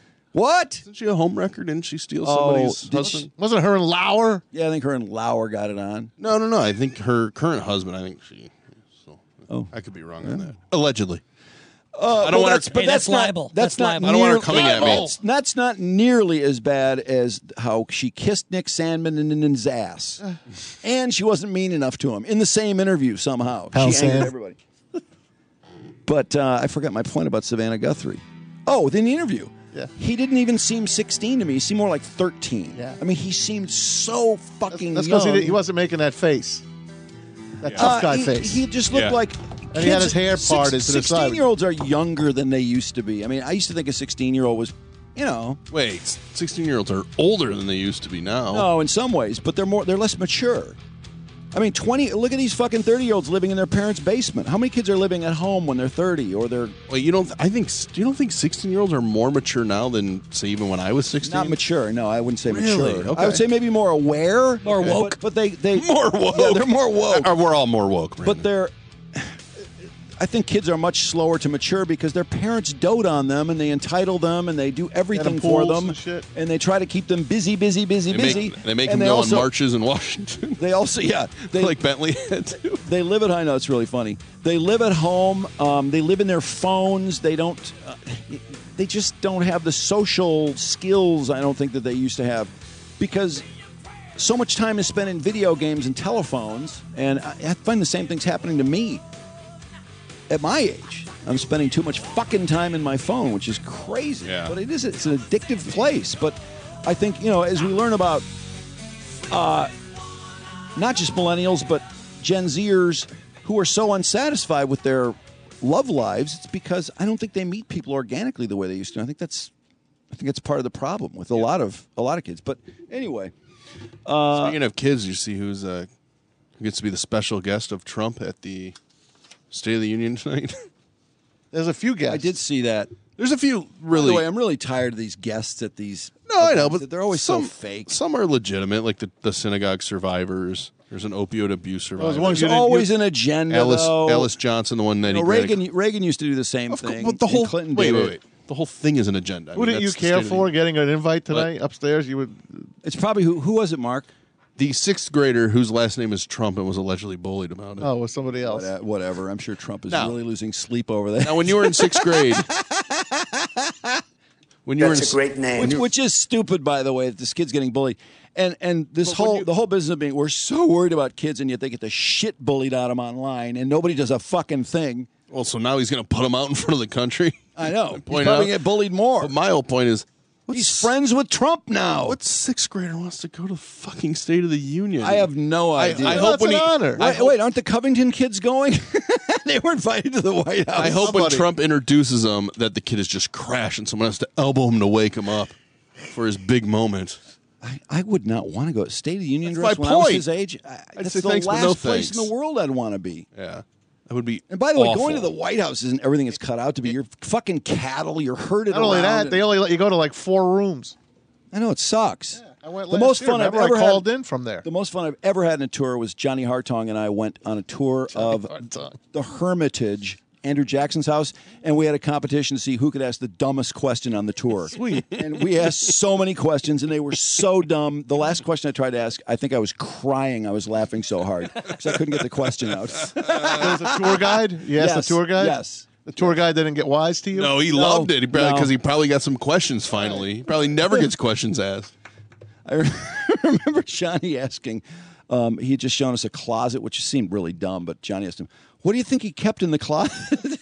A: What?
B: Isn't she a home wrecker? Didn't she steal
A: Oh,
B: somebody's
A: did
B: husband?
A: she-
C: Wasn't her and Lauer?
A: Yeah, I think her and Lauer got it on.
B: No, no, no. I think her current husband. I think she. So,
A: Oh.
B: I could be wrong on that. Allegedly.
A: Uh,
B: I don't want her-
A: that's, but
H: Hey,
A: that's,
H: that's
A: not,
H: libel.
A: That's,
H: That's
A: not
H: libel.
B: I don't want her
A: near-
B: coming at me.
A: That's, that's not nearly as bad as how she kissed Nick Sandman in, in his ass, and she wasn't mean enough to him in the same interview. Somehow
C: Pal
A: she angered
C: Sam.
A: everybody. But uh, I forgot my point about Savannah Guthrie. Oh, in the interview.
C: Yeah.
A: He didn't even seem sixteen to me. He seemed more like thirteen.
C: Yeah.
A: I mean, he seemed so fucking
C: That's because he,
A: young.
C: did- he wasn't making that face. That
A: Uh,
C: tough guy
A: he,
C: face.
A: He just looked
B: Yeah.
A: like.
C: And he had his hair parted to the side.
A: Sixteen-year-olds are younger than they used to be. I mean, I used to think a sixteen-year-old was, you know,
B: Wait, sixteen-year-olds are older than they used to be now.
A: no, in some ways, but they're more, they're less mature. I mean, twenty. Look at these fucking thirty-year-olds living in their parents' basement. How many kids are living at home when they're thirty or they're
B: Wait, you don't? I think. You don't think sixteen-year-olds are more mature now than say even when I was sixteen?
A: not mature? No, I wouldn't say
B: Really?
A: mature.
B: Okay.
A: I would say maybe more aware,
H: More woke.
A: But, but they they
B: More woke.
A: Yeah, they're more woke.
B: Or we're all more woke.
A: But
B: Brandon.
A: they're. I think kids are much slower to mature because their parents dote on them and they entitle them and they do everything for them
C: and, shit.
A: and they try to keep them busy, busy, busy,
B: They
A: busy.
B: make, they make
A: and
B: them
A: they
B: go
A: also,
B: on marches in Washington.
A: They also, yeah, they
B: like Bentley had to.
A: They live at. I know it's really funny. They live at home. Um, they live in their phones. They don't. Uh, they just don't have the social skills. I don't think that they used to have, because so much time is spent in video games and telephones. And I, I find the same thing's happening to me. At my age, I'm spending too much fucking time in my phone, which is crazy.
B: Yeah.
A: But it is. It's an addictive place. But I think, you know, as we learn about, uh, not just millennials, but Gen Zers who are so unsatisfied with their love lives, it's because I don't think they meet people organically the way they used to. I think that's, I think that's part of the problem with a yeah. lot of a lot of kids. But anyway, uh,
B: speaking of kids, you see who's uh, who gets to be the special guest of Trump at the State of the Union tonight?
C: There's a few guests.
A: I did see that.
B: There's a few really.
A: By the way, I'm really tired of these guests at these.
B: No, I know, but
A: they're always
B: some,
A: so fake.
B: Some are legitimate, like the, the synagogue survivors. There's an opioid abuse survivor.
A: Well, there's always an agenda.
B: Alice,
A: though.
B: Alice Johnson, the one that
A: you know,
B: he
A: Reagan. Reagan used to do the same
B: of
A: thing.
B: Course, but the whole
A: Clinton
B: wait,
A: did
B: wait,
A: it.
B: wait. The whole thing is an agenda. I mean,
C: Wouldn't you care for getting an invite tonight
B: what?
C: upstairs? You would.
A: It's probably who? Who was it, Mark?
B: The sixth grader whose last name is Trump and was allegedly bullied about it.
C: Oh, it was somebody else.
A: What, whatever. I'm sure Trump is
B: no.
A: really losing sleep over that.
B: Now, when you were in sixth grade, when you
E: That's
B: were in,
E: a great name.
A: Which, which is stupid, by the way, that this kid's getting bullied. And and this
C: But
A: whole
C: you,
A: the whole business of being, we're so worried about kids, and yet they get the shit bullied out of them online, and nobody does a fucking thing.
B: Well, so now he's going to put them out in front of the country.
A: I know. He's
B: Point
A: probably
B: out.
A: get bullied more.
B: But my whole point is,
A: he's friends with Trump now.
B: What sixth grader wants to go to the fucking State of the Union?
A: I have no
B: I,
A: idea.
B: I
C: Well,
B: hope
C: that's
B: when
C: an
B: he,
C: honor.
B: I
A: Wait,
B: hope,
A: wait, aren't the Covington kids going? They were invited to the White House.
B: I hope when
C: Somebody.
B: Trump introduces them that the kid is just crashed and someone has to elbow him to wake him up for his big moment.
A: I, I would not want to go to State of the Union
B: That's
A: dress
B: my
A: when I was
B: point.
A: his age. I,
B: I'd
A: that's
B: say
A: the
B: thanks, but
A: last
B: no
A: place
B: thanks.
A: in the world I'd want to be.
B: Yeah. That would be
A: And by the way,
B: awful.
A: going to the White House isn't everything it's cut out to be. You're fucking cattle. You're herded
C: Not only
A: around
C: that,
A: and-
C: they only let you go to like four rooms.
A: I know, it sucks.
C: I went
A: the
C: last
A: most
C: year.
A: fun I've
C: Remember,
A: ever
C: I called
A: had,
C: in from there.
A: The most fun I've ever had in a tour was Johnny Hartong and I went on a tour of
C: Hartong.
A: the Hermitage, Andrew Jackson's house, and we had a competition to see who could ask the dumbest question on the tour. Sweet. And we asked so many questions, and they were so dumb. The last question I tried to ask, I think I was crying. I was laughing so hard because I couldn't get the question out.
C: There was a tour guide. You asked
A: Yes,
C: the tour guide.
A: yes.
C: The tour guide didn't get wise to you.
B: No, he
A: No,
B: loved it. He probably
A: no.
B: because he probably got some questions finally. He probably never gets questions asked.
A: I remember Johnny asking, um, he had just shown us a closet, which seemed really dumb, but Johnny asked him, what do you think he kept in the closet?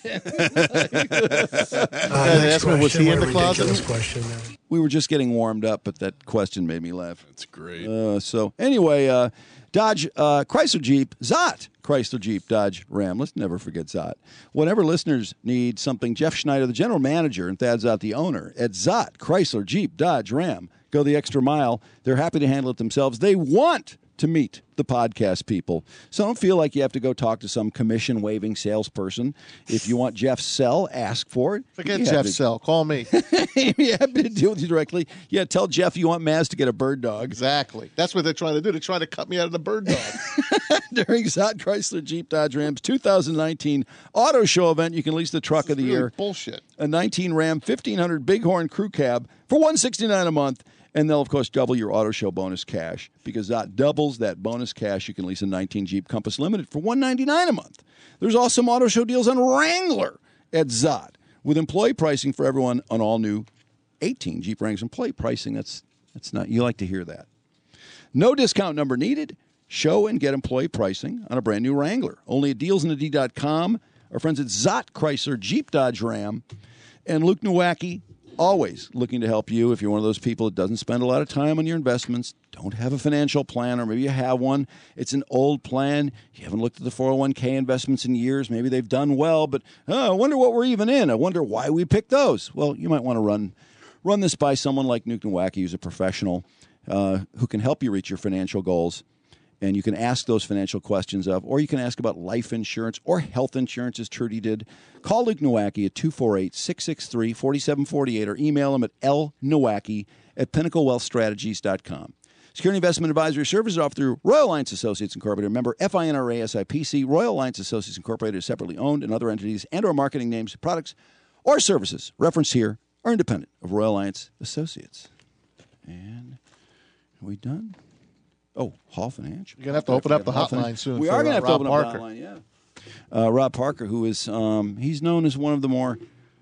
C: Uh, they asked me, was he in the closet?
D: Question,
A: We were just getting warmed up, but that question made me laugh.
B: That's great.
A: Uh, so anyway, uh, Dodge, uh, Chrysler Jeep, Zott, Chrysler Jeep, Dodge, Ram. Let's never forget Zott. Whenever listeners need something, Jeff Schneider, the general manager, and Thad Zott, the owner, at Zott, Chrysler Jeep, Dodge, Ram, go the extra mile. They're happy to handle it themselves. They want to meet the podcast people. So don't feel like you have to go talk to some commission-waving salesperson. If you want Jeff's cell, ask for it.
C: Forget
A: He'd be happy
C: Jeff's cell. Call me.
A: to- He'd be happy to deal with you directly. Yeah, tell Jeff you want Maz to get a bird dog.
C: Exactly. That's what they're trying to do. They're trying to cut me out of the bird dog.
A: During Zott Chrysler Jeep Dodge Ram's two thousand nineteen Auto Show event, you can lease the truck of the
C: Really
A: year.
C: bullshit.
A: A nineteen Ram fifteen hundred Bighorn Crew Cab for one hundred sixty-nine dollars a month. And they'll, of course, double your Auto Show bonus cash because that doubles that bonus cash. You can lease a nineteen Jeep Compass Limited for one hundred ninety-nine dollars a month. There's awesome Auto Show deals on Wrangler at Zott with employee pricing for everyone on all new eighteen Jeep Wranglers. Employee pricing, that's that's not, you like to hear that. No discount number needed. Show and get employee pricing on a brand new Wrangler. Only at deals in a d dot com. Our friends at Zott Chrysler Jeep Dodge Ram. And Luke Nowacki, always looking to help you if you're one of those people that doesn't spend a lot of time on your investments, don't have a financial plan, or maybe you have one. It's an old plan. You haven't looked at the four oh one k investments in years. Maybe they've done well, but oh, I wonder what we're even in. I wonder why we picked those. Well, you might want to run run this by someone like Luke Nowacki, who's a professional uh, who can help you reach your financial goals. And you can ask those financial questions of, or you can ask about life insurance or health insurance, as Trudy did. Call Luke Nowacki at two four eight, six six three, four seven four eight or email him at l nowacki at pinnacle wealth strategies dot com. Security investment advisory services offered through Royal Alliance Associates Incorporated. Member FINRA S I P C. Royal Alliance Associates Incorporated is separately owned, and other entities and or marketing names, products, or services referenced here are independent of Royal Alliance Associates. And are we done? Oh, Hall Financial.
C: You're going to have to open up the hotline soon.
A: We
C: for,
A: are going to
C: uh,
A: have to
C: Rob
A: open
C: Parker.
A: up the hotline, yeah. Uh, Rob Parker, who is, um, he's known as one of the more,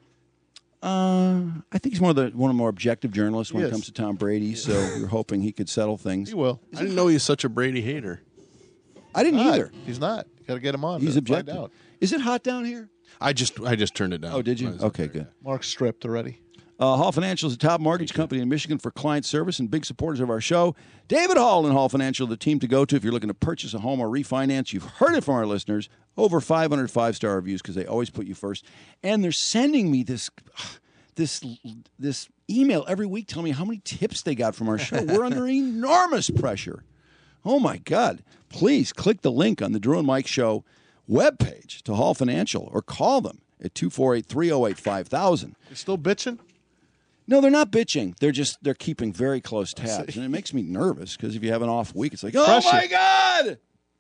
A: uh, I think he's one of the one of the more objective journalists when
C: He
A: it
C: is.
A: comes to Tom Brady, so we're hoping he could settle things.
C: He will.
B: I didn't know he's such a Brady hater.
A: I didn't
C: Not.
A: either.
C: He's not. Got to get him on.
A: He's
C: to
A: objective.
C: Find out.
A: Is it hot down here?
B: I just I just turned it down.
A: Oh, did you?
B: when I was up
A: Okay,
B: there.
A: good.
C: Mark's stripped already.
A: Uh, Hall Financial is a top mortgage company in Michigan for client service and big supporters of our show. David Hall and Hall Financial, the team to go to if you're looking to purchase a home or refinance. You've heard it from our listeners. Over five hundred five-star reviews because they always put you first. And they're sending me this, this, this email every week telling me how many tips they got from our show. We're under enormous pressure. Oh, my God. Please click the link on the Drew and Mike Show webpage to Hall Financial or call them at two four eight, three oh eight, five thousand.
C: You're still bitching?
A: No, they're not bitching. They're just they're keeping very close tabs, and it makes me nervous because if you have an off week, it's like, oh
C: Pressure.
A: my God!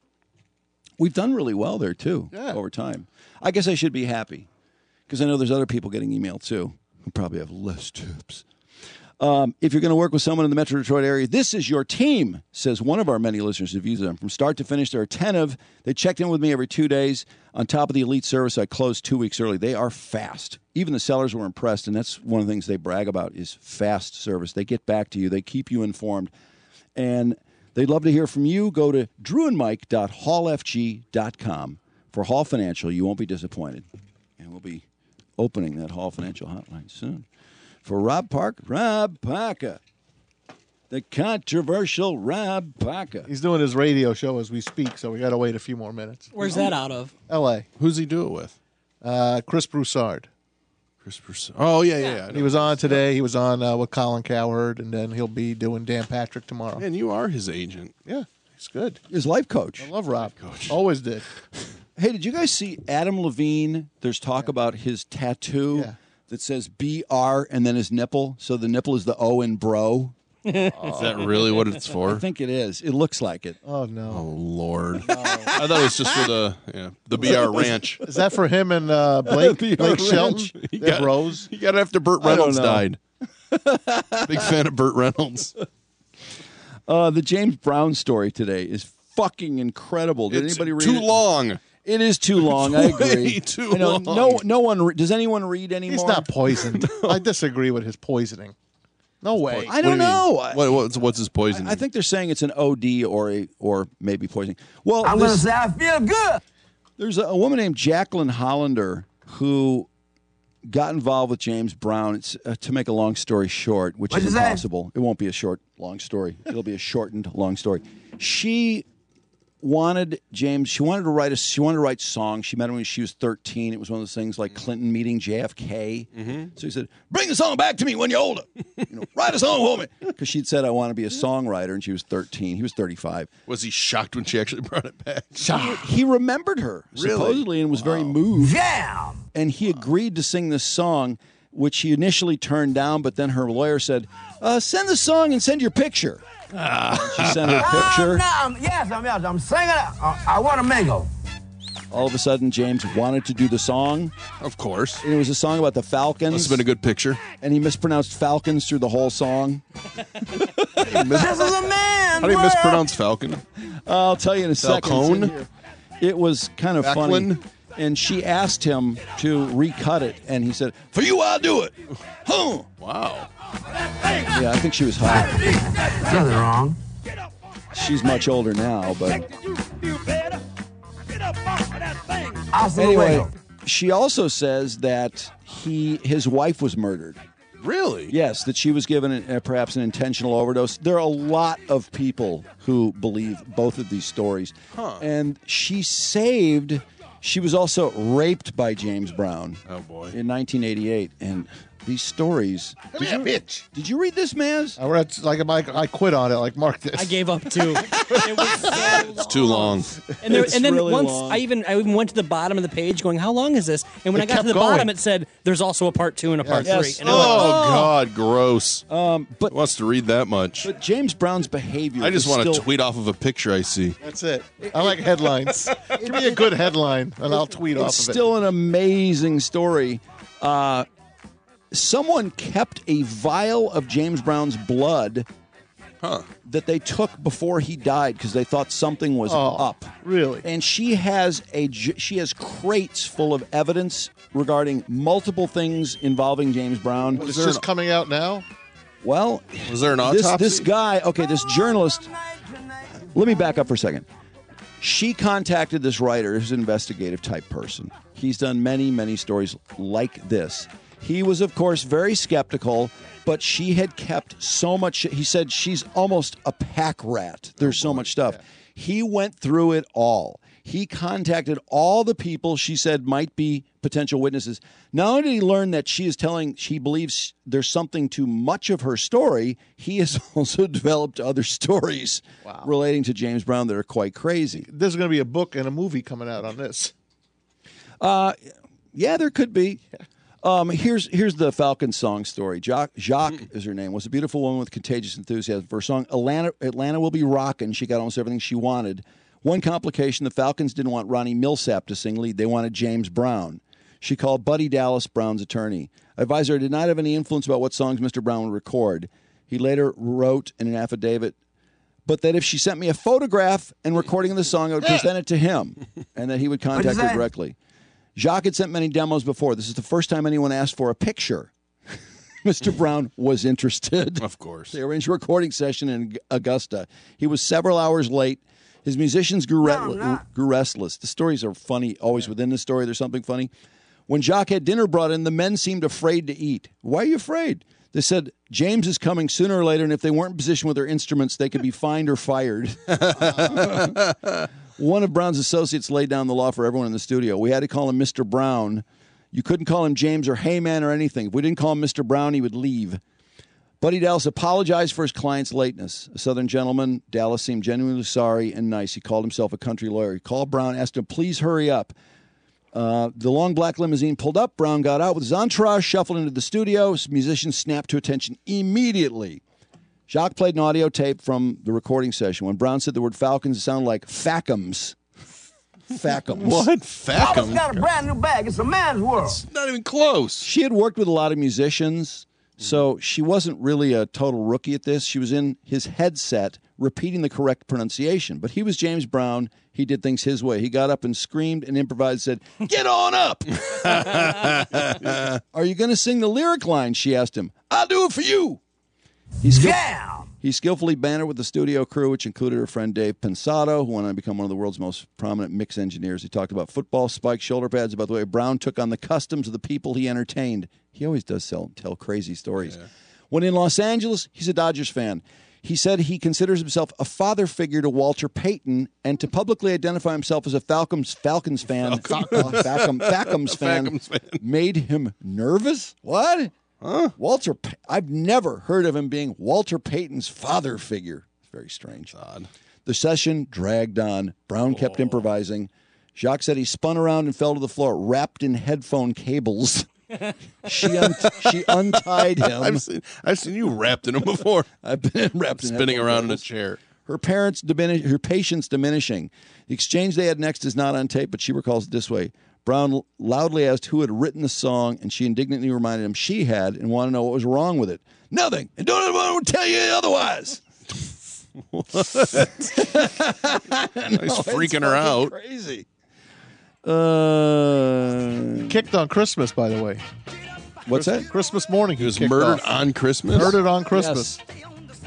A: We've done really well there too
C: Yeah.
A: over time. I guess I should be happy because I know there's other people getting email too who probably have less tips. Um, if you're going to work with someone in the Metro Detroit area, this is your team, says one of our many listeners who've used them. From start to finish, they're attentive. They checked in with me every two days. On top of the elite service, I closed two weeks early. They are fast. Even the sellers were impressed, and that's one of the things they brag about is fast service. They get back to you. They keep you informed. And they'd love to hear from you. Go to drew and mike dot hall f g dot com for Hall Financial. You won't be disappointed. And we'll be opening that Hall Financial hotline soon. For Rob Parker, Rob Parker, the controversial Rob Parker.
C: He's doing his radio show as we speak, so we got to wait a few more minutes.
H: Where's that out of?
C: L A.
B: Who's he do it with?
C: Uh, Chris Broussard.
B: Chris Broussard. Oh yeah, yeah. yeah.
C: He was on today. He was on uh, with Colin Cowherd, and then he'll be doing Dan Patrick tomorrow.
B: Man, you are his agent.
C: Yeah, he's good.
A: His life coach.
C: I love Rob. Always did.
A: Hey, did you guys see Adam Levine? There's talk about his tattoo
C: Yeah.
A: that says B R and then his nipple. So the nipple is the O in bro.
B: Is that really what it's for?
A: I think it is. It looks like it.
C: Oh no.
B: Oh Lord! I thought it was just for the yeah, the B R Ranch.
C: Is that for him and uh, Blake?
A: B R
C: Blake Shelton?
A: Ranch.
B: He
C: They're
B: got,
C: bros.
B: he got it after Burt
A: I don't
B: Reynolds
A: know.
B: died. Big fan of Burt Reynolds.
A: Uh, the James Brown story today is fucking incredible. Did
B: It's
A: anybody read
B: too
A: it?
B: long.
A: It is too long. I
B: It's way
A: agree.
B: too
A: I know,
B: long.
A: No, no one. Re- does anyone read anymore?
C: He's not poisoned. I disagree with his poisoning. No way.
A: I don't know.
B: What, what's what's his poison?
A: I think they're saying it's an O D or a or maybe poisoning. Well,
F: I'm going to
A: this-
F: say I feel good.
A: there's a, a woman named Jacqueline Hollander who got involved with James Brown. It's uh, to make a long story short, which
F: What'd
A: is
F: you say?
A: impossible. It won't be a short, long story. It'll be a shortened, long story. She wanted James. She wanted to write a. She wanted to write songs. She met him when she was thirteen. It was one of those things like Clinton meeting J F K. So he said, "Bring the song back to me when you're older. You know, write a song for me." Because she'd said, "I want to be a songwriter," and she was thirteen. He was thirty-five.
B: Was he shocked when she actually brought it back?
A: He remembered her
B: Really?
A: supposedly and was very moved.
F: Jam.
A: And he agreed to sing this song, which he initially turned down, but then her lawyer said, uh, send the song and send your picture. She sent her picture.
F: I'm not, I'm, yes, I'm, yes, I'm singing. I, I want a mango.
A: All of a sudden, James wanted to do the song.
B: Of course.
A: And it was a song about the Falcons.
B: Must have been a good picture.
A: And he mispronounced Falcons through the whole song.
F: This is a man.
B: How do you
F: world.
B: mispronounce Falcon?
A: I'll tell you in a second. It's in
B: Falcone?
A: here. It was kind of funny.
B: Backlund?
A: And she asked him to recut it, and he said, "For you, I'll do it." Huh.
B: Wow.
A: Yeah, I think she was hot.
F: Nothing wrong.
A: She's much older now, but
F: I'll sing
A: anyway,
F: a
A: she also says that he his wife was murdered.
B: Really?
A: Yes, that she was given uh, perhaps an intentional overdose. There are a lot of people who believe both of these stories.
B: Huh.
A: And she saved, she was also raped by James Brown
B: Oh, boy.
A: in nineteen eighty-eight. And these stories.
C: Come
A: Did
C: here,
A: you,
C: bitch.
A: did you read this, Maz?
C: I read like I, I quit on it. Like Mark did.
H: I gave up too. It was so
B: It's too long.
H: And, there,
A: It's
H: and then
A: really
H: once
A: long.
H: I even I even went to the bottom of the page, going, "How long is this?" And when
C: It
H: I got
C: kept
H: to the
C: going.
H: bottom, it said, "There's also a part two and a part
A: Yes.
H: three." And
B: Oh,
H: I'm like,
B: God, gross.
A: Um, but
B: Who wants to read that much?
A: but James Brown's behavior.
B: I just
A: is
B: want to
A: still,
B: tweet off of a picture I see.
C: That's it. I like headlines. Give me a good headline, and I'll tweet off
A: It's
C: of it.
A: still an amazing story. Uh, someone kept a vial of James Brown's blood
B: Huh.
A: that they took before he died because they thought something was
C: Oh,
A: up.
C: really?
A: And she has a j- she has crates full of evidence regarding multiple things involving James Brown.
C: It's just coming out now.
A: Well,
B: Was there an
A: this
B: autopsy?
A: this guy, okay, this journalist. Let me back up for a second. She contacted this writer, who's an investigative type person. He's done many, many stories like this. He was, of course, very skeptical, but she had kept so much. He said she's almost a pack rat. There's so much stuff. He went through it all. He contacted all the people she said might be potential witnesses. Not only did he learn that she is telling, she believes there's something to much of her story, he has also developed other stories relating to James Brown that are quite crazy.
C: There's going to be a book and a movie coming out on this.
A: Uh, yeah, there could be. Um, here's here's the Falcon song story. Jacques, Jacques is her name. Was a beautiful woman with contagious enthusiasm for her song. Atlanta, Atlanta will be rockin'. She got almost everything she wanted. One complication: the Falcons didn't want Ronnie Millsap to sing lead. They wanted James Brown. She called Buddy Dallas, Brown's attorney. Advisor did not have any influence about what songs Mister Brown would record. He later wrote in an affidavit, but that if she sent me a photograph and recording of the song, I would present it to him, and that he would contact her directly. Jacques had sent many demos before. This is the first time anyone asked for a picture. Mister Brown was interested.
B: Of course.
A: They arranged a recording session in Augusta. He was several hours late. His musicians grew, re- grew restless. The stories are funny. Always within the story, there's something funny. When Jacques had dinner brought in, the men seemed afraid to eat. Why are you afraid? They said, James is coming sooner or later, and if they weren't in position with their instruments, they could be fined or fired. One of Brown's associates laid down the law for everyone in the studio. We had to call him Mister Brown. You couldn't call him James or Hey Man or anything. If we didn't call him Mister Brown, he would leave. Buddy Dallas apologized for his client's lateness. A Southern gentleman, Dallas seemed genuinely sorry and nice. He called himself a country lawyer. He called Brown, asked him, please hurry up. Uh, the long black limousine pulled up. Brown got out with his entourage, shuffled into the studio. His musicians snapped to attention immediately. Jacques played an audio tape from the recording session. When Brown said the word Falcons, it sounded like Fackums. Fackums.
B: What?
F: I
B: Fackum?
F: got a brand new bag. It's a man's world.
B: It's not even close.
A: She had worked with a lot of musicians, so she wasn't really a total rookie at this. She was in his headset repeating the correct pronunciation. But he was James Brown. He did things his way. He got up and screamed and improvised and said, get on up. Are you going to sing the lyric line? She asked him. I'll do it for you. He, skill-
F: Yeah.
A: he skillfully bantered with the studio crew, which included her friend Dave Pensato, who went on to become one of the world's most prominent mix engineers. He talked about football, spiked shoulder pads, about the way Brown took on the customs of the people he entertained. He always does sell, tell crazy stories. Yeah. When in Los Angeles, he's a Dodgers fan. He said he considers himself a father figure to Walter Payton, and to publicly identify himself as a Falcons Falcons fan, Falcons, Falcons, Falcons fan,
B: Falcons fan.
A: made him nervous. What? Huh? Walter, Pa- I've never heard of him being Walter Payton's father figure. It's very strange.
B: Odd.
A: The session dragged on. Brown oh. kept improvising. Jacques said he spun around and fell to the floor, wrapped in headphone cables. she un- she untied him.
B: I've seen, I've seen you wrapped in them before.
A: I've been wrapped in
B: spinning around
A: cables.
B: in a chair.
A: Her parents diminish, her patience diminishing. The exchange they had next is not on tape, but she recalls it this way. Brown loudly asked who had written the song, and she indignantly reminded him she had and wanted to know what was wrong with it. Nothing, and don't anyone tell you otherwise.
B: Nice
A: no,
B: freaking her out.
A: Crazy. Uh,
C: Kicked on Christmas, by the way.
A: What's
C: Christmas,
A: that?
C: Christmas morning.
B: He was
C: kicked
B: murdered
C: off.
B: on Christmas?
C: Murdered on Christmas.
A: Yes.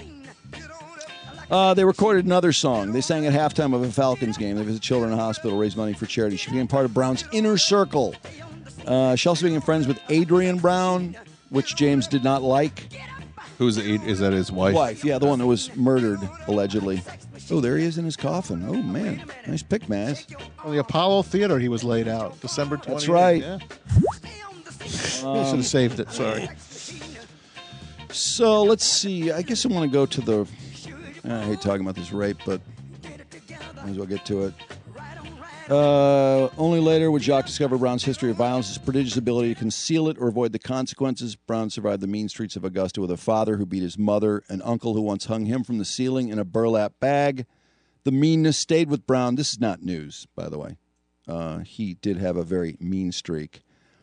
A: Uh, they recorded another song. They sang at halftime of a Falcons game. They visit children in a hospital, raise money for charity. She became part of Brown's inner circle. Uh, she also became friends with Adrian Brown, which James did not like.
B: Who's the, is that his wife?
A: Wife, yeah, the one that was murdered, allegedly. Oh, there he is in his coffin. Oh, man. Nice pick, Maz.
C: On the Apollo Theater, he was laid out. December twentieth.
A: That's right.
C: Yeah. You should have saved it. Sorry.
A: So let's see. I guess I want to go to the. I hate talking about this rape, but might as well get to it. Uh, only later would Jacques discover Brown's history of violence, his prodigious ability to conceal it or avoid the consequences. Brown survived the mean streets of Augusta with a father who beat his mother, an uncle who once hung him from the ceiling in a burlap bag. The meanness stayed with Brown. This is not news, by the way. Uh, he did have a very mean streak.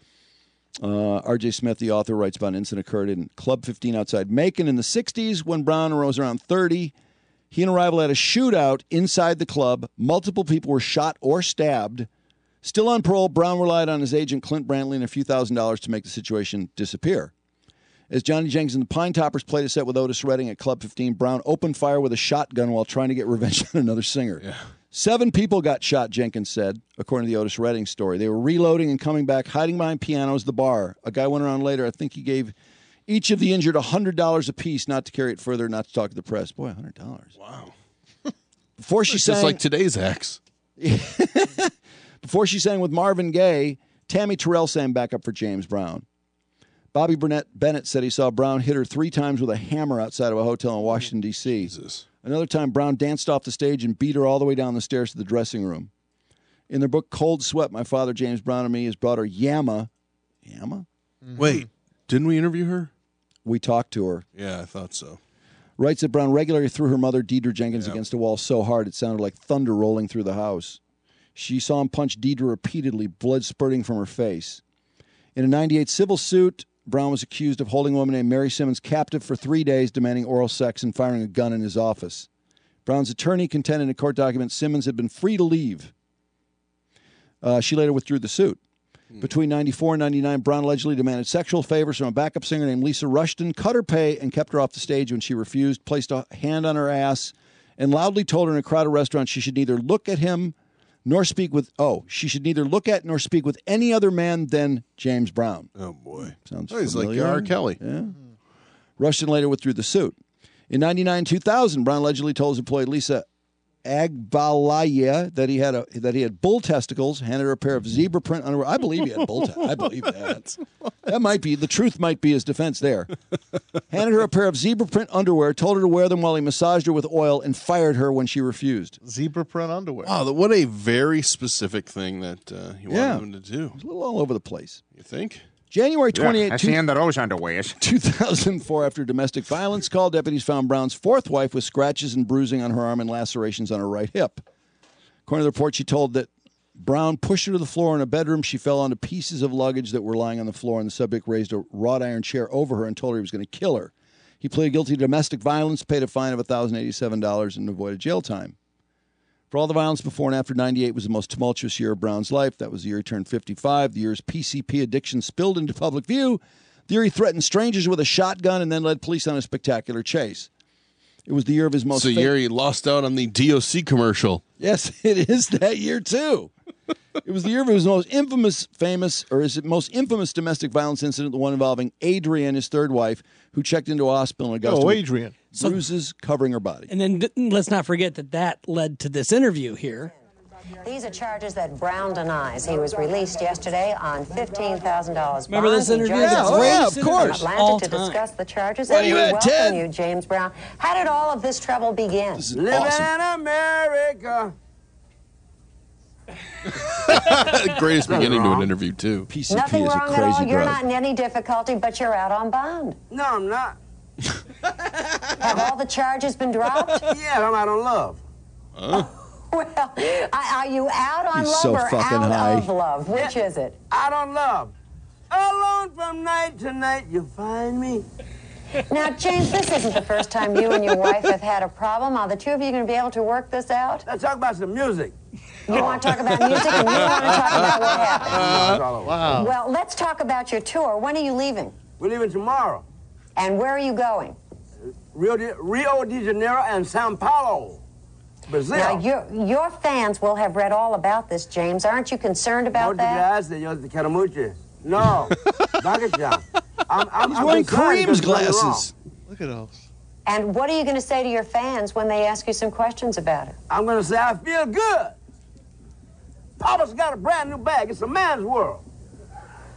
A: Uh, R J Smith, the author, writes about an incident occurred in Club fifteen outside Macon in the sixties when Brown was around thirty. He and a rival had a shootout inside the club. Multiple people were shot or stabbed. Still on parole, Brown relied on his agent, Clint Brantley, and a few thousand dollars to make the situation disappear. As Johnny Jenkins and the Pine Toppers played a set with Otis Redding at Club fifteen, Brown opened fire with a shotgun while trying to get revenge on another singer.
B: Yeah.
A: Seven people got shot, Jenkins said, according to the Otis Redding story. They were reloading and coming back, hiding behind pianos at the bar. A guy went around later. I think he gave each of the injured one hundred dollars apiece not to carry it further, not to talk to the press. Boy, one hundred dollars.
B: Wow.
A: Before she
B: It's
A: sang,
B: just like today's ex.
A: Before she sang with Marvin Gaye, Tammy Terrell sang backup for James Brown. Bobby Burnett Bennett said he saw Brown hit her three times with a hammer outside of a hotel in Washington, D C
B: Jesus.
A: Another time, Brown danced off the stage and beat her all the way down the stairs to the dressing room. In their book, Cold Sweat, my father, James Brown, and me, his daughter, Yama. Yama?
B: Mm-hmm. Wait, didn't we interview her?
A: We talked to her.
B: Yeah, I thought so.
A: Writes that Brown regularly threw her mother, Deidre Jenkins,
B: Yeah.
A: against a wall so hard it sounded like thunder rolling through the house. She saw him punch Deidre repeatedly, blood spurting from her face. In a ninety-eight civil suit, Brown was accused of holding a woman named Mary Simmons captive for three days, demanding oral sex and firing a gun in his office. Brown's attorney contended in a court document Simmons had been free to leave. Uh, she later withdrew the suit. Between ninety-four and ninety-nine, Brown allegedly demanded sexual favors from a backup singer named Lisa Rushton, cut her pay, and kept her off the stage when she refused, placed a hand on her ass, and loudly told her in a crowded restaurant she should neither look at him nor speak with, oh, she should neither look at nor speak with any other man than James Brown.
B: Oh, boy.
A: Sounds
B: oh, he's
A: familiar.
B: like R. Kelly.
A: Yeah. Rushton later withdrew the suit. In ninety-nine two thousand, Brown allegedly told his employee Lisa Agbalaya that he had a that he had bull testicles, handed her a pair of zebra print underwear. I believe he had bull testicles. I believe that. That might be the truth. Might be his defense there. Handed her a pair of zebra print underwear, told her to wear them while he massaged her with oil, and fired her when she refused.
C: Zebra print underwear.
B: Wow, what a very specific thing that uh, he wanted
A: Yeah.
B: him to do.
A: It's a little all over the place.
B: You think?
A: January twenty-eighth,
J: That's the end of those underwears.
A: two thousand four, after a domestic violence call, deputies found Brown's fourth wife with scratches and bruising on her arm and lacerations on her right hip. According to the report, she told that Brown pushed her to the floor in a bedroom. She fell onto pieces of luggage that were lying on the floor, and the subject raised a wrought iron chair over her and told her he was going to kill her. He pleaded guilty to domestic violence, paid a fine of one thousand eighty-seven dollars, and avoided jail time. For all the violence before and after ninety-eight was the most tumultuous year of Brown's life. That was the year he turned fifty-five, the year his P C P addiction spilled into public view, the year he threatened strangers with a shotgun and then led police on a spectacular chase. It was the year of his most...
B: It's the
A: fa-
B: year he lost out on the D O C commercial.
A: Yes, it is that year, too. It was the year of his most infamous, famous, or his most infamous domestic violence incident, the one involving Adrian, his third wife, who checked into a hospital in Augusta.
C: Oh,
A: with
C: Adrian.
A: Bruises covering her body.
H: And then th- let's not forget that that led to this interview here.
K: These are charges that Brown denies. He was released yesterday on fifteen thousand dollars bond.
H: Remember this
K: He
H: interview?
K: joins
H: Yeah,
K: us
H: oh, yeah,
K: from
H: of course.
K: Atlanta
H: All
K: to
H: time.
K: discuss the charges.
A: What
K: and
A: are you
K: we
A: at,
K: welcome
A: Ted?
K: you, James Brown. How did all of this trouble begin?
A: This is
F: Living
A: awesome.
F: in America.
B: Greatest beginning to an interview, too.
A: P C P
K: Nothing
A: is a
K: wrong at all.
A: crazy
K: You're
A: drug.
K: not in any difficulty, but you're out on bond.
F: No, I'm not.
K: Have all the charges been dropped?
F: Yeah, I'm out on love.
K: Well, I- are you out on
A: He's
K: love
A: so
K: or
A: fucking
K: out
A: high.
K: of love? Which is it?
F: Out on love. Alone from night to night, you find me.
K: Now, James, this isn't the first time you and your wife have had a problem. Are the two of you going to be able to work this out?
F: Let's talk about some music.
K: You want to talk about music and you want to talk about what happened.
C: Wow.
K: Well, let's talk about your tour. When are you leaving?
F: We're leaving tomorrow.
K: And where are you going?
F: Rio de, Rio de Janeiro and Sao Paulo, Brazil.
K: Now, your, your fans will have read all about this, James. Aren't you concerned about
F: Muchas
K: that?
F: gracias, yo te quiero mucho. No, Bakashan. I'm, I'm,
A: He's
F: I'm
A: wearing
F: concerned
A: Kareem's
F: because it's
A: glasses.
C: Look at those.
K: And what are you going to say to your fans when they ask you some questions about it?
F: I'm going to say I feel good. Papa's got a brand new bag. It's a man's world.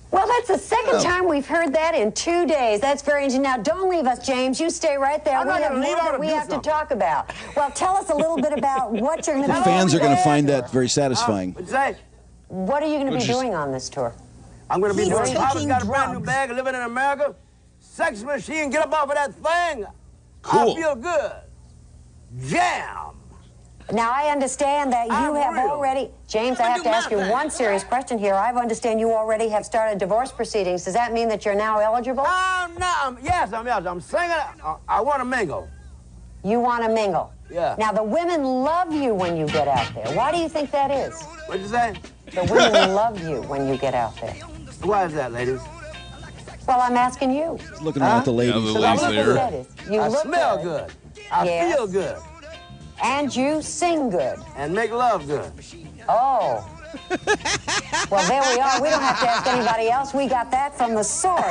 K: Well, that's the second time we've heard that in two days. That's very interesting. Now, don't leave us, James. You stay right there.
F: I'm
K: we
F: not
K: have
F: gonna
K: more
F: leave. I
K: that
F: wanna
K: we
F: do
K: have to
F: something.
K: talk about. Well, tell us a little bit about what you're going to be
A: Fans are
K: doing.
A: going to find that very
F: Uh,
A: satisfying.
F: what'd you say?
K: What are you going to be
B: What'd you
K: doing on this tour?
F: I'm going to be
K: He's
F: doing. Papa's
K: taking
F: got a brand new
K: drugs.
F: bag, living in America. Sex machine, get up off of that thing.
B: Cool.
F: I feel good. Jam.
K: Now, I understand that you
F: I'm
K: have
F: real.
K: already... James,
F: Let
K: I
F: me
K: have
F: do
K: to
F: my
K: ask you
F: thing.
K: one serious question here. I understand you already have started divorce proceedings. Does that mean that you're now eligible?
F: I'm not. I'm, yes, I'm yes. I'm singing. I, I want to mingle.
K: You want to mingle?
F: Yeah.
K: Now, the women love you when you get out there. Why do you think that is?
F: What'd you say?
K: The women love you when you get out there.
F: Why is that, ladies?
K: Well, I'm asking you.
A: Looking around at the
B: Yeah,
A: ladies.
B: the
K: I
B: ladies
K: look
B: there.
K: at it. You
F: I
K: look
F: smell
K: good.
F: good. I
K: Yes.
F: feel good.
K: And you sing good.
F: And make love good.
K: Oh. Well, there we are. We don't have to ask anybody else. We got that from the source.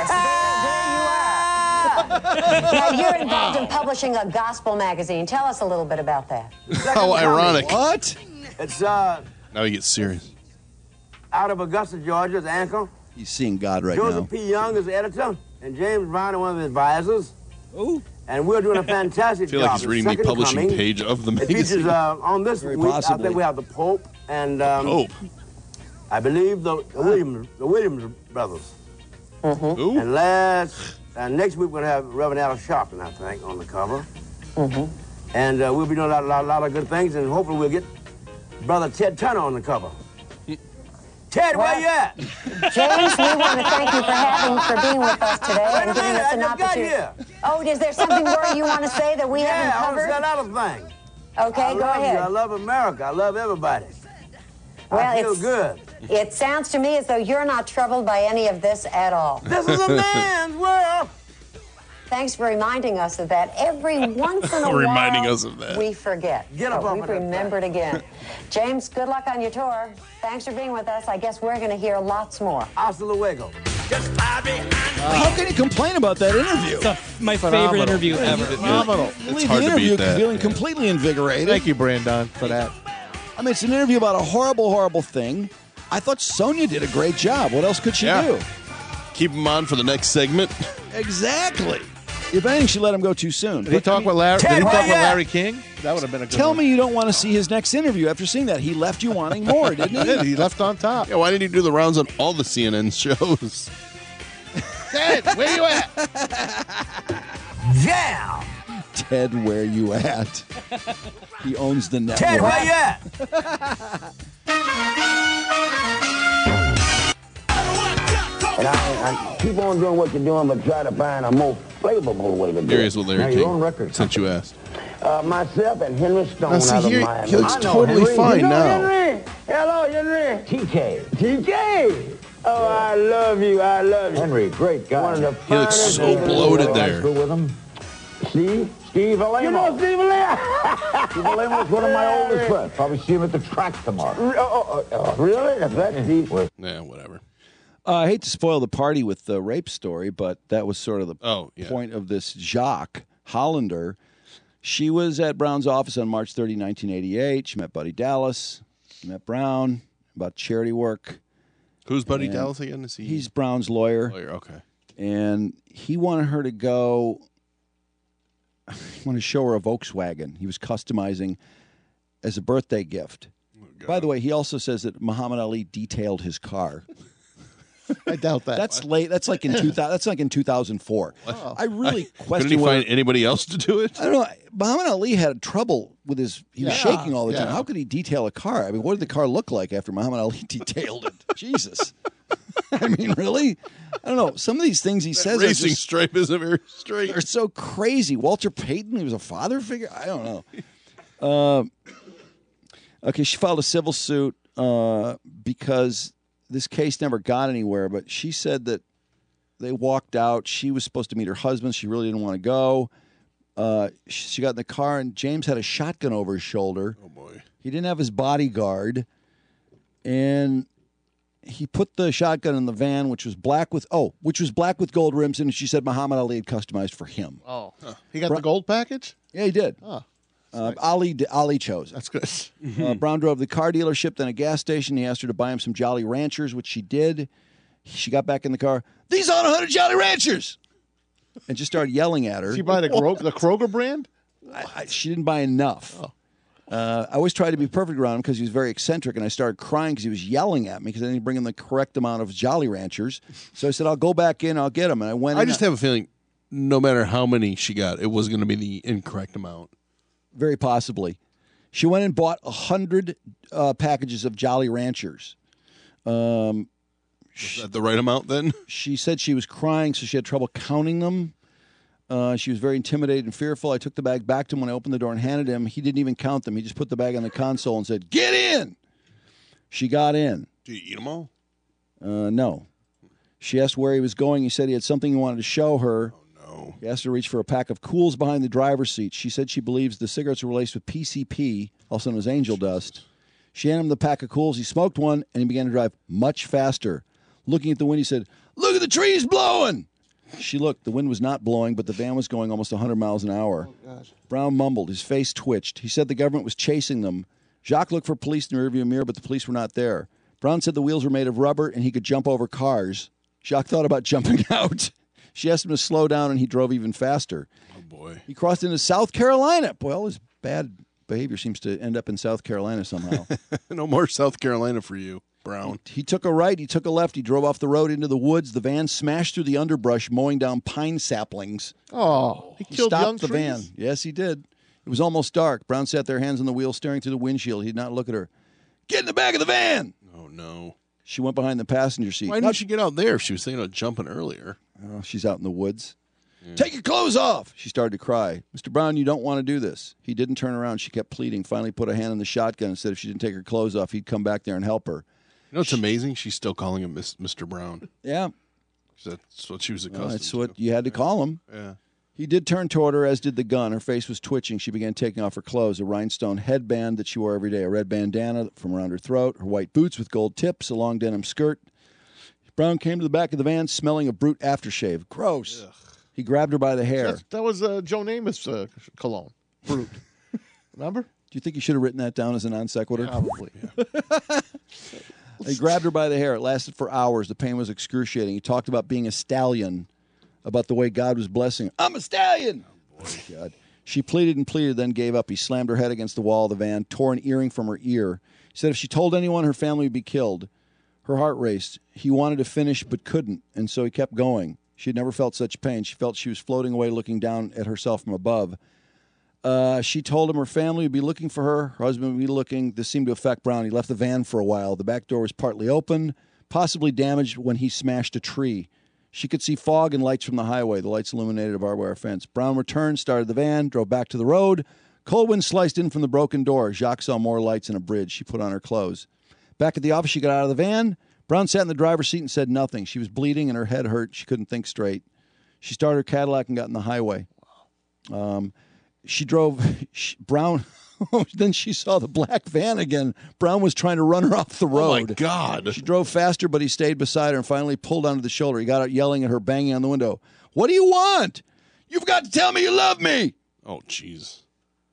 K: There, there you are. Now, you're involved in publishing a gospel magazine. Tell us a little bit about that.
B: How ironic.
A: What?
F: It's uh,
B: Now he gets serious.
F: out of Augusta, Georgia, it's Anchor.
A: He's seeing God right
F: Joseph
A: now.
F: P. Young is the editor, and James Brown is one of the advisors.
A: Ooh.
F: And we're doing a fantastic
B: I feel
F: job.
B: like he's
F: The
B: reading the
F: second
B: publishing
F: coming.
B: page of the
F: It features
B: magazine.
F: uh, on this
A: Very
F: week. I
A: possibly.
F: think we have the Pope and um,
B: Pope.
F: I believe the, the Williams, the Williams brothers.
B: Ooh.
F: And last, uh, next week we're gonna have Reverend Al Sharpton, I think, on the cover. And uh, we'll be doing a lot, lot, lot of good things, and hopefully we'll get Brother Ted Turner on the cover. Ted, where you at?
K: James, we want to thank you for having, for being with us today
F: Wait a
K: and giving
F: minute,
K: us
F: I
K: an
F: just got
K: opportunity.
F: here.
K: Oh, is there something more you want to say that we
F: Yeah,
K: haven't
F: I want to say
K: covered?
F: another thing.
K: Okay,
F: I
K: go
F: love
K: ahead.
F: you. I love America. I love everybody.
K: Well,
F: I feel
K: it's-
F: good.
K: It sounds to me as though you're not troubled by any of this at all.
F: This is a man's world.
K: Thanks for reminding us of that. Every once in a while,
B: Reminding us of that.
K: we forget.
F: Get up
K: But
F: off
K: we've
F: of that
K: remembered again. James, good luck on your tour. Thanks for being with us. I guess we're going to hear lots more.
F: Hasta luego.
A: How can you complain about that interview?
H: It's a, my favorite interview ever.
C: Phenomenal.
A: You leave
B: hard
A: the
B: to beat
A: interview
B: that.
A: feeling completely invigorated.
C: Thank you, Brandon, for that.
A: I mean, it's an interview about a horrible, horrible thing. I thought Sonia did a great job. What else could she
B: Yeah.
A: do?
B: Keep him on for the next segment.
A: Exactly. If anything, she let him go too soon.
C: Did he
A: But,
C: talk with Larry?
F: Ted,
C: Did he
F: where
C: talk
F: you
C: with
F: at?
C: Larry King? That would have been a good
A: tell
C: one.
A: me you don't want to see his next interview after seeing that. He left you wanting more, didn't
C: He
A: he?
C: did. He left on top.
B: Yeah, why didn't he do the rounds on all the C N N shows?
C: Ted, where you at?
F: Jam.
A: Ted, where you at? He owns the network.
F: Ted, where you at? And I, I keep on doing what you're doing, but try to find a more favorable way to do
B: Here he
F: it.
B: is with
F: Now,
B: Larry
F: your own
B: King.
F: record
B: Since you asked.
F: Uh, myself and Henry Stone
B: Now, see,
F: out of
B: here-
F: Miami.
B: he looks
F: I know
B: totally
F: Henry.
B: fine
F: you know
B: now.
F: Henry? Hello, Henry. T K. T K. Oh, I love you. I love you. Henry, great guy. One of the
B: He looks
F: finest
B: so
F: people in the
B: bloated
F: world.
B: there.
F: With him. Steve? Steve Alamo. You know Steve Alamo? Steve Alamo is one of my oldest friends. Probably see him at the track tomorrow. Oh, oh, oh, really? If that's Steve.
B: Yeah, whatever.
A: Uh, I hate to spoil the party with the rape story, but that was sort of the
B: Oh, yeah.
A: point of this Jacques Hollander. She was at Brown's office on March thirtieth, nineteen eighty-eight. She met Buddy Dallas. She met Brown about charity work.
B: Who's Buddy
A: And
B: Dallas again? Is he
A: He's Brown's lawyer.
B: lawyer? Okay.
A: And he wanted her to go, he wanted to show her a Volkswagen. He was customizing as a birthday gift. By the way, he also says that Muhammad Ali detailed his car.
C: I doubt that.
A: That's late. That's like in two thousand. That's like in two thousand four. I really
B: Couldn't
A: question
B: he
A: whether,
B: find anybody else to do it?
A: I don't know. Muhammad Ali had trouble with his. He was
C: Yeah.
A: shaking all the time.
C: Yeah.
A: How could he detail a car? I mean, what did the car look like after Muhammad Ali detailed it? Jesus. I mean, really? I don't know. Some of these things he says are
B: Racing
A: just,
B: stripe isn't very straight.
A: are so crazy. Walter Payton, he was a father figure. I don't know. Uh, okay, she filed a civil suit uh, because this case never got anywhere. But she said that they walked out. She was supposed to meet her husband. She really didn't want to go. Uh, she, she got in the car, and James had a shotgun over his shoulder.
B: Oh boy.
A: He didn't have his bodyguard, and he put the shotgun in the van, which was black with oh, which was black with gold rims, and she said Muhammad Ali had customized for him.
C: Oh, he got the gold package?
A: Yeah, he did.
C: Oh,
A: Uh, Ali Ali chose it.
C: that's good.
A: Uh, Brown drove to the car dealership, then a gas station. He asked her to buy him some Jolly Ranchers, which she did. She got back in the car. These aren't one hundred Jolly Ranchers, and just started yelling at her.
C: Did she buy the, Gro- the Kroger brand?
A: I, I, she didn't buy enough.
C: Oh.
A: Uh, I always tried to be perfect around him because he was very eccentric, and I started crying because he was yelling at me because I didn't bring him the correct amount of Jolly Ranchers. So I said, I'll go back in, I'll get him. And I went
B: I
A: in.
B: just have a feeling no matter how many she got, it was going to be the incorrect amount.
A: Very possibly. She went and bought one hundred uh, packages of Jolly Ranchers. Um,
B: Is that the right amount then?
A: She said she was crying, so she had trouble counting them. Uh, she was very intimidated and fearful. I took the bag back to him when I opened the door and handed him. He didn't even count them. He just put the bag on the console and said, "Get in!" She got in.
B: Did you eat them all?
A: Uh, no. She asked where he was going. He said he had something he wanted to show her.
B: Oh, no.
A: He asked her to reach for a pack of Cools behind the driver's seat. She said she believes the cigarettes were laced with P C P, also known as angel dust. She handed him the pack of Cools. He smoked one, and he began to drive much faster. Looking at the wind, he said, "Look at the trees blowing!" She looked. The wind was not blowing, but the van was going almost one hundred miles an hour.
C: Oh,
A: Brown mumbled. His face twitched. He said the government was chasing them. Jacques looked for police in the rearview mirror, but the police were not there. Brown said the wheels were made of rubber and he could jump over cars. Jacques thought about jumping out. She asked him to slow down, and he drove even faster.
B: Oh, boy.
A: He crossed into South Carolina. Boy, all his bad behavior seems to end up in South Carolina somehow.
B: No more South Carolina for you, Brown.
A: He, he took a right. He took a left. He drove off the road into the woods. The van smashed through the underbrush, mowing down pine saplings.
C: Oh, he
A: He
C: killed
A: stopped
C: young
A: the
C: trees?
A: van. Yes, he did. It was almost dark. Brown sat there, hands on the wheel, staring through the windshield. He did not look at her. "Get in the back of the van!"
B: Oh, no.
A: She went behind the passenger seat.
B: Why didn't she get out there if she was thinking of jumping earlier?
A: Oh, she's out in the woods. "Take your clothes off!" She started to cry. "Mister Brown, you don't want to do this." He didn't turn around. She kept pleading. Finally put a hand on the shotgun and said if she didn't take her clothes off, he'd come back there and help her.
B: You know what's amazing? She's still calling him Miss, Mister Brown.
A: Yeah.
B: That's what she was accustomed
A: Well, that's
B: to.
A: what you had to call him.
B: Yeah.
A: He did turn toward her, as did the gun. Her face was twitching. She began taking off her clothes, a rhinestone headband that she wore every day, a red bandana from around her throat, her white boots with gold tips, a long denim skirt. Brown came to the back of the van smelling of Brute aftershave. Gross. Ugh. He grabbed her by the hair.
C: That's, that was uh, Joe Namath's uh, cologne. Brute. Remember?
A: Do you think you should have written that down as a non sequitur?
C: Probably.
A: He grabbed her by the hair. It lasted for hours. The pain was excruciating. He talked about being a stallion, about the way God was blessing him. "I'm a stallion!" Oh, God. She pleaded and pleaded, then gave up. He slammed her head against the wall of the van, tore an earring from her ear. He said if she told anyone, her family would be killed. Her heart raced. He wanted to finish but couldn't, and so he kept going. She had never felt such pain. She felt she was floating away, looking down at herself from above. Uh, she told him her family would be looking for her. Her husband would be looking. This seemed to affect Brown. He left the van for a while. The back door was partly open, possibly damaged when he smashed a tree. She could see fog and lights from the highway. The lights illuminated a barbed wire fence. Brown returned, started the van, drove back to the road. Cold wind sliced in from the broken door. Jacques saw more lights and a bridge. She put on her clothes. Back at the office, she got out of the van. Brown sat in the driver's seat and said nothing. She was bleeding and her head hurt. She couldn't think straight. She started her Cadillac and got in the highway. Um, she drove she, Brown. Then she saw the black van again. Brown was trying to run her off the road.
B: Oh, my God.
A: She drove faster, but he stayed beside her and finally pulled onto the shoulder. He got out yelling at her, banging on the window. "What do you want? You've got to tell me you love me."
B: Oh, jeez.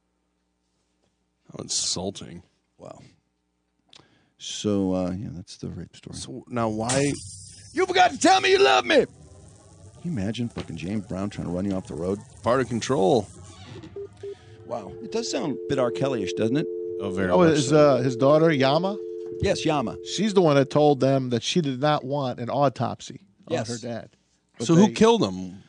B: How insulting.
A: Wow. So, uh, yeah, that's the rape story.
B: So now why?
A: You've got to tell me you love me. Can you imagine fucking James Brown trying to run you off the road?
B: Part of control.
A: Wow. It does sound a bit R. Kelly-ish, doesn't it?
B: Oh, very
C: Oh,
B: much
C: his,
B: so.
C: uh, his daughter, Yama?
A: Yes, Yama.
C: She's the one that told them that she did not want an autopsy
A: Yes.
C: on her dad. But
B: So who
C: they-
B: killed him?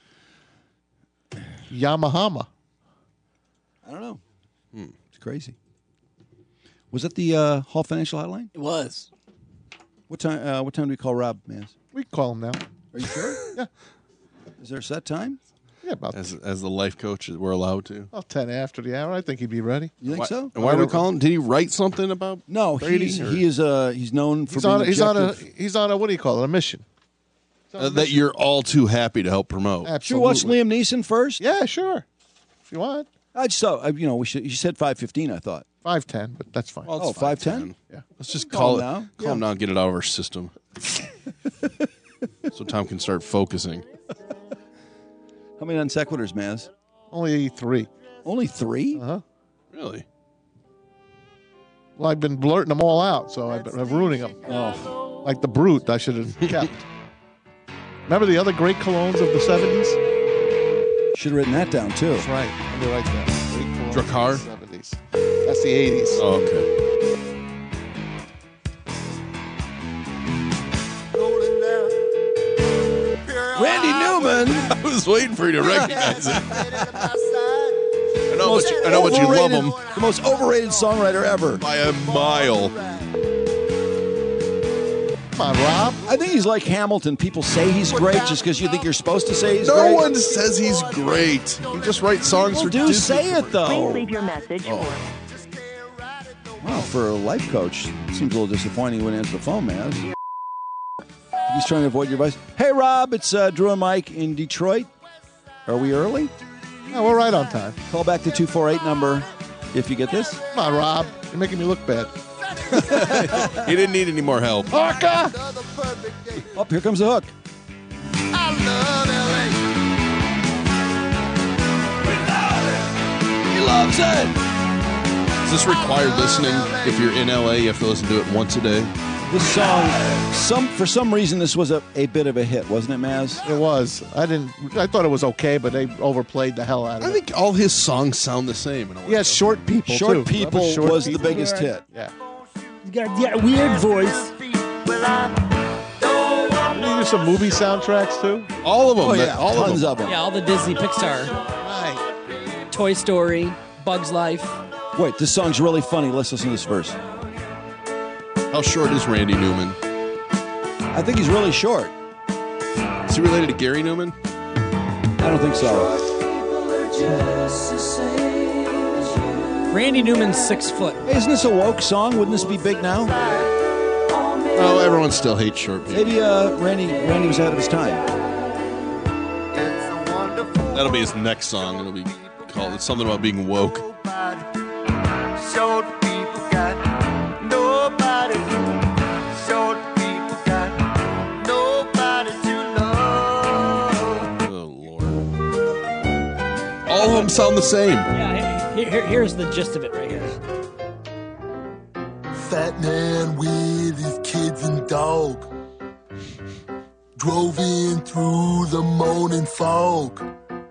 C: Yamahama.
A: I don't know.
B: Hmm.
A: It's crazy. Was that the uh, Hall Financial Hotline?
H: It was.
A: What time? Uh, what time do we call Rob, man?
C: We can call him now.
A: Are you sure?
C: Yeah.
A: Is there a set time?
C: Yeah, about,
B: As as the life coach, we're allowed to.
C: about ten after the hour. I think he'd be ready.
A: You think
B: Why-
A: so?
B: And why are we calling? Did he write something about?
A: No,
B: Brady,
A: he's,
B: or-
A: he is. Uh, he's known for
C: He's
A: being
C: on, he's on a
A: objective.
C: he's on a what do you call it? A mission. He's on a
B: Uh, that
C: mission.
B: you're all too happy to help promote.
A: Should we watch
C: Absolutely.
A: Liam Neeson first?
C: Yeah, sure. If you want.
A: I just saw. uh, You know, we should. You said five fifteen. I thought.
C: Five ten, but that's fine.
B: Well,
A: Oh,
B: it's
A: five ten.
C: Yeah.
B: Let's just
A: Call
B: call it
A: him now.
B: Call him now and get it out of our system. So Tom can start focusing.
A: How many non sequiturs, Maz?
C: Only three.
A: Only three.
C: Uh huh.
B: Really?
C: Well, I've been blurting them all out, so I've been I'm ruining them.
A: Oh,
C: Like the brute, I should have kept. Remember the other great colognes of the seventies?
A: Should have written that down, too.
C: That's right. Let me write that. Great colognes
B: Drakkar?
C: of the seventies. That's the eighties.
B: Oh, okay.
A: Randy Newman.
B: I was waiting for you to recognize it. I know what you, I know what you love him
A: The most overrated songwriter ever.
B: by a mile.
C: Come on, Rob.
A: I think he's like Hamilton. People say he's great just because you think you're supposed to say he's
B: No
A: great.
B: one says he's great. He just writes songs
A: People
B: for
A: do
B: Disney.
A: say it, though.
J: Leave your message.
A: Well, for a life coach, it seems a little disappointing when he answers the phone, man. He's trying to avoid your voice. Hey, Rob, it's uh, Drew and Mike in Detroit. Are we early?
C: No, we're right on time.
A: Call back the two four eight number if you get this.
C: Come on, Rob. You're making me look bad.
B: He didn't need any more help.
C: Parker!
A: Oh, here comes the hook. He loves it.
B: Is this required listening? If you're in L A, you have to listen to it once a day.
A: This song, some for some reason, this was a, a bit of a hit, wasn't it, Maz?
C: It was. I didn't. I thought it was okay, but they overplayed the hell out of
B: I
C: it.
B: think all his songs sound the same. In a way.
C: Yeah, Short People,
A: Short
C: too.
A: People
C: Remember Short
A: was
C: People?
A: the biggest hit.
C: Yeah.
J: You got yeah, weird voice.
C: Didn't you do some movie soundtracks, too?
B: All of them.
A: Oh,
B: that-
A: yeah,
B: all
A: tons
B: of
A: of them.
H: Yeah, all the Disney Pixar.
C: Right.
H: Toy Story, Bug's Life.
A: Wait, this song's really funny. Let's listen to this verse.
B: them. How short is Randy Newman?
A: I think he's really short.
B: Is he related to Gary Newman?
A: I don't think so.
H: Randy Newman's six foot.
A: Hey, isn't this a woke song? Wouldn't this be big now?
B: Oh, everyone still hates short people.
A: Maybe uh, Randy Randy was ahead of his time.
B: That'll be his next song. It'll be called it's something about being woke.
L: Short people got nobody. Short people got nobody to love.
B: Oh Lord! All of them sound the same.
H: Yeah, here, here, here's the gist of it right here.
L: Fat man with his kids and dog drove in through the morning fog.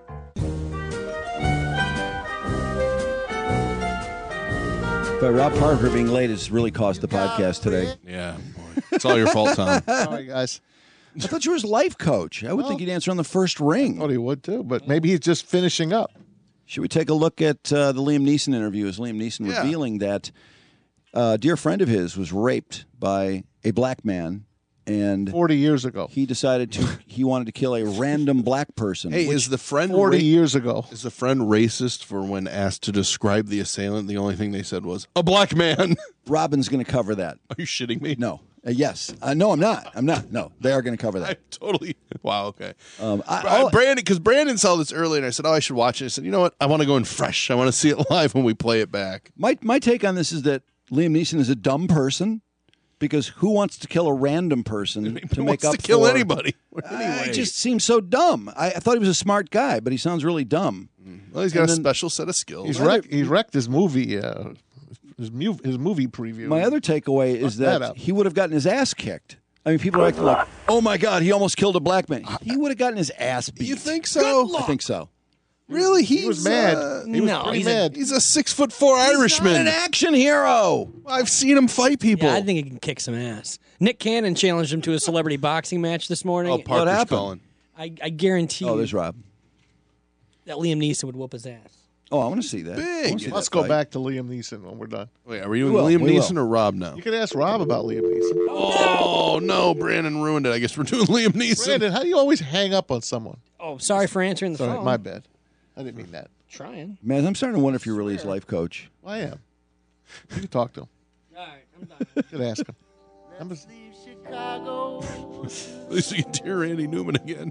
A: But Rob Parker being late has really cost the podcast today.
B: Yeah, boy. It's all your fault, Tom.
C: Sorry, guys.
A: I thought you were his life coach. I would
C: Oh.
A: think he'd answer on the first ring.
C: thought he would, too, but maybe he's just finishing up.
A: Should we take a look at uh, the Liam Neeson interview? As Liam Neeson
B: Yeah.
A: revealing that a dear friend of his was raped by a black man, and
C: forty years ago.
A: he decided to he wanted to kill a random black person.
B: Hey,
A: which-
B: is the friend
C: forty
B: ra-
C: years ago.
B: Is the friend racist for when asked to describe the assailant? The only thing they said was a black man.
A: Robin's going to cover that?
B: Are you shitting me?
A: No. Uh, yes. Uh, no, I'm not. I'm not. No, they are going to cover that.
B: I totally. Wow. Okay.
A: Um, I,
B: Bra-
A: all-
B: Brandon, because Brandon saw this earlier, and I said, "Oh, I should watch it." I said, "You know what? I want to go in fresh. I want to see it live when we play it back."
A: my my take on this is that Liam Neeson is a dumb person because who wants to kill a random person to
B: Who
A: make
B: wants
A: up
B: to kill
A: for,
B: anybody?
A: Uh,
B: Anyway,
A: it just seems so dumb. I, I thought he was a smart guy, but he sounds really dumb.
B: well, he's got
A: and
B: a
A: then-
B: special set of skills.
C: He's wrecked. He wrecked his movie. Uh, his, mu- his movie preview.
A: My other takeaway is
C: Fuck that
A: that
C: up.
A: he would have gotten his ass kicked. I mean, people are acting like, "Oh my God, he almost killed a black man." He would have gotten his ass beat.
B: You think so?
A: I think so.
B: Really? He's,
C: He was mad.
B: uh,
C: He was
H: no,
C: pretty
H: he's a-
C: mad.
B: he's a six foot four Irishman.
A: He's not an action hero.
B: I've seen him fight people.
H: Yeah, I think he can kick some ass. Nick Cannon challenged him to a celebrity boxing match this morning.
B: oh, Parker's
A: happened?
B: calling.
H: I, I guarantee
A: Oh,
H: you
A: there's Rob.
H: that Liam Neeson would whoop his ass.
A: Oh, I want to see that. I
B: Big.
A: wanna see
C: Let's
A: that
C: go
A: fight.
C: back to Liam Neeson when we're done.
B: Wait, are we doing
A: We will,
B: Liam
A: we will.
B: Neeson or Rob now?
C: You can ask Rob about Liam Neeson.
B: Oh no, Brandon ruined it. I guess we're doing Liam Neeson.
C: Brandon, how do you always hang up on someone?
H: Oh, sorry for answering the
C: Sorry,
H: phone.
C: my bad. I didn't mean that.
H: Trying.
A: Man, I'm starting to wonder if you're really his life coach.
C: I am. You can talk to him.
H: All right, I'm done.
C: You can ask him. I'm just-
B: At least we can hear Randy Newman again.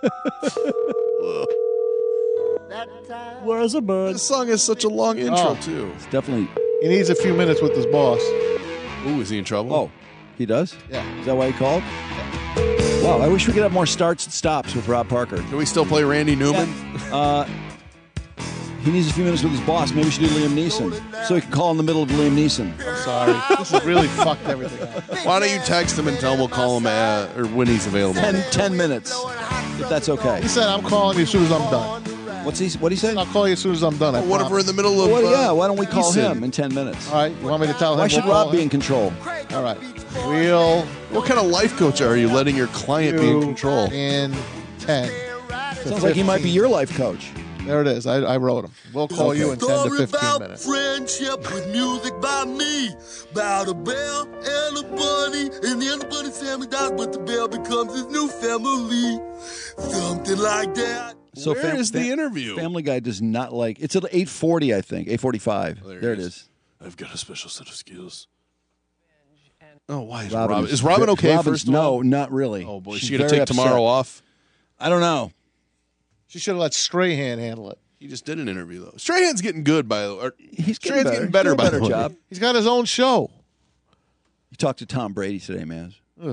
H: Where's a bird?
B: This song has such a long intro
C: Oh.
B: too.
A: It's definitely.
C: he needs a few minutes with his boss.
B: Ooh, is he in trouble?
A: Oh, he does?
C: Yeah.
A: Is that why he called? Wow, I wish we could have more starts and stops with Rob Parker.
B: Can we still play Randy Newman?
A: Uh, He needs a few minutes with his boss. Maybe we should do Liam Neeson. So he can call in the middle of Liam Neeson.
C: I'm sorry. This has really fucked everything up.
B: Why don't you text him and tell him we'll call him uh, or when he's available?
A: Ten, ten minutes, if that's okay.
C: He said, I'm calling you as soon as I'm done.
A: What's he? What he say?
C: I'll call you as soon as I'm done. I
B: Well, what if we're in the middle of?
A: Well,
B: uh,
A: yeah. Why don't we call
B: Easton?
A: him in ten minutes?
C: All right. You want me to tell him?
A: Why
C: we'll
A: should
C: call
A: Rob be
C: him?
A: in control?
C: All right. We'll
B: What kind of life coach are you? Letting your client be in
C: do
B: control?
C: in ten.
A: Sounds like he might be your life coach.
C: There it is. I, I wrote him. We'll call you in ten to
L: Story
C: fifteen
L: about
C: minutes.
L: friendship with music by me. About a bear and a bunny. And the other bunny's family dies, but the bear becomes his new family. Something like that.
A: So
B: Where is the interview?
A: Family Guy does not like. It's at eight forty, I think. Eight forty-five.
B: Oh, there
A: there
B: it
A: it
B: is.
A: is.
B: I've got a special set of skills. Oh, why is
A: Robin
B: Robin?
A: is
B: Is Robin
A: ve-
B: okay?
A: Robin's-
B: First of all?
A: no, not really.
B: Oh boy, is
A: She's
B: she gonna
A: very
B: take tomorrow
A: upset.
B: off?
A: I don't know.
C: She should have let Strahan handle it.
B: He just did an interview though. Strahan's getting good by the way.
A: He's
B: Strahan's
A: better.
B: getting better
A: Doing a
B: by
A: better
B: the way.
A: job.
C: He's got his own show.
A: You talked to Tom Brady today, man.
C: Ugh.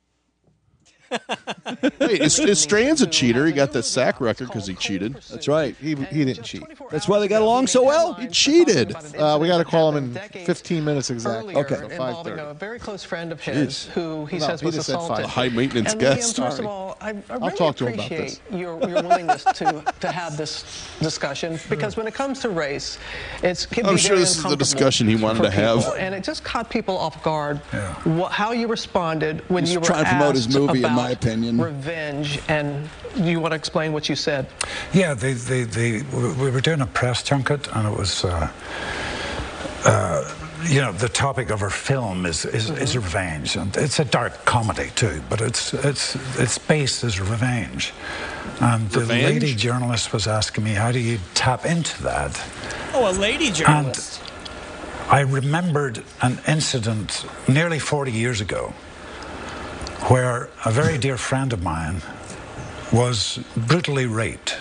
B: Wait, is, is Strahan's a cheater? He got the sack record because he cheated.
A: That's right.
C: He he didn't cheat.
A: That's why they got along so well.
B: He cheated.
C: Uh, we got to call him in fifteen minutes exactly.
M: Earlier,
C: So five
M: involving
C: thirty.
M: a very close friend of his who he
C: No,
M: says
C: he
M: was
C: just said
M: assaulted.
C: five.
B: High maintenance
M: and
B: guest.
M: Liam, first
C: Sorry.
M: of all, I, I
C: I'll
M: really
C: talk to him about
M: appreciate
C: this.
M: your, your willingness to, to have this discussion because when it comes to race, it's can
B: I'm
M: be
B: sure
M: very
B: this is the
M: uncomfortable
B: discussion he wanted
M: for
B: to have.
M: people, and it just caught people off guard. Wh- how you responded when
A: He's
M: you were
A: trying to promote his
M: asked
A: movie, in
M: about
A: my opinion.
M: revenge, and you want to explain what you said?
N: Yeah, they, they, they, we were doing a press junket, and it was, uh, uh, you know, the topic of our film is is,
M: Mm-hmm.
N: is revenge, and it's a dark comedy too, but it's it's its base is revenge. And the
B: Revenge?
N: lady journalist was asking me, how do you tap into that?
H: Oh, a lady journalist.
N: I remembered an incident nearly forty years ago where a very dear friend of mine was brutally raped.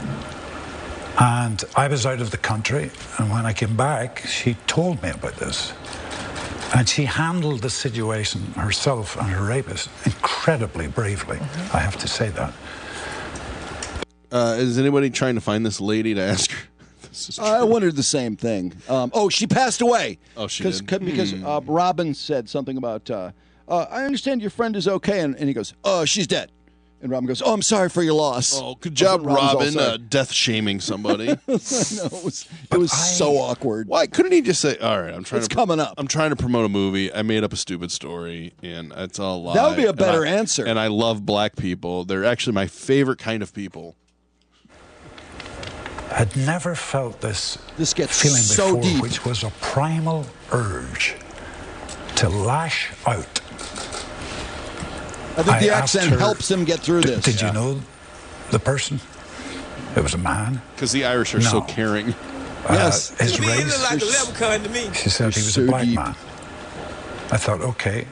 N: And I was out of the country, and when I came back, she told me about this. And she handled the situation herself and her rapist incredibly bravely, I have to say that.
B: Uh, is anybody trying to find this lady to ask her? This is
A: I
B: true.
A: wondered the same thing. Um, oh, she passed away.
B: Oh, she
A: Cause,
B: did?
A: cause- Because
B: Hmm.
A: uh, Robin said something about, uh, uh, I understand your friend is okay. And, and he goes, oh, she's dead. And Robin goes, oh, I'm sorry for your loss.
B: Oh, good job,
A: Robin's all
B: Robin,
A: sorry.
B: uh, death shaming somebody.
A: I know, it was, it was so awkward.
B: Why couldn't he just say, "All right, I'm trying
A: It's
B: to
A: coming up.
B: I'm trying to promote a movie. I made up a stupid story, and it's all a lie."
A: That would be a
B: And
A: better
B: I-
A: answer.
B: And I love black people. They're actually my favorite kind of people.
N: I'd never felt this,
A: this gets
N: feeling
A: so
N: before,
A: deep.
N: which was a primal urge to lash out.
A: I think the
N: asked
A: accent
N: her,
A: helps him get through
N: "D-
A: this.
N: Did
A: Yeah.
N: you know the person? It was a man.
B: Because the Irish are so
N: No.
B: caring.
A: Yes.
N: Uh, his race.
H: like a leprechaun to me.
N: She said he was
A: so
N: a black
A: deep.
N: man. I thought, okay.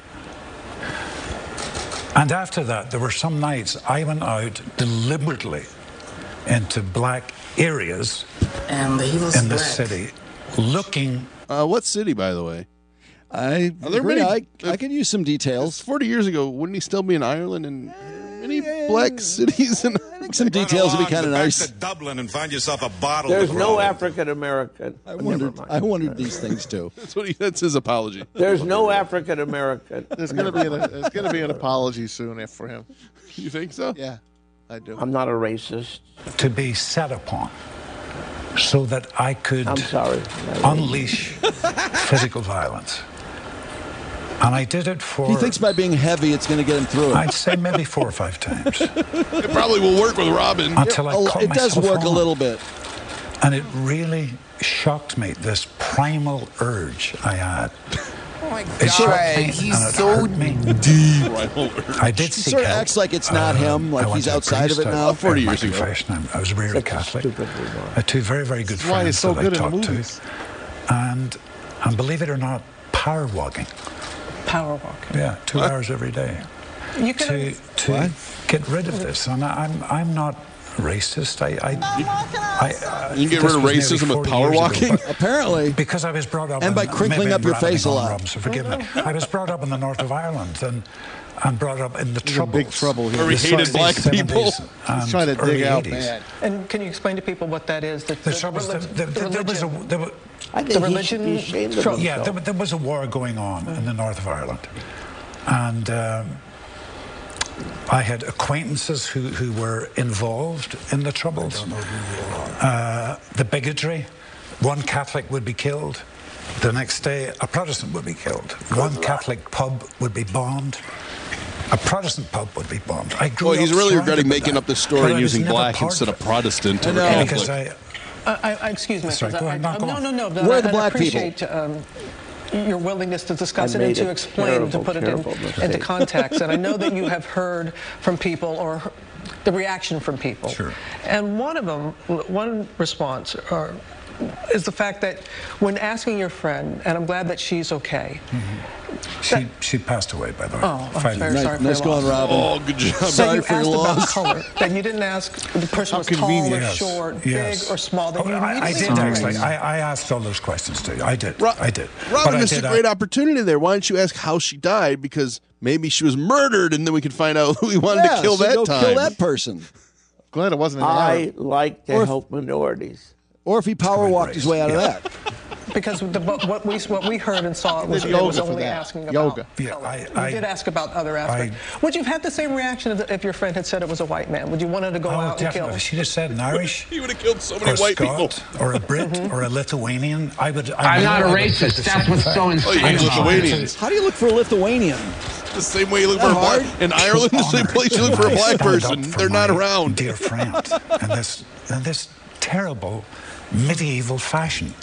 N: And after that, there were some nights I went out deliberately into black areas
O: And he was
N: in the
O: black.
N: city, looking.
B: Uh, what city, by the way?
A: I
B: Are there
A: agree.
B: many-
A: I, I could use some details.
B: Forty years ago, wouldn't he still be in Ireland and many black cities? And
A: I think some details would be kind of nice.
P: to Dublin and find yourself a bottle.
F: There's
P: of
F: no
P: rum.
F: African American.
A: I wondered. I wondered these things too.
B: that's what he. That's his apology.
F: There's no African American.
C: There's gonna be an there's gonna be an apology soon if for him.
B: You think so?
C: Yeah, I do.
F: I'm not a racist.
N: to be set upon so that I could
F: I'm sorry.
N: unleash physical violence. And I did it for,
A: He thinks by being heavy, it's going to get him through it.
N: I'd say maybe four or five times,
B: It probably will work with Robin.
N: until I
A: A-
N: caught
A: it does
N: myself
A: work a
N: on.
A: little bit.
N: And it really shocked me, this primal urge I had.
O: Oh my
N: It shocked
O: God,
N: me,
O: he's
N: and it
O: so
N: hurt me. I did
A: He
N: seek
A: sort of
N: help.
A: acts like it's not
N: Uh,
A: him, like
N: I went
A: he's
N: to a
A: outside of
N: priest.
A: it
N: I-
A: now.
N: I-
B: forty
N: my
B: years ago.
N: confession, I, I was reared Catholic. I had two very, very good
C: That's why he's
N: friends
C: so
N: that
C: good
N: I
C: in the
N: talked to.
C: movies.
N: And, and believe it or not, power walking.
M: Power walking.
N: Yeah, two hours every day.
M: You can
N: To, to get rid of this. And I- I'm, I'm not racist. I, I, I, I
B: You get
N: this
B: rid of
N: was nearly
B: racism with
N: forty
B: power
N: years ago,
B: walking?
N: but
A: Apparently.
N: because I was brought up
A: And
N: in,
A: by crinkling
N: maybe
A: up your
N: I'm
A: face a
N: rambling
A: lot.
N: on, Rob, so forgive me. I was brought up in the north of Ireland and and brought up in the troubles.
C: big trouble here.
B: Where we
N: The
B: hated black
N: sixties,
B: people.
N: seventies,
C: He's
N: and
C: trying to dig
N: early
C: out
N: eighties.
C: bad.
M: And can you explain to people what that is? The,
N: The troubles.
M: relig-
N: The, the,
M: the
N: there was a
M: religion.
N: there was,
O: I
M: The
O: think he
M: religion
O: should be ashamed of
M: trouble.
N: yeah,
O: himself.
N: there, there was a war going on in the north of Ireland, and um, I had acquaintances who, who were involved in the troubles. Uh, the bigotry. One Catholic would be killed. The next day, a Protestant would be killed. One Catholic pub would be bombed. A Protestant pub would be bombed. I grew
B: Well, he's
N: up
B: really
N: surrounded
B: regretting
N: by
B: making
N: that.
B: up this story
N: But
B: and
N: I was
B: using
N: never
B: black
N: part
B: instead of
N: it.
B: Protestant or
A: I know.
B: Catholic.
N: Because I,
M: Uh, I, I, excuse me.
N: Sorry,
M: 'cause
N: go
M: I,
N: ahead. No,
M: I,
N: go
M: no,
N: on.
M: no, no.
A: We're
M: I,
A: the
M: I
A: black
M: appreciate um, your willingness to discuss
O: I
M: it and
O: made
M: to
O: a
M: explain, to
O: terrible,
M: put it in,
O: terrible
M: into
O: mistake.
M: context. And I know that you have heard from people or he- the reaction from people.
N: Sure.
M: And one of them, one response, or is the fact that when asking your friend, and I'm glad that she's okay.
N: Mm-hmm. She she passed away, by the way.
M: Oh, I'm
N: Five
M: very
N: years
M: sorry
N: ago.
M: for
A: Nice
M: your
A: going,
M: loss.
A: Robin.
B: Oh, good job.
M: So
A: Sorry
M: you
A: for your
M: asked about
A: loss.
M: color, that you didn't ask the person
C: How
M: was tall or
C: convenient.
N: Yes,
M: short,
N: yes.
M: big or small. That
N: Oh,
M: you
N: I, I
M: immediately
N: did
M: knew.
N: actually. I, I asked all those questions too. I did.
B: Ro-
N: I did.
B: Robin
N: But I
B: missed
N: did,
B: a great
N: I,
B: opportunity there. Why don't you ask how she died? Because maybe she was murdered, and then we could find out who we wanted
A: Yeah,
B: to kill
A: so
B: that
A: go
B: time.
A: kill that person.
C: Glad it wasn't an
O: I
C: Arab.
O: like to
A: Or if-
O: help minorities.
A: Or if he power walked his way out of that.
M: Because the, what we what we heard and saw was,
C: did
M: it was
C: yoga for
M: only
C: that.
M: asking about
C: Yoga.
N: Yeah,
M: color.
N: I-
M: You
N: I-
M: did ask about other aspects. Would you have had the same reaction if, if your friend had said it was a white man? Would you want her to go
N: Oh,
M: out and kill?
N: definitely. If she'd have said an Irish
B: He would have killed so
N: or
B: many
N: a
B: white
N: Scot
B: people.
N: or a Brit or a Lithuanian, I would. I
Q: I'm
N: know
Q: not a
N: I would take
Q: racist.
N: the
Q: That's
N: same
Q: what's
N: fact.
Q: so
B: Oh, you
Q: insane
B: hate
Q: about it.
B: Lithuanians.
A: How do you look for a Lithuanian?
B: The same way you look
A: That
B: for a
A: hard?
B: black in Ireland, the same place you look for a
N: I
B: black
N: stand up
B: person.
N: for
B: They're not
N: my
B: around.
N: Dear friend, and this and this terrible medieval fashion.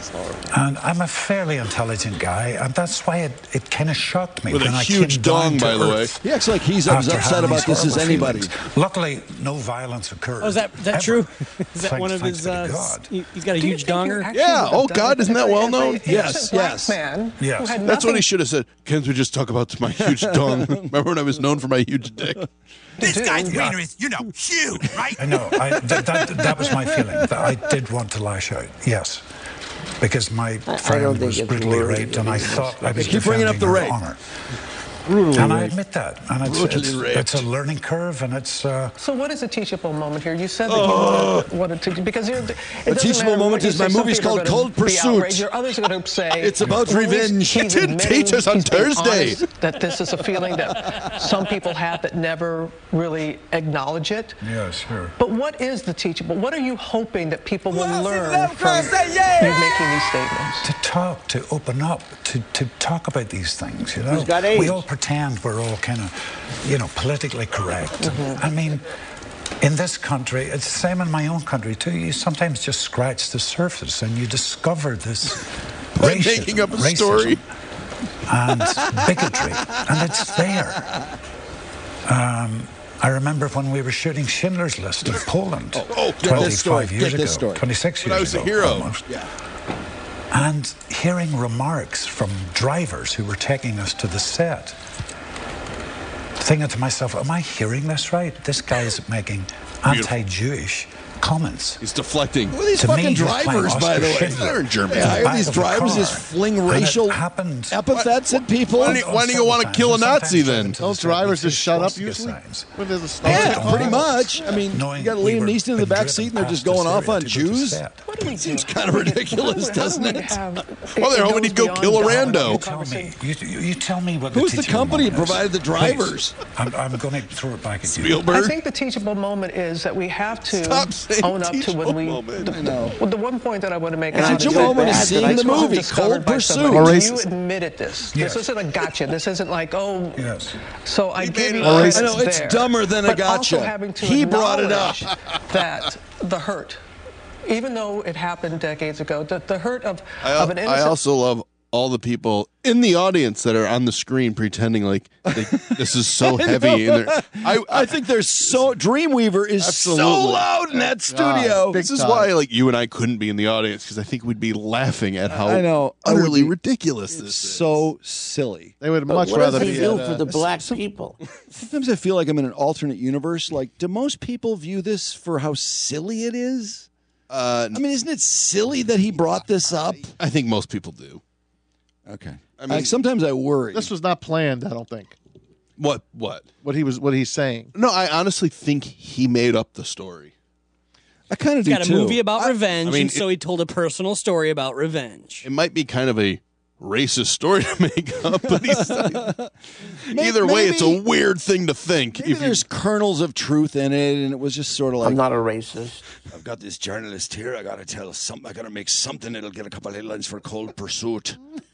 N: And I'm a fairly intelligent guy, and that's why it, it kind of shocked me
B: With a
N: when I
B: huge
N: came down
B: dong,
N: to
B: by the way.
N: earth
A: He acts like he's as
N: after
A: upset
N: having
A: about
N: these
A: this as
N: horrible
A: anybody.
N: feelings. Luckily, no violence occurred.
H: Oh, is that that
N: ever.
H: true? Is that
N: Thank-
H: one of
N: thanks
H: his?
N: be to
H: Uh,
N: God.
H: he- he's got a
M: Do you
H: huge
M: think you
H: donger.
M: actually
B: Yeah.
M: would have
B: Oh,
M: done
B: God,
M: it
B: isn't
M: if
B: that
M: a-
B: well
M: if a
B: known?
M: innocent
A: Yes,
M: black
A: yes.
M: Man
N: Yes.
M: who had
B: That's what he
M: nothing-
B: should have said. Can't we just talk about my huge dong? Remember when I was known for my huge dick?
Q: This guy's wiener is, you know, huge, right?
N: I know. I, th- that, that was my feeling. That I did want to lash out. Yes. Because my
O: I
N: friend
O: don't think
N: was
O: it's
N: brutally
O: worthy
N: raped,
O: of
N: and I
O: being
N: thought I was
A: Keep bringing up
N: defending
A: the
N: her
A: rape.
N: honor.
C: Brutally
N: And I
C: raped.
N: admit that. And it's,
B: Brutally
N: it's,
B: raped.
N: it's a learning curve, and it's... Uh,
M: So what is a teachable moment here? You said that you wanted, wanted to because you're, it
A: A
M: doesn't
A: teachable
M: matter
A: moment
M: what you
A: is
M: say.
A: my
M: Some
A: movie's
M: people are
A: called
M: gonna
A: Cold
M: be
A: Pursuit.
M: outraged. Your others are going to say
A: It's about
M: well, he's-
A: revenge.
M: He's
B: It didn't
M: admitting-
B: teach us on
M: he's being
B: Thursday.
M: honest that this is a feeling that some people have that never really acknowledge it.
N: yeah, sure.
M: But what is the teachable? What are you hoping that people will learn from you making these statements?
N: To talk, to open up, to, to talk about these things, you know.
O: Who's got AIDS?
N: We all pretend we're all kind of, you know, politically correct.
M: Mm-hmm.
N: I mean, in this country, it's the same in my own country too. You sometimes just scratch the surface and you discover this racism,
B: Making up a
N: racism
B: story.
N: and bigotry, and it's there. Um, I remember when we were shooting Schindler's List in Poland
B: oh, get
A: this story,
N: twenty-five years
A: get this
N: ago,
A: story.
N: twenty-six
B: When I
N: years
B: was a
N: ago,
B: hero.
N: almost. And hearing remarks from drivers who were taking us to the set, thinking to myself, am I hearing this right? This guy is making anti-Jewish comments.
B: He's deflecting.
A: Who are these
N: To
A: fucking
N: me, who's playing
A: drivers, by
N: Oscar
A: the way?
N: Schindler
B: They're in Germany.
A: They
N: in the
A: hire
N: back
A: these
N: of a
A: drivers
N: car.
A: just fling
N: And it
A: racial
N: happened
A: epithets at people.
B: Why do you- why do you want to kill a Nazi then?
C: Those drivers just shut up usually when there's a stop.
A: Yeah, pretty much. I mean,
N: Knowing
A: you got
N: we
A: Liam
N: were
A: Neeson in the
N: being
A: back seat, and they're
N: driven
A: just
N: past
A: going off
N: Syria
A: on
N: to go to
A: Jews.
N: set.
M: What do we do?
A: Seems kind of ridiculous,
M: How do we
A: doesn't it?
M: have-
B: Well, they're
M: it
B: hoping
M: goes
B: he'd go
M: beyond
B: kill a
M: government
B: rando.
N: You tell me. You, you, you tell me what
A: Who's
N: the
A: the
N: teachable
A: company that
N: moment is.
A: provided the drivers?
N: Please. I'm, I'm going to throw it back at you.
M: I
B: Spielberg.
M: think the teachable moment is that we have to
B: Stop saying
M: own up to
B: teachable
M: when we.
B: moment.
M: The,
A: I know.
M: well, the one point that I want to make
A: And
M: out of
A: teachable
M: this
A: moment is
M: that
A: seeing
M: I
A: the
M: was
A: movie,
M: discovered
A: Cold
M: by
A: Pursuit.
M: somebody.
C: Or
M: You
C: racist.
M: admitted this.
N: Yes.
M: This isn't a gotcha. This isn't like, oh.
N: Yes.
M: So I
B: He
M: give
B: made
M: you
B: it up.
M: credit
A: I know, it's
M: there.
A: dumber than a
M: But also
A: gotcha.
M: having to
A: He brought it up.
M: acknowledge that the hurt, even though it happened decades ago, the, the hurt of,
B: I,
M: of an
B: I
M: innocent.
B: also love all the people in the audience that are on the screen pretending like they, this is so heavy. And they're, I,
A: I think there's so Dreamweaver is
C: Absolutely.
A: so loud in that studio.
C: big
B: this is
C: time.
B: why like you and I couldn't be in the audience because I think we'd be laughing at how
A: I know.
B: utterly
A: I would be-
B: ridiculous this
A: It's
B: is.
A: so silly.
C: They would
F: But
C: much
F: what
C: rather
F: does he
C: be
F: do
C: at,
F: for
C: uh,
F: the black people?
A: Sometimes I feel like I'm in an alternate universe. Like, do most people view this for how silly it is?
B: Uh,
A: I mean, isn't it silly that he brought this up?
B: I think most people do.
A: Okay.
B: I mean,
A: like sometimes I worry.
C: This was not planned, I don't think.
B: what? What?
C: What he was what he's saying.
B: No, I honestly think he made up the story.
A: I kind of
H: He's
A: do
H: got a
A: too.
H: movie about
B: I-
H: revenge,
B: I mean,
H: and so he told a personal story about revenge.
B: It might be kind of a racist story to make up, but he's
A: May-
B: either way, it's a
A: maybe-
B: weird thing to think.
A: Maybe
B: If you-
A: there's kernels of truth in it, and it was just sort of like
F: I'm not a racist.
A: I've got this journalist here. I got to tell something. I got to make something that'll get a couple of headlines for Cold Pursuit.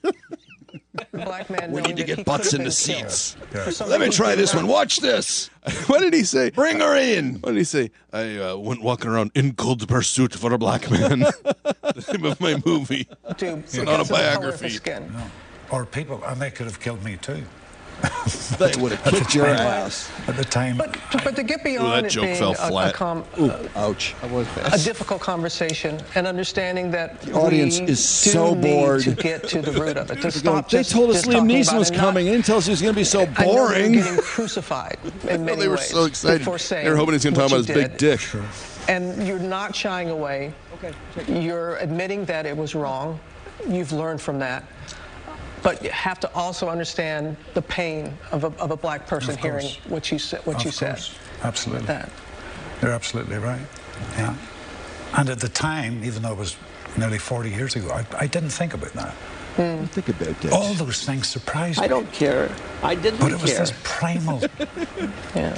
M: Black man
A: We
M: knowing
A: need to
M: that
A: get
M: he
A: butts
M: could
A: in
M: have
A: the
M: been killed.
A: seats.
M: For something
A: Let me
M: he
A: try
M: did
A: this
M: not-
A: one. Watch this.
B: what did he say?
A: Bring her in.
B: What did he say? I uh, went walking around in cold pursuit for a black man. The name of my movie.
M: Dude,
B: It's an
M: because of the color of
B: autobiography.
M: his skin.
N: No. Or people, and they could have killed me too.
A: They would have
N: At the
A: kicked your
N: time-
A: ass.
N: At the time,
M: But to, but to get beyond
B: that
M: it
B: joke
M: being
B: fell
M: a, a,
B: flat.
M: com,
A: Ooh, ouch.
C: That was
M: a
C: bad.
M: difficult conversation and understanding that the
A: audience is so bored.
M: to get to the root of it. To
A: They go,
M: stop
A: they
M: just,
A: told us
M: just
A: Liam
M: talking
A: Neeson
M: about
A: was
M: it,
A: coming.
M: not-
A: They didn't tell us he was going to be so
M: I know they were
A: boring.
M: getting crucified in many
B: They were
M: ways
B: so excited.
M: before saying
B: They were hoping he was going to talk
M: what
B: about
M: you
B: his big
M: did.
B: dick.
M: And you're not shying away. You're admitting that it was wrong. You've learned from that. But you have to also understand the pain of a, of a black person
N: Of course.
M: hearing what you said. What
N: of
M: you
N: course,
M: said.
N: absolutely.
M: That.
N: You're absolutely right. Yeah. And at the time, even though it was nearly forty years ago, I, I didn't think about that.
A: Think about that.
N: All those things surprised me.
F: I don't care. I didn't
N: But it was
F: care.
N: this primal
M: Yeah.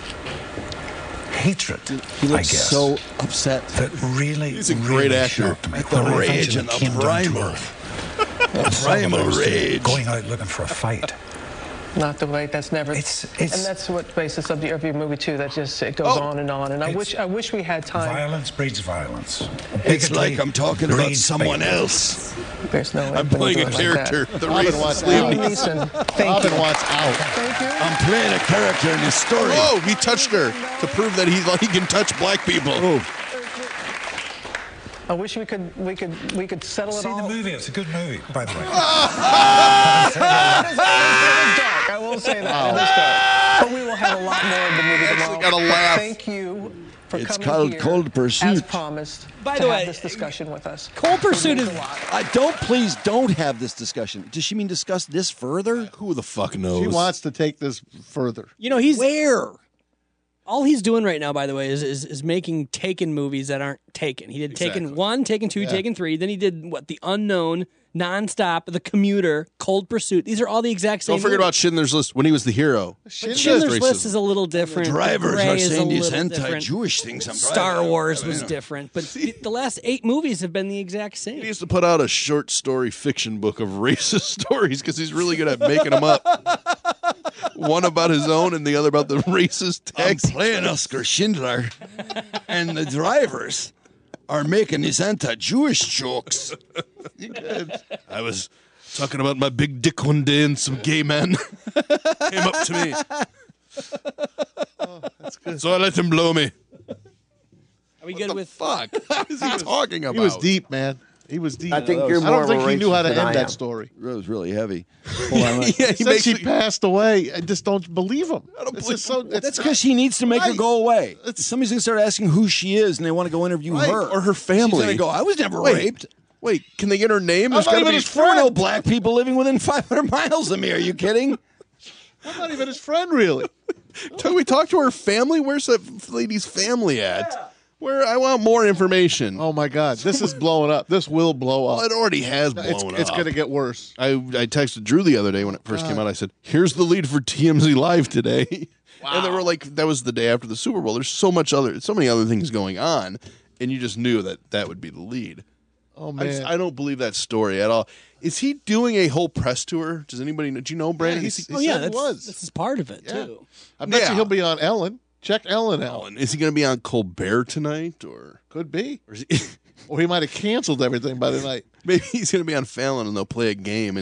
N: hatred,
A: He
N: I
A: looks
N: guess,
A: so upset.
N: that really,
B: He's a
N: really
B: great actor.
N: shocked me.
A: The
N: When I
A: rage
N: eventually
A: and the
N: came down to
A: primal.
N: earth. And saw
A: primal
N: what I was doing,
A: rage.
N: Going out looking for a fight.
M: Not the way. That's never.
N: It's- it's-
M: and that's what basis of the every movie too. That just it goes
B: Oh.
M: on and on. And I
N: It's-
M: wish I wish we had time.
N: Violence breeds violence.
A: It's
N: Bigotry
A: like I'm talking about
N: breeds
A: someone
N: bigotry.
A: else.
M: There's no way
B: I'm
M: we can
B: playing
M: do
B: a
M: it
B: character.
M: Like that.
B: The
C: Robin
B: racist
C: wants
B: Liam
C: out.
M: Liam Neeson, thank
C: Robin
M: you.
C: wants out.
M: Thank you.
A: I'm playing a character in this story.
B: Oh, he touched her to prove that he he can touch black people.
M: I wish we could we could we could settle it
N: See
M: all.
N: the movie. It's a good movie, by the way.
M: It is dark. I will say that. It is dark. But we will have a lot more of the movie tomorrow.
B: gotta laugh.
M: Thank you for
A: It's
M: coming
A: called
M: here
A: Cold Pursuit.
M: as promised.
H: By
M: to
H: the
M: have
H: way,
M: this discussion with us.
H: Cold Pursuit
M: It means
H: is-
M: a lot.
A: I don't. Please don't have this discussion. Does she mean discuss this further?
B: Who the fuck knows?
C: She wants to take this further.
H: You know, he's
A: Where?
H: all he's doing right now, by the way, is is, is making Taken movies that aren't Taken. He did
B: Exactly.
H: Taken one, Taken two,
C: Yeah.
H: Taken three. Then he did what? The Unknown, Nonstop, The Commuter, Cold Pursuit. These are all the exact same.
B: Don't forget
H: movies.
B: about Schindler's List when he was the hero.
H: Schindler's
B: Racism.
H: List is a little different.
A: Drivers
H: Ray
A: are
H: is a
A: saying these
H: little different.
A: anti-Jewish things. I'm
H: Star
A: driving.
H: Wars
A: I
H: was
A: mean,
H: different, but the, the last eight movies have been the exact
B: He
H: same.
B: needs to put out a short story fiction book of racist stories because he's really good at making them up. One about his own and the other about the racist
A: I'm
B: taxi.
A: playing Oscar Schindler, and the drivers are making these anti-Jewish jokes.
B: I was talking about my big dick one day and some gay men came up to me. So I let him blow me.
H: Are we good with?
B: Fuck. What is he talking about?
C: He was deep, man. He was deep.
F: I think
C: I
F: you're more
C: don't
F: of
C: think
F: a
C: he knew how to
F: racist than
C: end
F: I
C: that
F: am.
C: story.
A: It was really heavy. Hold on.
B: yeah,
C: He
B: he
C: said
B: makes
C: she
B: me-
C: passed away. I just don't believe him. I
B: don't
C: it's
B: believe
C: just so, it's
A: That's because he needs to make her
C: Right.
A: go away.
C: It's-
A: Somebody's going to start asking who she is, and they want to go interview
C: Right.
A: her.
B: or her
A: She's
B: family.
A: going to go, I was never
B: Wait.
A: raped.
B: Wait, can they get her name?
C: I'm
B: There's
C: not
B: gotta
C: even
B: be.
C: his
A: There were no
C: friend.
A: black people living within five hundred miles of me. Are you kidding?
C: I'm not even his friend, really.
B: Can we talk to her family? Where's that lady's family at? Where I want more information.
C: Oh my God, this is blowing up. This will blow up.
B: Well, it already has blown
C: it's
B: up.
C: it's going to get worse.
B: I, I texted Drew the other day when it first came out. I said, "Here's the lead for T M Z Live today," and they were like, "That was the day after the Super Bowl." There's so much other, so many other things going on, and you just knew that that would be the lead.
C: Oh
B: I,
C: man,
B: just, I don't believe that story at all. Is he doing a whole press tour? Does anybody know? Do you know, Brandon?
C: Yeah,
B: Is
C: he's-
B: he-
H: Oh
C: He
H: yeah,
C: said he
H: that's,
C: was.
H: this is part of it
C: Yeah.
H: too.
C: I bet
B: Yeah.
C: you he'll be on Ellen. Check Ellen out.
B: Ellen, is he going to be on Colbert tonight, or
C: Could be,
B: or is he,
C: or he might have canceled everything by the night.
B: maybe he's going to be on Fallon and they'll play a game and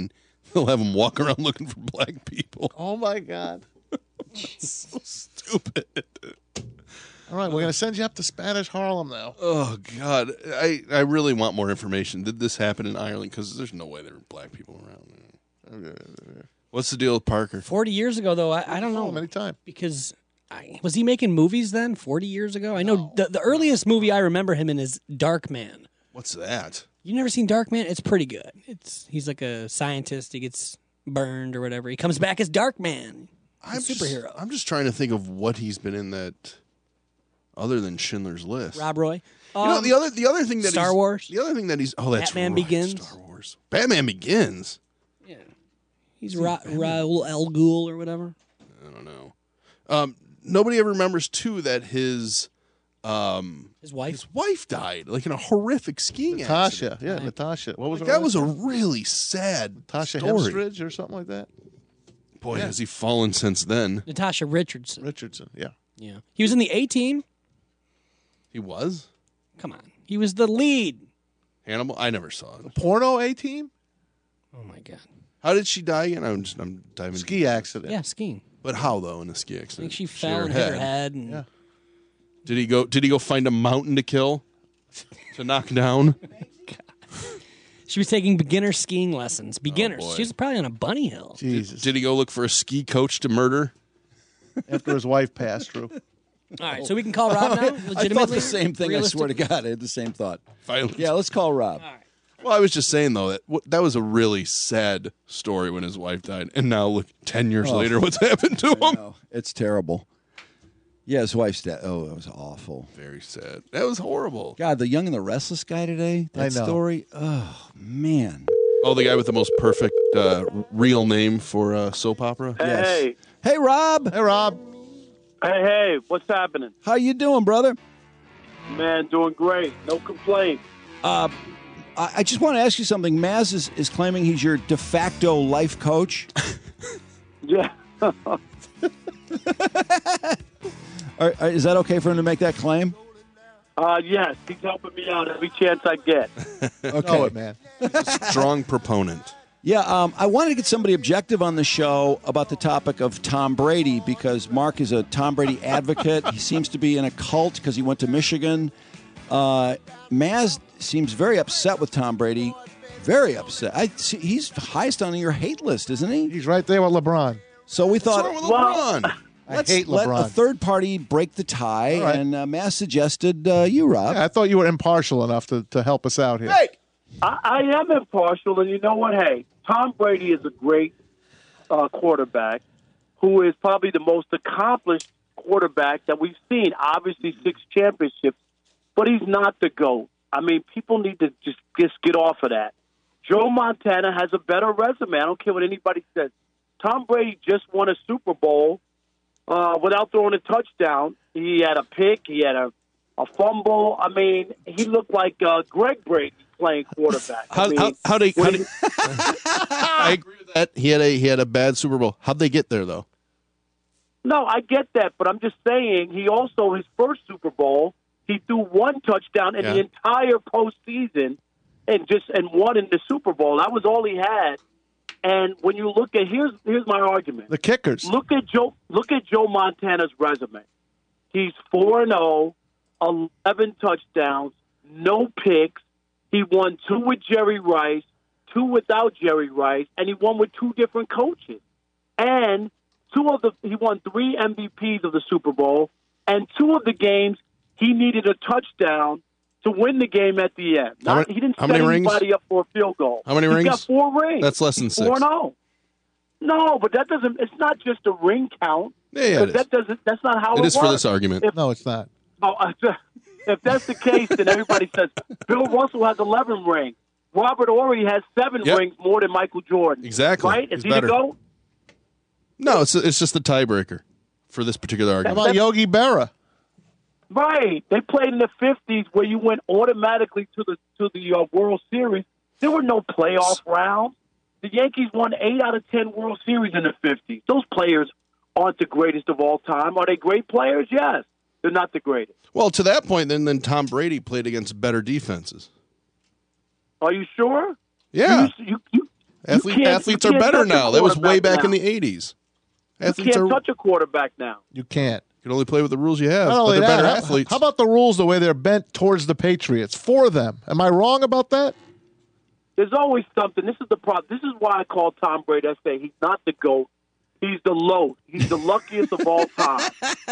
B: They'll have them walk around looking for black people.
C: Oh my God.
B: So stupid.
C: All right, we're going to send you up to Spanish Harlem now.
B: Oh, God. I, I really want more information. Did this happen in Ireland? Because there's no way there were black people around. What's the deal with Parker?
H: Forty years ago, though, I, I don't know.
C: Oh, many times.
H: Because I, was he making movies then? Forty years ago, I know no. the the earliest movie I remember him in is Dark Man.
B: What's that?
H: You never seen Dark Man? It's pretty good. It's he's like a scientist. He gets burned or whatever. He comes back as Dark Man.
B: I'm
H: a superhero.
B: Just, I'm just trying to think of what he's been in that, other than Schindler's List.
H: Rob Roy.
B: You know,
H: Um,
B: the other the other thing that
H: Star
B: he's,
H: Wars.
B: The other thing that he's oh that's
H: Batman
B: right,
H: Begins.
B: Star Wars. Batman Begins.
H: Yeah, he's Ra- Raul Al Ghul or whatever.
B: I don't know. Um, nobody ever remembers too that his um
H: his wife
B: his wife died like in a horrific skiing
C: Natasha,
B: accident.
C: yeah, right. Natasha. What was
B: like,
C: her
B: that
C: name?
B: was a really sad
C: Natasha
B: story.
C: Hemstridge or something like that.
B: Boy,
C: Yeah.
B: has he fallen since then.
H: Natasha Richardson.
C: Richardson, yeah.
H: Yeah, he was in the A Team.
B: He was?
H: Come on, he was the lead.
B: Hannibal? I never saw it.
C: Porno A Team?
H: Oh my God.
B: How did she die again? I'm just I'm diving
C: Ski accident.
H: Yeah, skiing.
B: But how though in a ski
H: I
B: accident?
H: think she fell and hit her head. And
C: Yeah.
B: Did he go did he go find a mountain to kill? To knock down?
H: She was taking beginner skiing lessons. Beginners.
B: boy.
H: she was probably on a bunny hill.
C: Jesus.
B: Did he go look for a ski coach to murder?
C: After his wife passed through.
H: All right, so we can call Rob now.
A: I
H: Legitimately,
A: thought the same thing. I swear to
H: Realistic-
A: God, I had the same thought.
B: Violence.
A: Yeah, let's call Rob.
B: Well, I was just saying though that w- that was a really sad story when his wife died, and now look, ten years
A: Oh.
B: later, what's happened to
A: I
B: him?
A: know. It's terrible. Yeah, his wife's dead. Oh, it was awful.
B: Very sad. That was horrible.
A: God, the Young and the Restless guy today. That
C: I know.
A: story. Oh man.
B: Oh, the guy with the most perfect uh, real name for a soap opera.
A: Yes.
R: Hey,
A: Hey, Rob.
C: Hey, Rob.
R: hey, hey, what's happening?
A: How you doing, brother?
R: Man, doing great. No complaints.
A: Uh, I, I just want to ask you something. Maz is, is claiming he's your de facto life coach.
R: Yeah.
A: Are, are- is that okay for him to make that claim?
R: Uh, yes, he's helping me out every chance I get.
A: Okay.
C: Know it, man.
B: Strong proponent.
A: Yeah, um, I wanted to get somebody objective on the show about the topic of Tom Brady because Mark is a Tom Brady advocate. He seems to be in a cult because he went to Michigan. Uh, Maz seems very upset with Tom Brady. Very upset. I see, he's highest on your hate list, isn't he?
C: He's right there with LeBron.
A: So we thought,
B: What's wrong with LeBron?
C: I
A: let's
C: hate
A: let
C: LeBron.
A: a third party break the tie,
C: All right.
A: and uh, Maz suggested uh, you, Rob.
C: Yeah, I thought you were impartial enough to, to help us out here.
R: I, I am impartial, and you know what? Hey, Tom Brady is a great uh, quarterback who is probably the most accomplished quarterback that we've seen. Obviously, six championships, but he's not the GOAT. I mean, people need to just, just get off of that. Joe Montana has a better resume. I don't care what anybody says. Tom Brady just won a Super Bowl uh, without throwing a touchdown. He had a pick. He had a, a fumble. I mean, he looked like uh, Greg Brady playing quarterback. I
B: How,
R: mean,
B: how, how they? How
R: when
B: they I agree with that. He had a he had a bad Super Bowl. How'd they get there though?
R: No, I get that, but I'm just saying he also, his first Super Bowl, he threw one touchdown in
B: Yeah.
R: the entire postseason and just and won in the Super Bowl. That was all he had. And when you look at here's here's my argument.
C: The kickers.
R: Look at Joe look at Joe Montana's resume. He's four and oh, eleven touchdowns, no picks. He won two with Jerry Rice, two without Jerry Rice, and he won with two different coaches. And two of the he won three M V Ps of the Super Bowl, and two of the games he needed a touchdown to win the game at the end.
B: How
R: Not,
B: many-
R: he didn't
B: how
R: set
B: many rings?
R: anybody up for a field goal.
B: How many
R: He's
B: rings?
R: got four rings.
B: That's less than six.
R: Four and oh. No, but that doesn't. It's not just a ring count.
B: Yeah, yeah, it is.
R: that doesn't. That's not how it,
B: It is for
R: works.
B: this argument.
R: If,
C: No, it's not.
R: oh, if that's the case, then everybody says Bill Russell has eleven rings. Robert Horry has seven
B: Yep.
R: rings more than Michael Jordan.
B: Exactly.
R: Right? Is
B: He's
R: he
B: better.
R: the GOAT?
B: No, it's it's just the tiebreaker for this particular
C: How
B: argument.
C: about Yogi Berra?
R: Right. They played in the fifties where you went automatically to the to the uh, World Series. There were no playoff rounds. The Yankees won eight out of ten World Series in the fifties. Those players aren't the greatest of all time. Are they great players? Yes. They're not the greatest.
B: Well, to that point, then then Tom Brady played against better defenses.
R: Are you sure?
B: Yeah,
R: You, you, you,
B: Athlete,
R: can't-
B: athletes
R: you
B: are
R: can't
B: better
R: touch a
B: now. That was way
R: quarterback
B: back in
R: now.
B: the eighties.
R: You
B: Athletes
R: can't
B: are
R: touch a quarterback now.
C: You can't.
B: you can only play with the rules you have,
C: Not
B: but
C: only
B: they're
C: that,
B: better
C: how,
B: athletes.
C: how about the rules the way they're bent towards the Patriots for them? Am I wrong about that?
R: There's always something. This is the problem. This is why I call Tom Brady. I say he's not the GOAT. He's the low. He's the luckiest of all time.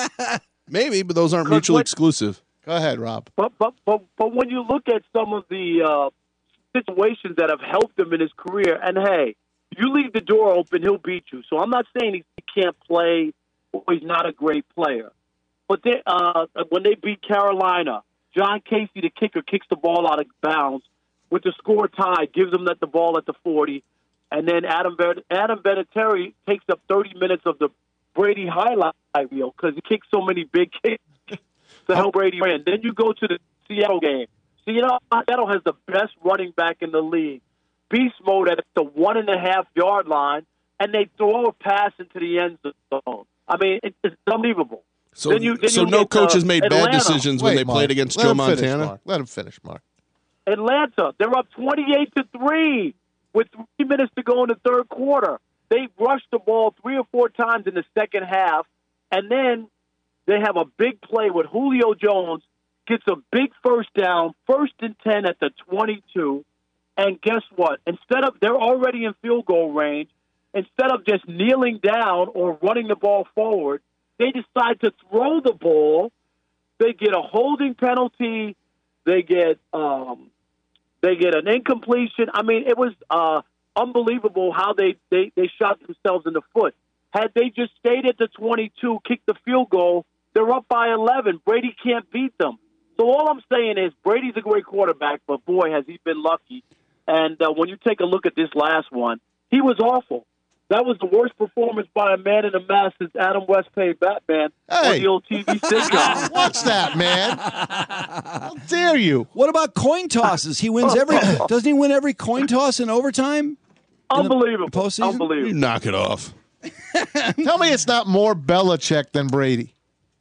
B: Maybe, but those aren't
R: 'Cause
B: mutually
R: what-
B: exclusive.
C: Go ahead, Rob.
R: But but but but when you look at some of the uh, situations that have helped him in his career, and hey, you leave the door open, he'll beat you. So I'm not saying he, he can't play or he's not a great player. But they, uh, when they beat Carolina, John Casey, the kicker, kicks the ball out of bounds with the score tied, gives them that the ball at the forty, and then Adam Ver- Adam Vinatieri takes up thirty minutes of the Brady highlight reel because he kicked so many big kicks to help Brady win. Then you go to the Seattle game. Seattle, Seattle has the best running back in the league. Beast mode at the one and a half yard line, and they throw a pass into the end zone. I mean, it, it's unbelievable.
B: So,
R: Then you- then
B: so
R: you
B: no
R: get,
B: coaches
R: uh,
B: made bad
R: Atlanta.
B: decisions when
C: Wait,
B: they
C: Mark.
B: played against
C: Let
B: Joe
C: him finish,
B: Montana.
C: Mark. Let him finish, Mark.
R: Atlanta, they're up twenty-eight to three with three minutes to go in the third quarter. They rushed the ball three or four times in the second half, and then they have a big play with Julio Jones, gets a big first down, first and ten at the twenty-two, and guess what? Instead of, they're already in field goal range, instead of just kneeling down or running the ball forward, they decide to throw the ball. They get a holding penalty. They get um, they get an incompletion. I mean, it was uh, unbelievable how they, they, they shot themselves in the foot. Had they just stayed at the twenty-two, kicked the field goal, they're up by eleven. Brady can't beat them. So all I'm saying is Brady's a great quarterback, but boy, has he been lucky. And uh, when you take a look at this last one, he was awful. That was the worst performance by a man in a mask since Adam West played Batman on the old T V sitcom.
C: What's that, man? How dare you?
A: What about coin tosses? He wins every. Doesn't he win every coin toss in overtime?
R: Unbelievable.
A: Postseason?
R: Unbelievable.
B: You knock it off.
C: Tell me it's not more Belichick than Brady.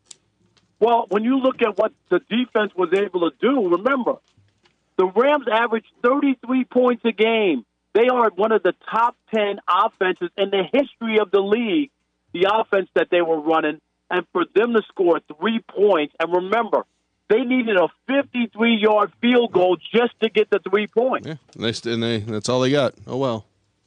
R: Well, when you look at what the defense was able to do, remember, the Rams averaged thirty-three points a game. They are one of the top ten offenses in the history of the league, the offense that they were running, and for them to score three points, and remember, they needed a fifty-three-yard field goal just to get the three points.
B: Yeah, and they, st- and they that's all they got. Oh well.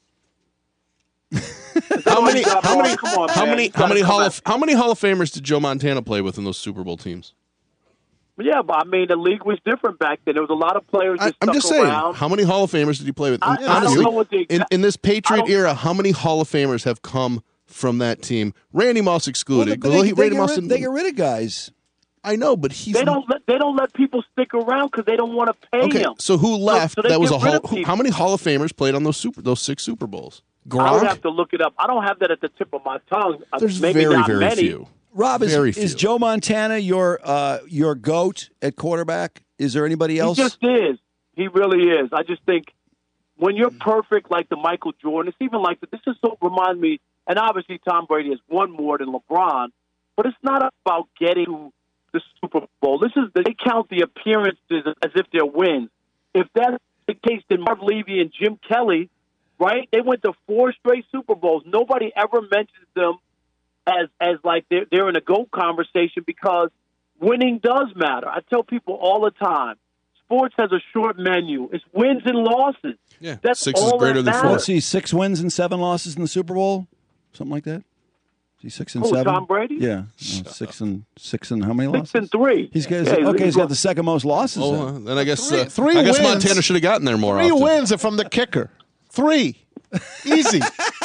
B: How many? How many?
R: Come on,
B: How
R: man.
B: many?
R: You
B: How
R: gotta
B: many
R: come
B: Hall
R: back.
B: of How many Hall of Famers did Joe Montana play with in those Super Bowl teams?
R: Yeah, but I mean, the league was different back then. There was a lot of players
B: I,
R: just
B: I'm
R: stuck
B: just saying.
R: around.
B: How many Hall of Famers did he play with?
R: I-
B: And
R: I don't
B: honestly,
R: know what the
B: in,
R: exact-
B: in this Patriot
R: I don't-
B: era, how many Hall of Famers have come from that team? Randy Moss excluded.
A: But
B: Well,
A: they,
B: he-
A: they
B: Randy
A: get
B: Moss
A: rid,
B: didn't-
A: they get rid of guys.
B: I know, but he's
R: They don't let they don't let people stick around because they don't want to pay
B: okay.
R: them.
B: So who left?
R: so they
B: that was
R: get
B: a
R: rid
B: Hall.
R: of
B: Who,
R: people.
B: how many Hall of Famers played on those super those six Super Bowls?
R: I would
B: Gronk.
R: have to look it up. I don't have that at the tip of my tongue. Uh,
B: There's
R: Maybe
B: very
R: not
B: very
R: many.
B: few.
A: Rob, is,
B: Very
A: is
B: few.
A: Joe Montana your uh, your goat at quarterback? Is there anybody else?
R: He just is. He really is. I just think when you're perfect like the Michael Jordan, it's even like the, this is so remind me, and obviously Tom Brady has won more than LeBron, but it's not about getting to the Super Bowl. This is they count the appearances as if they're wins. If that's the case, then Marv Levy and Jim Kelly, right? They went to four straight Super Bowls. Nobody ever mentions them as as like they're, they're in a GOAT conversation because winning does matter. I tell people all the time, sports has a short menu. It's wins and losses.
B: Yeah,
R: That's
B: six is
R: all
B: greater
R: that
B: than four.
R: matters.
A: Let's see, six wins and seven losses in the Super Bowl, something like that. Is he six and
R: Who,
A: seven?
R: Tom Brady?
A: Yeah, no, six and six and how many
R: Six
A: losses?
R: and three.
A: He's got
R: Yeah,
A: okay. He's got
R: got-
A: the second most losses.
B: Oh,
A: then.
B: uh, then I guess
C: Three-
B: uh,
C: three
B: I guess
C: wins.
B: Montana should have gotten there more
C: Three
B: often.
C: wins are from the kicker. Three. Easy.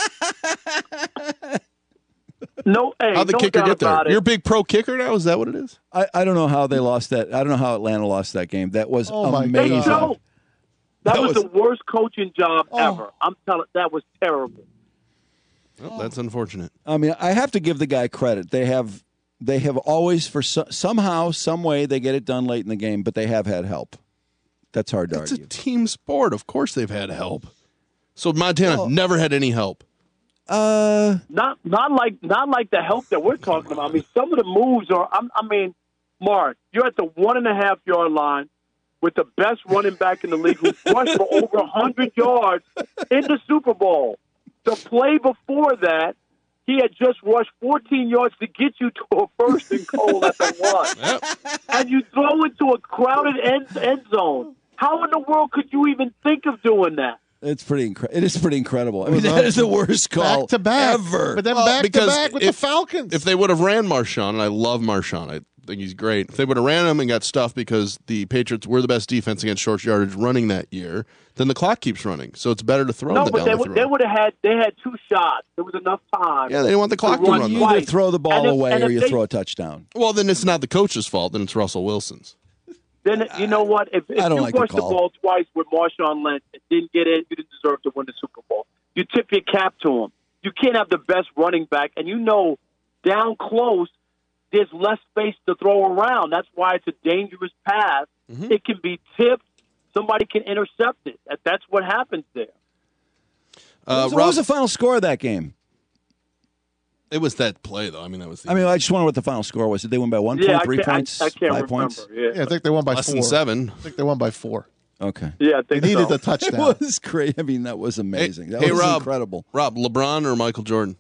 R: No, hey,
B: How'd the
R: no
B: kicker
R: doubt
B: get there?
R: about it.
B: You're a big pro kicker now. Is that what it is?
A: I, I don't know how they lost that. I don't know how Atlanta lost that game. That was
C: Oh, my
R: They
A: amazing.
R: don't. That,
A: That
R: was,
A: was-
R: the worst coaching job
C: Oh.
R: ever. I'm telling. That was terrible.
B: Well, that's unfortunate.
A: I mean, I have to give the guy credit. They have they have always for so, somehow, some way, they get it done late in the game, but they have had help. That's hard to
B: It's a
A: argue.
B: team sport. Of course they've had help. So Montana
A: Well-
B: never had any help.
A: Uh,
R: Not not like not like the help that we're talking about. I mean, some of the moves are. I'm, I mean, Mark, you're at the one and a half yard line. with the best running back in the league who rushed for over one hundred yards in the Super Bowl. The play before that, he had just rushed fourteen yards to get you to a first and goal at the one. Yep. And you throw into a crowded end, end zone. How in the world could you even think of doing that?
A: It's pretty incredible. It is pretty incredible. I mean, that is the worst call
C: back to back.
A: ever.
C: But then
B: Well,
C: back to
B: because
C: back with
B: if-
C: the Falcons.
B: If they would have ran Marshawn, and I love Marshawn, I think he's great. If they would have ran him and got stuffed because the Patriots were the best defense against short yardage running that year, then the clock keeps running. So it's better to throw
R: No,
B: than
R: but
B: down
R: they
B: the
R: would,
B: throw.
R: they would have had they had two shots. There was enough time.
B: Yeah, they didn't want the clock to
R: run
B: run.
A: You
R: twice.
A: either throw the ball
R: And if-
A: away
R: and
A: or
R: if
A: you
R: they-
A: throw a touchdown.
B: Well, then it's not the coach's fault. Then it's Russell Wilson's.
R: Then you know what? If, if
A: I don't
R: you
A: like the
R: rushed the
A: call.
R: ball twice with Marshawn Lynch and didn't get in, you didn't deserve to win the Super Bowl. You tip your cap to him. You can't have the best running back, and you know down close there's less space to throw around. That's why it's a dangerous pass.
B: Mm-hmm.
R: It can be tipped. Somebody can intercept it. That- That's what happens there.
B: Uh,
A: So
B: Rob,
A: what was the final score of that game?
B: it was that play, though. I mean, that was the
A: I mean, I just wonder what the final score was. Did they win by one
R: Yeah,
A: point,
R: I
A: three
R: can't- I-
A: points,
R: I can't
A: five
R: remember.
A: points?
R: Yeah.
C: yeah, I think they won by
B: less
C: four.
B: than seven.
C: I think they won by four.
A: Okay.
R: Yeah, I
C: They
R: think
C: needed
R: so.
C: a touchdown.
A: It was great. I mean, that was amazing. That
B: hey,
A: was
B: Rob,
A: incredible.
B: Rob, LeBron or Michael Jordan?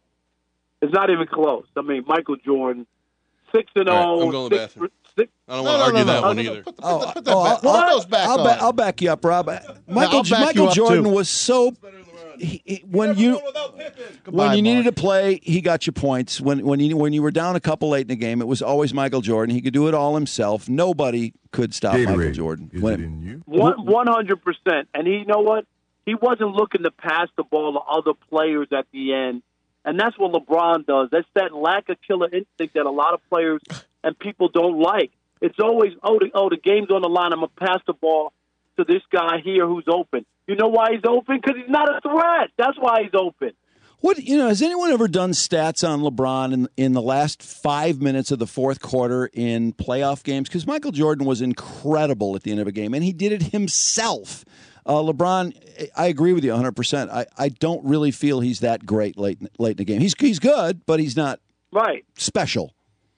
R: It's not even close. I mean, Michael Jordan, six and
B: All right,
R: zero.
B: I'm going to the bathroom.
R: Six,
B: I don't
C: No,
B: want to
C: no,
B: argue
C: no,
B: that
C: no.
B: one
C: No, no,
B: either.
C: Put, the,
A: Oh,
C: put, the, put, that
A: oh,
C: back,
A: I'll-
C: put those back
A: I'll,
C: on.
A: ba- I'll back you up, Rob. Michael,
C: I'll back you
A: Michael
C: up,
A: Jordan
C: too.
A: was so. He, he- when you when
C: Goodbye,
A: you needed
C: Mark.
A: to play, he got you points. When when you when you were down a couple late in the game, it was always Michael Jordan. He could do it all himself. Nobody could stop Michael Jordan. When-
R: One one hundred percent. And he, you know what? He wasn't looking to pass the ball to other players at the end, and that's what LeBron does. That's that lack of killer instinct that a lot of players and people don't like. It's always oh the oh the game's on the line. I'm gonna pass the ball to this guy here who's open. You know why he's open? Because he's not a threat. That's why he's open.
A: What you know? Has anyone ever done stats on LeBron in in the last five minutes of the fourth quarter in playoff games? Because Michael Jordan was incredible at the end of a game, and he did it himself. Uh, LeBron, I agree with you one hundred percent. I, I don't really feel he's that great late late in the game. He's he's good, but he's not
R: Right.
A: special.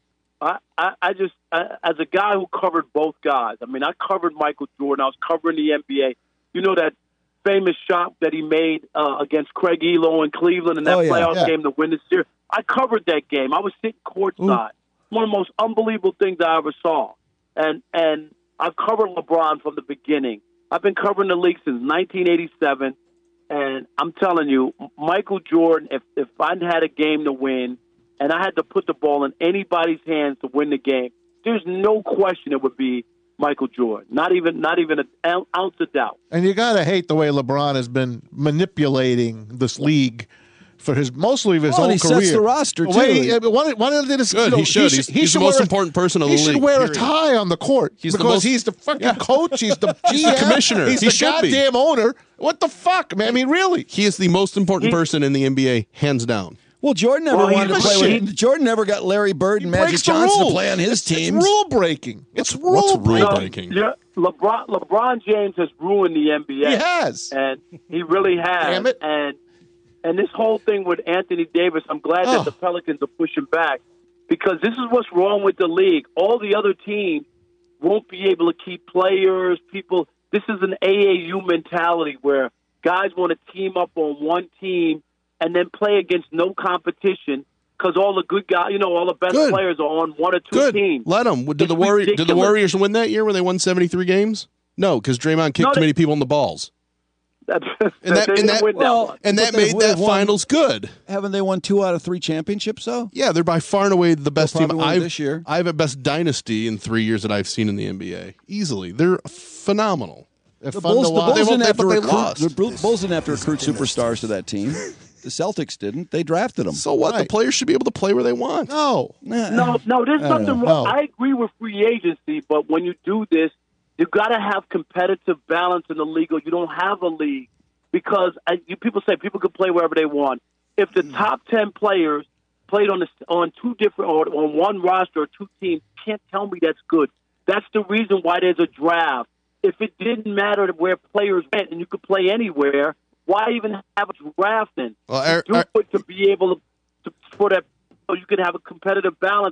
R: I, I, I just, I, as a guy who covered both guys, I mean, I covered Michael Jordan. I was covering the N B A. You know that famous shot that he made uh, against Craig Elo in Cleveland in that
A: Oh, yeah,
R: playoff
A: yeah.
R: game to win the series? I covered that game. I was sitting courtside. One of the most unbelievable things I ever saw. And and I've covered LeBron from the beginning. I've been covering the league since nineteen eighty-seven. And I'm telling you, Michael Jordan, if, if I had a game to win and I had to put the ball in anybody's hands to win the game, there's no question it would be Michael Jordan. Not even not even an ounce of doubt.
C: And you got to hate the way LeBron has been manipulating this league for his mostly of his
A: Well,
C: own
A: and he
C: career.
A: sets the roster,
C: The way
A: too.
C: he- uh, one, one of the,
B: Good, he should. He's- he's the
C: wear
B: most
C: a-
B: important person of
C: he
B: the
C: should
B: league,
C: wear
B: period.
C: a tie on the court
B: He's the
C: because
B: most-
C: he's the fucking coach. He's the G M.
B: He's the commissioner.
C: He's
B: He
C: the
B: should be.
C: goddamn owner. What the fuck, man? I mean, really?
B: He is the most important person in the N B A, hands down.
A: Well, Jordan never
R: Well,
A: wanted to
R: he's
A: play
R: a
A: with. Jordan never got Larry Bird and Magic
C: breaks the
A: Johnson to
C: rules.
A: play on his
C: It's-
A: teams.
C: It's rule breaking. It's rule
B: What's
C: breaking.
B: rule
R: No,
B: breaking?
R: yeah, LeBron LeBron James has ruined the N B A.
C: He has.
R: And he really has.
C: Damn it.
R: And and this whole thing with Anthony Davis, I'm glad
C: Oh.
R: that the Pelicans are pushing back because this is what's wrong with the league. All the other teams won't be able to keep players, people. This is an A A U mentality where guys want to team up on one team and then play against no competition because all the good guys, you know, all the best
B: Good.
R: players are on one or two
B: Good.
R: teams.
B: Let them. Did
R: It's
B: the Warriors? Did the
R: ridiculous.
B: Warriors win that year when they won seventy-three games? No, because Draymond kicked
R: No,
B: too
R: they-
B: many people in the balls,
R: and
B: and that
R: they
B: and that,
R: win that one.
B: and that
A: But they've-
B: made that
A: they've won-
B: finals good.
A: Haven't they won two out of three championships? Though.
B: Yeah, they're by far and away the best
A: They'll
B: team
A: probably win
B: I've
A: this year.
B: I have a best dynasty in three years that I've seen in the N B A. Easily, they're phenomenal.
C: They're
A: The
C: fun
A: Bulls,
C: to
A: the
C: watch.
A: Bulls
B: They won't-
A: didn't have to
B: but they
A: recruit.
B: lost.
A: The Bull- Bulls didn't have to recruit superstars to that team. The Celtics didn't. They drafted them.
B: So what? The
C: Right.
B: players should be able to play where they want.
C: No.
R: No, no, there's
A: I don't
R: nothing
A: know.
R: wrong.
C: No.
R: I agree with free agency, but when you do this, you got to have competitive balance in the league, or you don't have a league. Because uh, you, people say people can play wherever they want. If the top ten players played on the, on two different or on one roster or two teams, you can't tell me that's good. That's the reason why there's a draft. If it didn't matter where players went and you could play anywhere, why even have a draft then?
B: Well, Eric-
R: do it to be able to, to for that so you can have a competitive balance. And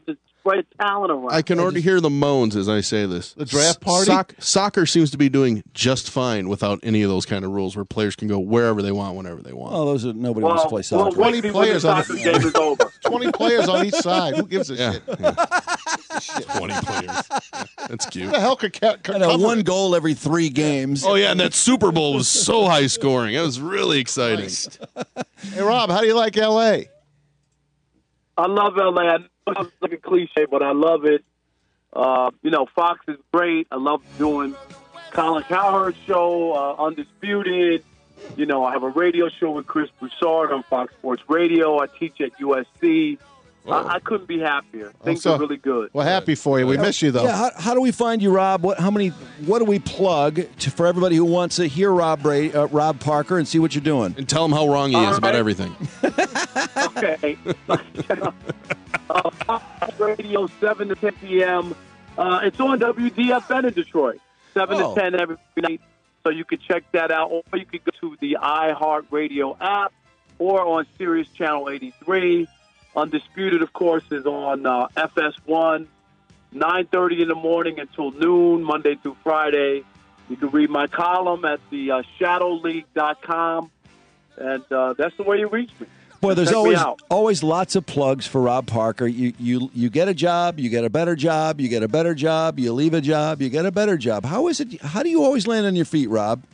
R: spread talent around.
B: I can already hear the moans as I say this.
C: The draft party?
B: Soc- soccer seems to be doing just fine without any of those kind of rules where players can go wherever they want, whenever they want.
A: Oh, those are nobody
R: Well,
A: wants to play soccer.
R: well, twenty players on the game is over.
C: twenty players on each side. Who gives a
B: Yeah,
C: shit?
B: yeah. twenty players. That's cute.
C: Who the hell could ca-
A: I know,
C: cover
A: one
C: it?
A: goal every three games.
B: Oh, yeah, and that Super Bowl was so high scoring. It was really exciting.
C: Hey, Rob, how do you like L A?
R: I love L A. I know it's like a cliche, but I love it. Uh, you know, Fox is great. I love doing Colin Cowherd's show, uh, Undisputed. You know, I have a radio show with Chris Broussard on Fox Sports Radio. I teach at U S C. I, I couldn't be happier. Things
C: so-
R: are really good.
C: We're happy for you. We miss you, though.
A: Yeah, how, how do we find you, Rob? What, how many? What do we plug to, for everybody who wants to hear Rob Bra- uh, Rob Parker and see what you're doing?
B: And tell him how wrong he
R: All
B: is about
R: right.
B: everything.
R: Okay. uh, Fox Radio, seven to ten p.m. Uh, it's on W D F N in Detroit, seven
A: Oh.
R: to ten every night. So you can check that out, or you can go to the iHeartRadio app or on Sirius Channel eighty-three. Undisputed, of course, is on uh, F S one, nine thirty in the morning until noon, Monday through Friday. You can read my column at the uh, shadow league dot com, and uh, that's the way you reach me.
A: Boy, there's
R: Check me
A: always
R: out.
A: always lots of plugs for Rob Parker. You you you get a job, you get a better job, you get a better job, you leave a job, you get a better job. How is it? How do you always land on your feet, Rob?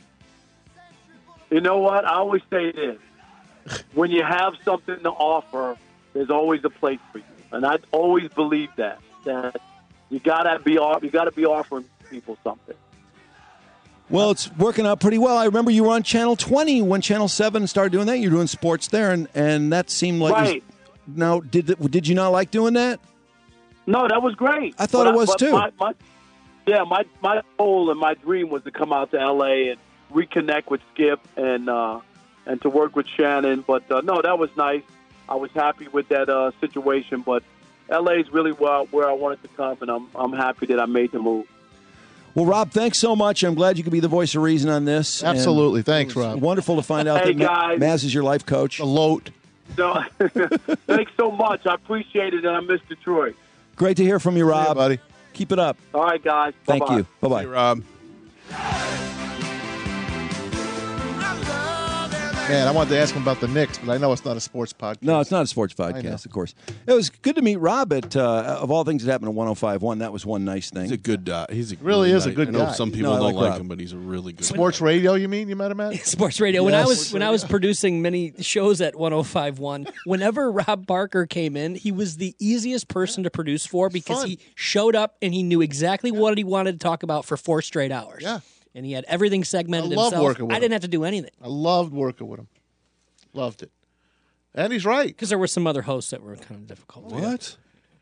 R: You know what? I always say this. When you have something to offer, there's always a place for you. And I always believe that. That you gotta be you gotta be offering people something.
A: Well, it's working out pretty well. I remember you were on Channel twenty when Channel seven started doing that. You were doing sports there, and, and that seemed like it was-
R: Right.
A: now, did did you not like doing that?
R: No, that was great.
A: I thought
R: But
A: it was
R: but
A: too.
R: My, my, yeah, my my goal and my dream was to come out to L A and reconnect with Skip and uh, and to work with Shannon. But uh, no, that was nice. I was happy with that uh, situation. But L A is really where, where I wanted to come, and I'm I'm happy that I made the move.
A: Well, Rob, thanks so much. I'm glad you could be the voice of reason on this. And
C: Absolutely. Thanks,
A: it was
C: Rob.
A: Wonderful to find out
R: Hey,
A: that Ma-
R: guys.
A: Maz is your life coach.
C: A load.
R: So, thanks so much. I appreciate it, and I miss Detroit.
A: Great to hear from you, Rob.
C: buddy.
A: Keep it up.
R: All right, guys.
A: Thank
R: Bye-bye.
A: you. Bye-bye.
B: Hey, Rob.
C: Man, I wanted to ask him about the Knicks, but I know it's not a sports podcast.
A: No, it's not a sports
C: know.
A: podcast, of course. It was good to meet Rob at, uh, of all things that happened at one oh five point one. That was one nice thing.
B: He's a good guy. He's a
C: Really is a
B: nice-
C: good
B: I know
C: guy.
B: some people
A: No, I
B: don't
A: like
B: like,
A: Rob.
B: him, but he's a really good
C: Sports radio, you mean? You met him at?
H: Sports radio. When I
C: Yes.
H: was when I was producing many shows at one oh five point one, whenever Rob Parker came in, he was the easiest person to produce for because
C: Fun.
H: he showed up and he knew exactly what he wanted to talk about for four straight hours.
C: Yeah.
H: And he had everything segmented
C: I love
H: himself.
C: working with
H: I
C: him.
H: didn't have to do anything
C: I loved working with him. Loved it. And he's right.
H: because there were some other hosts that were kind of difficult.
B: What?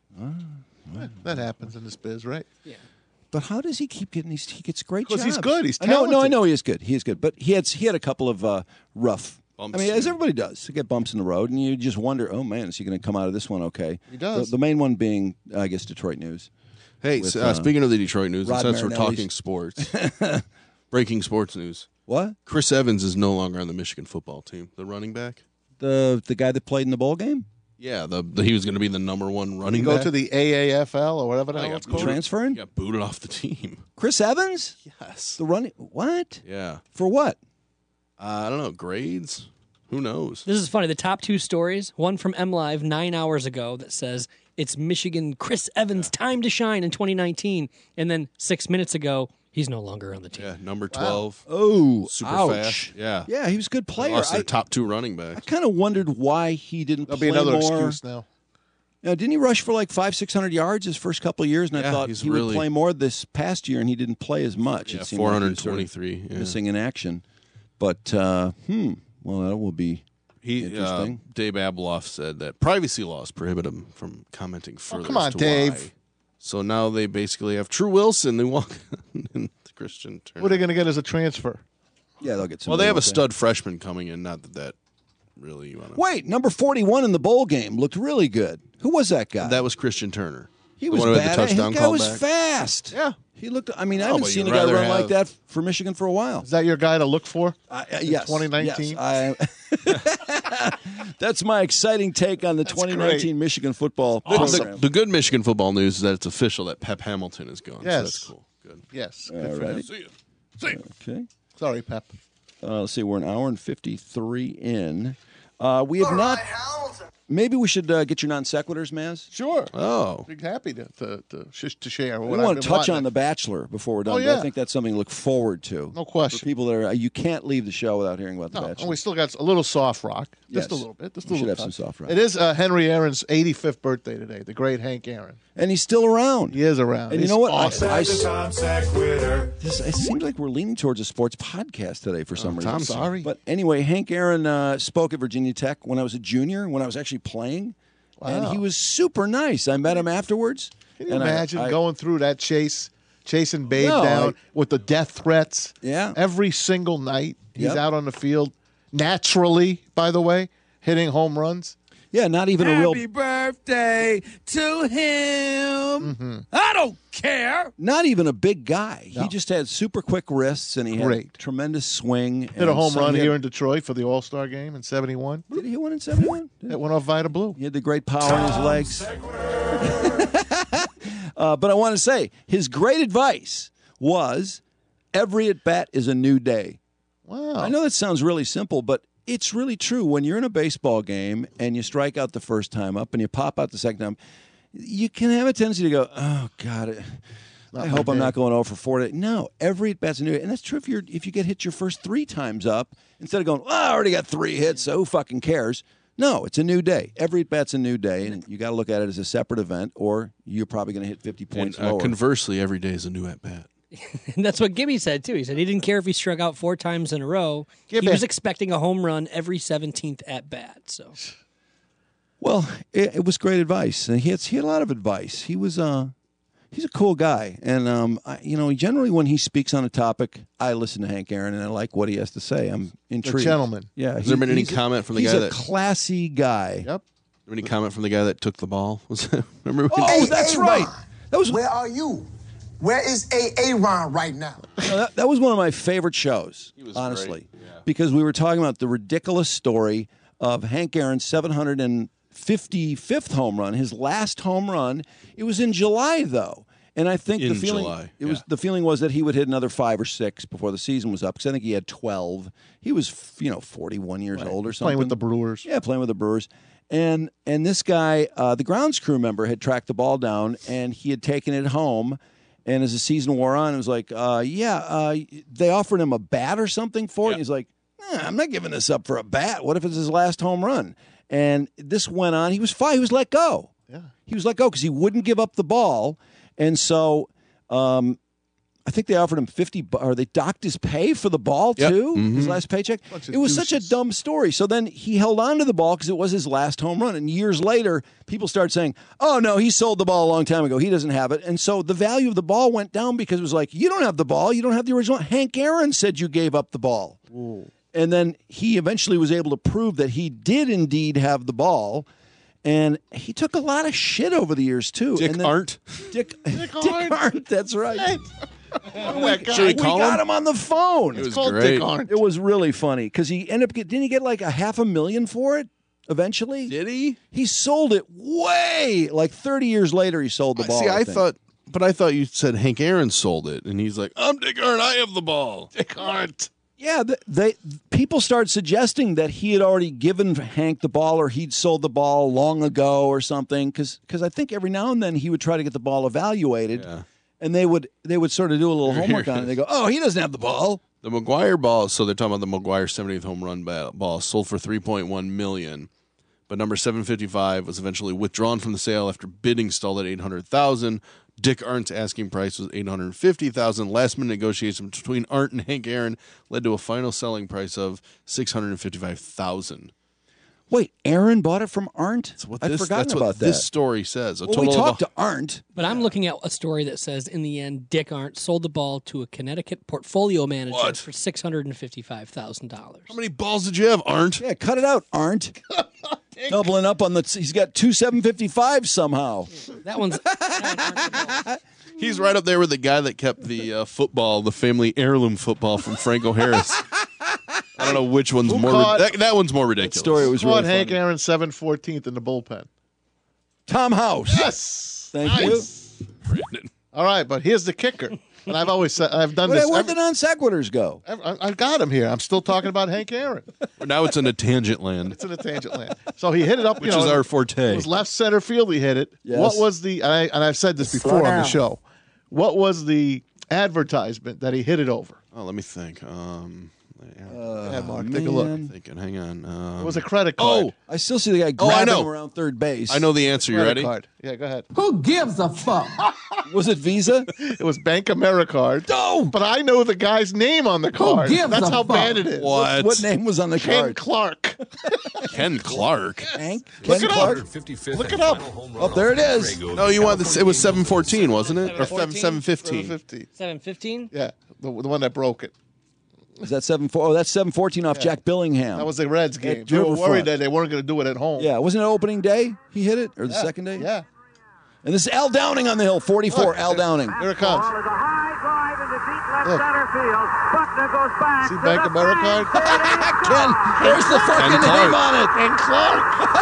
C: That happens in this biz, right?
A: But how does he keep getting these? He gets great
C: 'Cause
A: jobs.
C: he's good. He's
A: I know, no, I
C: talented.
A: know he is good. He is good. But he had he had a couple of uh, rough.
B: Bumps,
A: I mean, as
B: yeah.
A: everybody does, you get bumps in the road, and you just wonder, oh man, is he going to come out of this one okay?
C: He does.
A: The, the main one being, I guess, Detroit News.
B: Hey,
A: With,
B: uh,
A: uh,
B: speaking of the Detroit news,
A: Rod
B: since we're
A: Marinelli's-
B: talking sports, breaking sports news.
A: What?
B: Chris Evans is no longer on the Michigan football team, the running back.
A: The the guy that played in the bowl game?
B: Yeah, the, the he was going to be the number one running
C: You go
B: back.
C: to the A A F L or whatever the
B: I
C: hell
B: got
C: it's called.
B: booted-
A: Transferring?
B: He got booted off the team.
A: Chris Evans?
B: Yes.
A: The running what?
B: Yeah.
A: For what?
B: Uh, I don't know. Grades? Who knows?
H: This is funny. The top two stories, one from M Live nine hours ago that says it's Michigan Chris Evans' time to shine in twenty nineteen. And then six minutes ago, he's no longer on the team.
B: Yeah, number twelve.
A: Oh,
B: Super
A: ouch.
B: fast. Yeah.
A: Yeah, he was a good
B: They
A: player.
B: lost their
A: I,
B: top two running
A: I
B: backs.
A: kind of wondered why he didn't
C: There'll
A: play
C: be another
A: more.
C: excuse now.
A: Now, didn't he rush for like five, six hundred yards his first couple of years? And I
B: Yeah,
A: thought
B: he's
A: he
B: really-
A: would play more this past year, and he didn't play as much.
B: Yeah,
A: it seemed like he
B: four
A: was sort of
B: twenty-three. Yeah.
A: missing in action. But uh, hmm, well, that will be
B: He, uh,
A: interesting.
B: Dave Abloff said that privacy laws prohibit him from commenting further.
C: come
B: as
C: on,
B: to
C: Dave.
B: why. So now they basically have True Wilson. They walk in Christian Turner.
C: What are they going to get as a transfer?
A: yeah, they'll get some.
B: well, they have a stud freshman coming in. Not that that really you want to.
A: Wait, number forty-one in the bowl game looked really good. Who was that guy?
B: That was Christian Turner.
A: he
B: The
A: was
B: one who had
A: bad.
B: the touchdown
A: His guy was
B: callback.
A: fast.
C: Yeah.
A: He looked. I mean, I
B: Oh,
A: haven't
B: but
A: seen a
B: you'd
A: guy
B: rather
A: run like
B: have-
A: that for Michigan for a while.
C: Is that your guy to look for?
A: I, uh, yes,
C: twenty nineteen?
A: Yes, I, That's my exciting take on the twenty nineteen
C: great.
A: Michigan football
B: The,
A: program.
B: the good Michigan football news is that it's official that Pep Hamilton is gone.
C: Yes.
B: So that's cool. Good.
C: Yes.
A: All
C: Good for
A: righty.
C: him.
B: See you. See you.
A: Okay.
C: Sorry, Pep.
A: Uh, let's see. We're an hour and fifty-three in. Uh, we have not. Maybe we should uh, get your non sequiturs, Maz.
C: Sure.
B: Oh.
C: Be happy to to, to, sh- to share.
A: We
C: what
A: want
C: I've
A: to
C: been
A: touch
C: wanting
A: on The Bachelor before we're done.
C: Oh,
A: but
C: yeah.
A: I think that's something to look forward to.
C: No question.
A: For people that are, you can't leave the show without hearing about The
C: No,
A: Bachelor.
C: and we still got a little soft rock. Just
A: Yes.
C: a little bit. Just a
A: We should
C: little
A: have some
C: touch.
A: soft rock.
C: It is uh, Henry Aaron's eighty-fifth birthday today, the great Hank Aaron.
A: And he's still around.
C: He is around.
A: And
C: He's
A: you know what?
C: awesome.
A: I, I, this, it seems like we're leaning towards a sports podcast today for some
C: Oh,
A: reason.
C: I'm sorry.
A: But anyway, Hank Aaron uh, spoke at Virginia Tech when I was a junior, when I was actually playing. And
C: Wow.
A: he was super nice. I met him afterwards.
C: Can you
A: and I-
C: imagine
A: I-
C: going through that chase, chasing Babe
A: No,
C: down
A: I-
C: with the death threats?
A: Yeah.
C: Every single night he's
A: Yep.
C: out on the field, naturally, by the way, hitting home runs.
A: Yeah, not even a real.
Q: Happy birthday to him.
C: Mm-hmm.
Q: I don't care.
A: Not even a big guy.
C: No.
A: He just had super quick wrists, and he had
C: Great.
A: tremendous swing.
C: Hit a home run here in Detroit for the All Star game in seventy-one.
A: Did he hit one in seventy-one?
C: That went off Vita Blue.
A: He had the great power in his legs. uh, but I want to say his great advice was every at bat is a new day.
C: Wow.
A: I know that sounds really simple, but it's really true. When you're in a baseball game and you strike out the first time up and you pop out the second time, you can have a tendency to go, "Oh God, I
C: Not
A: hope
C: my
A: I'm
C: day."
A: not going over four today." No, every at bat's a new day, and that's true if you're if you get hit your first three times up instead of going, "Well, I already got three hits, so who fucking cares?" No, it's a new day. Every at bat's a new day, and you got to look at it as a separate event, or you're probably going to hit fifty
B: And,
A: points
B: uh,
A: lower.
B: conversely, every day is a new at bat.
H: And that's what Gibby said, too. He said he didn't care if he struck out four times in a row.
C: Gibby.
H: He was expecting a home run every seventeenth at bat. So
A: Well, it, it was great advice, and he had he had a lot of advice. He was uh, he's a cool guy, and um, I, you know, generally when he speaks on a topic, I listen to Hank Aaron and I like what he has to say. I'm intrigued.
C: gentleman.
A: Yeah.
B: Has there been any
A: he's a-
B: comment from the
A: he's
B: guy
A: a
B: that-
A: classy guy?
C: Yep.
B: Any comment from the guy that took the ball? Was that, remember? When
A: Oh, that's
I: Hey,
A: right.
I: Ron,
A: That was
I: Where are you? Where is A. Ron right now?
A: you know, that, that was one of my favorite shows,
B: was
A: honestly,
B: great. Yeah.
A: because we were talking about the ridiculous story of Hank Aaron's seven hundred fifty-fifth home run, his last home run. It was in July, though. And I think
B: In
A: the feeling
B: July,
A: it was
B: yeah.
A: the feeling was that he would hit another five or six before the season was up, because I think he had twelve. He was, you know, forty-one years old or something.
C: Playing with the Brewers.
A: Yeah, playing with the Brewers. And and this guy, uh, the grounds crew member, had tracked the ball down, and he had taken it home. And as the season wore on, it was like, uh, yeah, uh, they offered him a bat or something for it. And he's like, nah, I'm not giving this up for a bat. What if it's his last home run? And this went on. He was fine. He was let go.
C: Yeah.
A: He was let go because he wouldn't give up the ball. And so um, I think they offered him fifty, bu- or they docked his pay for the ball
B: Yep.
A: too,
B: Mhm.
A: his last paycheck.
C: Bunch of
A: It was such a
C: douches.
A: dumb story. So then he held on to the ball because it was his last home run. And years later, people started saying, oh, no, he sold the ball a long time ago. He doesn't have it. And so the value of the ball went down because it was like, you don't have the ball. You don't have the original. Hank Aaron said you gave up the ball. And then he eventually was able to prove that he did indeed have the ball. And he took a lot of shit over the years, too.
B: Dick
A: and then,
B: Arndt?
A: Dick, Dick Arndt, that's right.
C: That guy.
B: Should we
A: We
B: call
A: got
B: him?
A: him on the phone.
B: It was
C: called
B: great.
C: Dick Arndt.
A: It was really funny because he ended up get, didn't he get like a half a million for it eventually?
B: Did he?
A: He sold it way like thirty years later. He sold the ball.
B: See, I,
A: think.
B: thought, but I thought you said Hank Aaron sold it, and he's like, I'm Dick Arndt. I have the ball. Dick Arndt.
A: yeah, th- they people started suggesting that he had already given Hank the ball or he'd sold the ball long ago or something because I think every now and then he would try to get the ball evaluated.
B: Yeah.
A: And they would they would sort of do a little homework on it. They go, oh, he doesn't have the ball.
B: The McGuire ball. So they're talking about the McGuire seventieth home run ba- ball sold for three point one million dollars. But number seven fifty-five was eventually withdrawn from the sale after bidding stalled at eight hundred thousand dollars. Dick Arndt's asking price was eight hundred fifty thousand dollars. Last minute negotiations between Arndt and Hank Aaron led to a final selling price of six hundred fifty-five thousand dollars.
A: Wait, Aaron bought it from Arndt?
B: What
A: I'd
B: this,
A: forgotten
B: that's
A: about
B: what
A: that.
B: this story says. A
A: well, we
B: total
A: talked
B: of
A: to Arndt.
H: But I'm looking at a story that says, in the end, Dick Arndt sold the ball to a Connecticut portfolio manager
B: What?
H: for six hundred fifty-five thousand dollars.
B: How many balls did you have, Arndt?
A: Yeah, cut it out, Arndt. Doubling up on the. He's got two seven fifty five somehow.
H: That one's. that one
B: He's right up there with the guy that kept the uh, football, the family heirloom football from Franco Harris. I don't know which one's
C: Who
B: more.
C: caught-
B: that, that one's more ridiculous.
A: story was
C: Caught
A: really
C: Hank
A: funny.
C: Aaron seven fourteenth in the bullpen.
A: Tom House.
C: Yes.
A: Thank
C: Nice.
B: Brandon.
C: you. All right, but here's the kicker. And I've always said I've done
A: Where,
C: this.
A: where'd
C: every-
A: the non sequiturs go?
C: I, I got him here. I'm still talking about Hank Aaron.
B: Now it's in a tangent land,
C: It's in a tangent land. So he hit it up,
B: which
C: you know,
B: is our
C: It
B: forte.
C: was left center field. He hit it.
A: Yes.
C: What was the? And, I, and I've said this before on the show. What was the advertisement that he hit it over?
B: Oh, let me think. Um,
A: Uh,
C: Yeah, Mark, take a look.
A: man.
B: thinking. Hang on. Um,
C: It was a credit card.
B: Oh,
A: I still see the guy
B: Oh, I
A: grabbing
B: know.
A: him around third base.
B: I know the answer. You
C: Credit
B: ready?
C: card. Yeah, go ahead.
I: Who gives a fuck?
A: Was it Visa?
C: It was Bank AmeriCard.
A: No.
C: But I know the guy's name on the card.
I: gives
C: That's
I: a
C: how
I: fuck?
C: bad it is.
B: What?
A: What name was on the
C: Ken
A: card?
C: Clark.
B: Ken Clark.
A: Hank?
C: Look
A: Ken
C: it
A: Clark?
C: up. Look it up.
A: Oh, there it is.
B: No, you want this? It was seven fourteen, wasn't it? Or
H: seven
B: seven fifteen.
C: fifty.
H: seven fifteen?
C: Yeah, the, the one that broke it.
A: Is that seven four? Oh, that's seven fourteen off Jack Billingham.
C: That was the Reds game.
A: At
C: They were
A: Riverfront.
C: worried that they weren't going to do it at home.
A: Yeah, wasn't it opening day? He hit it, or the
C: Yeah.
A: second day?
C: Yeah.
A: And this is Al Downing on the hill, forty-four.
C: Look,
A: Al Downing.
C: Here it comes.
S: Ball is a high drive into deep left
C: Look.
S: center field. Buckner goes back.
C: See
S: to
C: Bank
S: the
C: AmeriCard?
S: fence.
A: Ken, there's the fucking
B: Clark.
A: name on it.
C: And Clark.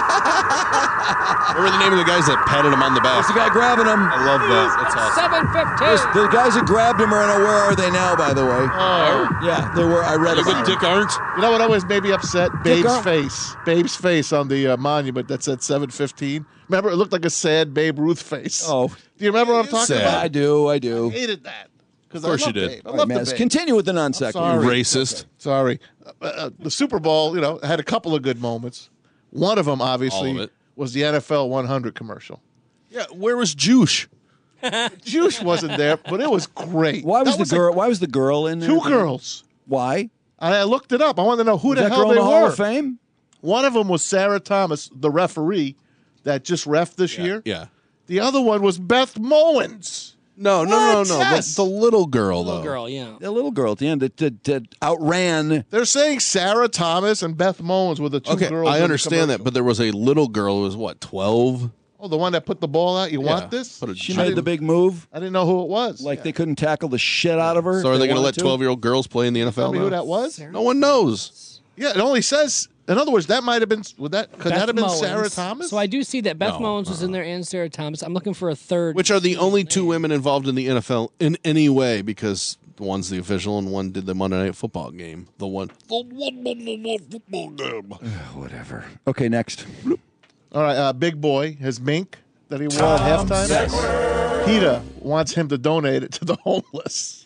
B: What were the name of the guys that patted him on the back?
A: There's the guy grabbing him.
B: I love that. That's awesome.
H: seven
A: There's-
H: fifteen.
A: the guys that grabbed him are in a Where Are They Now, by the way.
C: Oh.
A: Yeah, they were. I read
B: Look
A: about
B: at
A: it.
B: Dick Arndt.
C: You know what always made me upset?
A: Dick
C: Babe's
A: Arndt.
C: face. Babe's face on the uh, monument that said seven fifteen. Remember, it looked like a sad Babe Ruth face.
A: Oh,
C: Do you remember what I'm talking
B: sad.
C: about?
A: I do. I
C: I
A: do.
C: hated that. Because
B: Of course
C: I
B: you
C: love
B: did.
C: Babe. I
A: All
C: love
A: right,
C: the
A: Maz,
C: Babe.
A: continue with the non sequitur.
C: sorry.
B: Racist.
C: Sorry. Uh, uh, the Super Bowl, you know, had a couple of good moments. One of them, obviously,
B: All of it.
C: was the N F L one hundred commercial.
B: Yeah, where was Juice?
C: Juice wasn't there, but it was great.
A: Why was
C: That
A: the girl? why was the girl in
C: Like
A: there?
C: two girls.
A: Why?
C: And I looked it up. I wanted to know who
A: Was
C: the
A: that
C: hell
A: girl
C: they
A: in the Hall
C: were.
A: of Fame?
C: One of them was Sarah Thomas, the referee that just ref this year.
B: Yeah.
C: The other one was Beth Mowens.
B: No, no, no,
C: What?
B: no.
C: Yes.
B: The, the little girl,
H: Little
B: though.
H: girl, yeah.
A: The little girl at the end that, that, that outran.
C: They're saying Sarah Thomas and Beth Mowens were the two
B: Okay,
C: girls. in
B: I
C: the
B: understand that,
C: commercial.
B: but there was a little girl who was, what, twelve?
C: Oh, the one that put the ball out. You
B: Yeah.
C: want this?
B: Put a
A: She
C: I
A: made the
C: didn't-
A: big move.
C: I didn't know who it was.
A: Like they couldn't tackle the shit out of her.
B: So are
A: if
B: they going to
A: wanted
B: let twelve-year-old girls play in the N F L
C: Tell me
B: now?
C: who that was.
B: No one knows.
C: Yeah, it only says. In other words, that might have been. Would that could
H: Beth
C: that have been
H: Mowens.
C: Sarah Thomas?
H: So I do see that Beth
B: No,
H: Mowens was in there and Sarah Thomas. I'm looking for a third.
B: Which are the only two women involved in the N F L in any way, because one's the official and one did the Monday Night Football game. The one. The one football game.
A: Whatever. Okay, next.
C: All right, uh, Big Boy, his mink that he wore at halftime.
A: Yes.
C: PETA wants him to donate it to the homeless.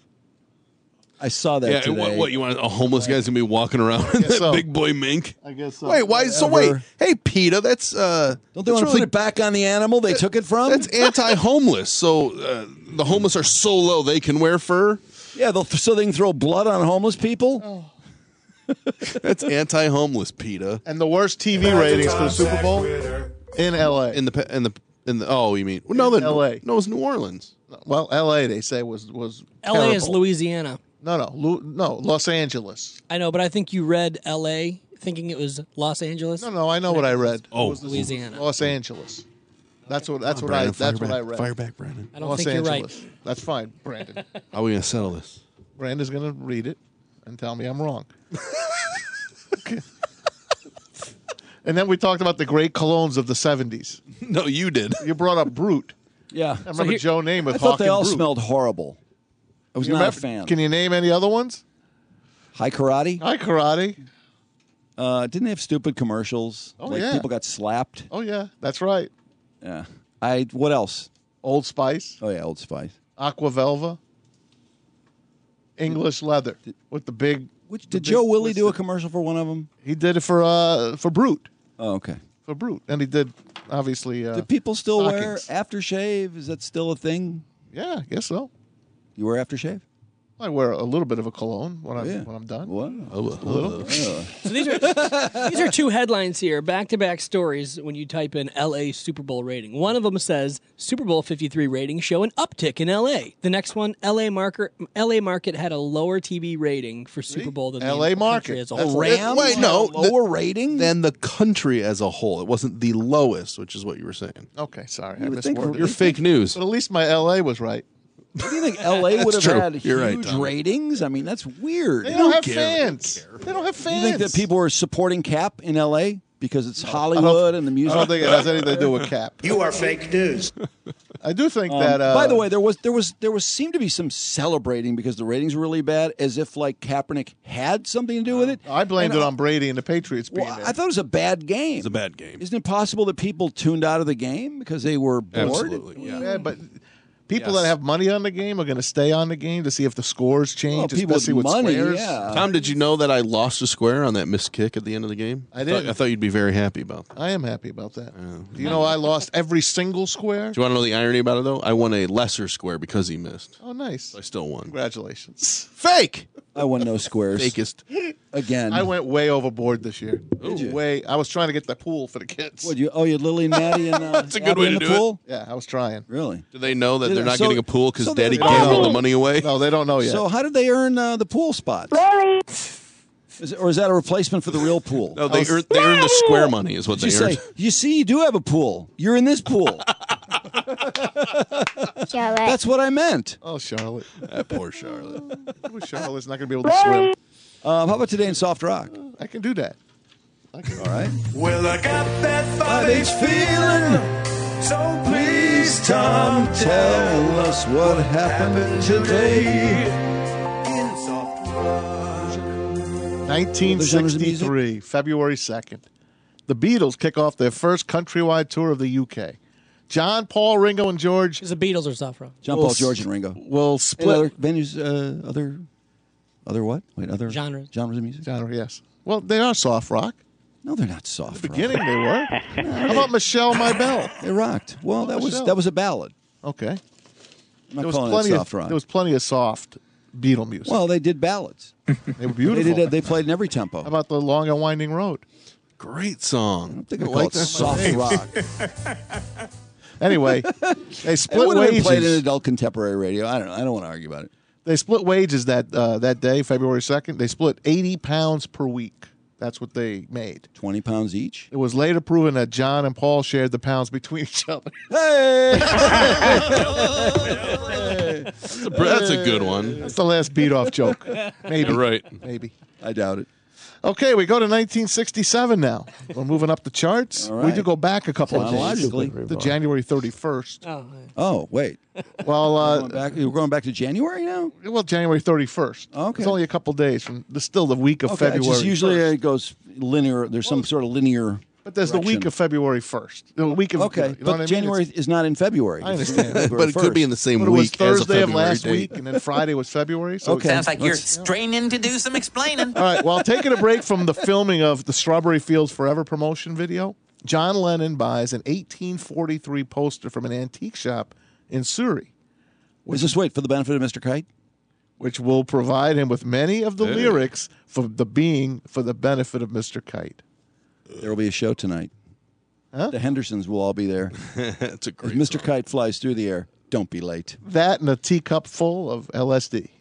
A: I saw that
B: Yeah,
A: today.
B: what, what, you want a homeless guy's going to be walking around in that
C: so.
B: big boy mink?
C: I guess so.
B: Wait, why? So
A: Whatever.
B: wait. Hey, PETA, that's. Uh,
A: Don't they
B: that's
A: want to
B: really,
A: put it back on the animal they took it from?
B: That's anti-homeless. So uh, the homeless are so low they can wear fur.
A: Yeah, they'll, so they can throw blood on homeless people.
C: Oh.
B: That's anti-homeless, PETA.
C: And the worst T V ratings for the Super Bowl in L A.
B: In the in the in the oh, you mean well, no? The,
C: L A.
B: No, it's New Orleans.
C: Well, L A they say was was
H: L A is
C: terrible.
H: Louisiana.
C: No, no, Lu- no, Los Angeles.
H: I know, but I think you read L A thinking it was Los Angeles.
C: No, no, I know what I read.
B: Oh.
C: It was
H: Louisiana.
C: Los Angeles. That's what. That's
B: Oh,
C: what I.
B: Brandon,
C: That's
B: fire
C: what I
B: back,
C: read.
B: Fire back, Brandon.
H: I don't
C: Los
H: think you're
C: Angeles.
H: right.
C: That's fine, Brandon.
B: How are we going to settle this?
C: Brandon's gonna read it and tell me I'm wrong. Okay. And then we talked about the great colognes of the seventies.
B: No, you did.
C: You brought up Brute.
A: Yeah.
C: I remember Joe Namath.
A: I thought they
C: hawking
A: all
C: Brute.
A: smelled horrible. I was
C: You
A: not
C: remember-
A: a fan.
C: Can you name any other ones?
A: High Karate?
C: Hi, Karate.
A: Uh, didn't they have stupid commercials?
C: Oh,
A: like
C: yeah.
A: people got slapped.
C: Oh yeah, that's right.
A: Yeah. I. What else?
C: Old Spice,
A: Oh yeah, Old Spice.
C: Aqua Velva, English leather with the big.
A: Which
C: the
A: did
C: big
A: Joe Willie do a
C: twisted-
A: commercial for one of them?
C: He did it for uh for Brute.
A: Oh, okay.
C: For Brute, and he did obviously. Uh,
A: Do people still wear
C: stockings.
A: aftershave? Is that still a thing?
C: Yeah, I guess so.
A: You wear aftershave?
C: I wear a little bit of a cologne when I'm
A: Yeah.
C: when I'm done.
A: What?
C: A little.
A: Yeah.
H: So these are these are two headlines here, back-to-back stories. When you type in L A Super Bowl rating, one of them says Super Bowl fifty-three ratings show an uptick in L A. The next one, L A market L A market had a lower T V rating for Super Bowl than
C: L A
H: the
C: market.
H: country as a
C: That's
H: whole.
C: right.
A: Rams
B: Wait,
A: had
B: no,
A: a lower rating.
B: Than the country as a whole. It wasn't the lowest, which is what you were saying.
C: Okay, sorry, I
A: You would think
C: misworded
B: You're
C: it.
B: fake news.
C: But at least my L A was right.
A: What do you think? L A would have
B: true.
A: had
B: You're right,
A: huge
B: Tommy.
A: ratings? I mean, that's weird.
C: They don't have
B: care.
C: fans. They don't have fans.
A: You think that people are supporting Cap in L A because it's
C: I
A: Hollywood
C: don't-
A: and the music?
C: I don't think it has anything to do with Cap.
E: You are fake news.
C: I do think
A: Um,
C: that. Uh,
A: by the way, there was there was there was seemed to be some celebrating because the ratings were really bad, as if like Kaepernick had something to do with it.
C: I blamed
A: And,
C: it
A: uh,
C: on Brady and the Patriots being
A: Well,
C: there.
A: I thought it was a bad game.
B: It's a bad game.
A: Isn't it possible that people tuned out of the game because they were bored?
B: Absolutely, yeah.
C: Yeah, but people
B: Yes.
C: that have money on the game are going to stay on the game to see if the scores change,
A: Well, people
C: especially
A: with
C: with
A: money,
C: squares.
A: yeah.
B: Tom, did you know that I lost a square on that missed kick at the end of the game?
C: I
B: thought-
C: didn't.
B: I thought you'd be very happy about that.
C: I am happy about that. Do you know I lost every single square?
B: Do you want to know the irony about it, though? I won a lesser square because he missed.
C: Oh, nice.
B: I still won.
C: Congratulations.
B: Fake!
A: I won no squares.
B: Fakest.
A: Again.
C: I went way overboard this year. Way. I was trying to get the pool for the kids.
A: What, you, oh, you had Lily and Maddie and uh,
B: That's a good
A: Abby
B: way
A: in
B: to
A: the
B: do it.
A: pool?
C: Yeah, I was trying.
A: Really?
B: Do they know that
A: Did-
B: they're not
A: so-
B: getting a pool because
A: so they-
B: Daddy gave all the money away?
C: No, they don't know yet.
A: So how did they earn uh, the pool spots? Is it, or is that a replacement for the real pool?
B: No, they earn, they earn the square money is what
A: Did
B: they
A: you
B: earned.
A: say, you see, you do have a pool. You're in this pool.
K: Charlotte.
A: That's what I meant.
C: Oh, Charlotte.
B: That poor Charlotte.
C: Poor Charlotte's not going to be able to swim.
A: Um, how about today in soft rock?
C: I can do that. I can.
A: All right.
Q: Well, I got that five H feeling, so please, Tom,
A: Tell us what happened today.
Q: in soft rock.
C: nineteen sixty-three, February second. The Beatles kick off their first countrywide tour of the U K. John, Paul, Ringo, and George
H: Because the Beatles are soft rock.
A: John,
C: will
A: Paul,
C: s-
A: George, and Ringo.
C: will
A: Any
C: split.
A: other venues, uh, other, other what? Wait, other
H: Genres.
A: genres of music?
C: Genre, yes. Well, they are soft rock.
A: No, they're not soft.
C: At the beginning, they were. How about Michelle, My Belle?
A: They rocked. Well, that was
C: Michelle.
A: that was a ballad.
C: Okay.
A: I'm not
C: There was
A: calling it
C: plenty
A: soft
C: of
A: rock.
C: there was plenty of soft Beatle music.
A: Well, they did ballads.
C: they were beautiful.
A: They did. They played in every tempo.
C: How about the Long and Winding Road?
B: Great song.
A: They
B: I
A: could call
B: like
A: it
B: that
A: soft
B: song.
A: rock.
C: Anyway, they
A: It
C: split
A: would have been played in
C: wages.
A: adult contemporary radio. I don't know. I don't want to argue about it.
C: They split wages that uh, that day, February second. They split eighty pounds per week. That's what they made.
A: Twenty pounds each.
C: It was later proven that John and Paul shared the pounds between each other.
A: Hey!
B: That's a, that's a good one.
C: That's the last beat off joke. Maybe.
B: You're right.
C: Maybe.
A: I doubt it.
C: Okay, we go to nineteen sixty-seven now. We're moving up the charts.
A: All
C: We
A: right.
C: do go back a couple of days.
A: Chronologically.
C: To January thirty-first.
H: Oh,
A: Oh, wait.
C: Well,
A: We're
C: uh,
A: going back, you're going back to January now?
C: well, January thirty-first.
A: Okay.
C: It's only a couple days from the still the week of
A: Okay, it's
C: February.
A: just usually
C: first.
A: it goes linear. There's some sort of linear.
C: But there's the week
A: direction.
C: of February first. The week of
A: Okay,
C: you know
A: but
C: what I mean?
A: January
C: It's-
A: is not in February.
C: I
A: It's
C: understand.
A: February
B: But it could be in the
A: first.
B: same
C: But it was
B: week as a
C: Thursday of
B: February
C: last
B: date.
C: week, and then Friday was February. So
A: Okay.
O: Sounds like you're
A: Let's-
O: straining to do some explaining.
C: All right. Well, taking a break from the filming of the Strawberry Fields Forever promotion video, John Lennon buys an eighteen forty-three poster from an antique shop in Surrey,
A: Is this wait for the benefit of Mister Kite?
C: which will provide him with many of the
B: Hey.
C: lyrics for the being for the benefit of Mister Kite.
A: There will be a show tonight.
C: Huh?
A: The Hendersons will all be there.
B: That's a
A: As
B: great
A: Mister
B: song.
A: Kite flies through the air. Don't be late.
C: That and a teacup full of L S D.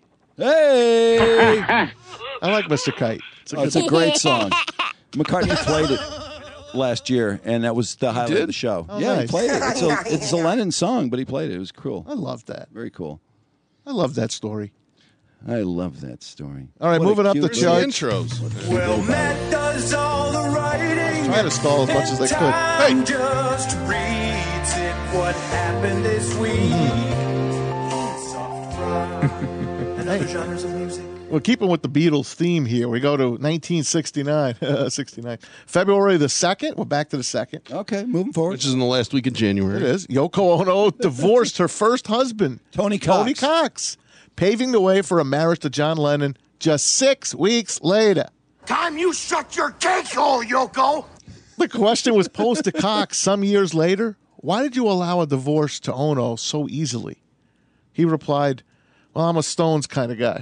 A: Hey!
C: I like Mister Kite. It's a
A: Oh,
C: good
A: it's a great song. McCartney played it last year, and that was the highlight of the show.
C: Oh,
A: yeah,
C: nice.
A: he played it. It's a, it's a Lennon song, but he played it. It was cool.
C: I love that.
A: Very cool.
C: I love that story.
A: I love that story.
C: All right,
A: What a
C: moving up
A: cute
C: the
A: little-
C: charts.
B: Intros.
Q: Well, Matt does all the writing.
C: Trying to stall as much as I could.
Q: Time
C: Hey.
Q: just reads it. What happened this week?
C: Mm-hmm.
Q: Soft rock and other genres of music.
C: We're keeping with the Beatles theme here. We go to nineteen sixty-nine. sixty-nine. February the second. We're back to the second.
A: Okay, moving forward.
B: Which is in the last week of January.
C: It is. Yoko Ono divorced her first husband,
A: Tony Cox.
C: Tony Cox, paving the way for a marriage to John Lennon just six weeks later.
I: Time you shut your cake hole, Yoko!
C: The question was posed to Cox some years later. Why did you allow a divorce to Ono so easily? He replied, well, I'm a Stones kind of guy.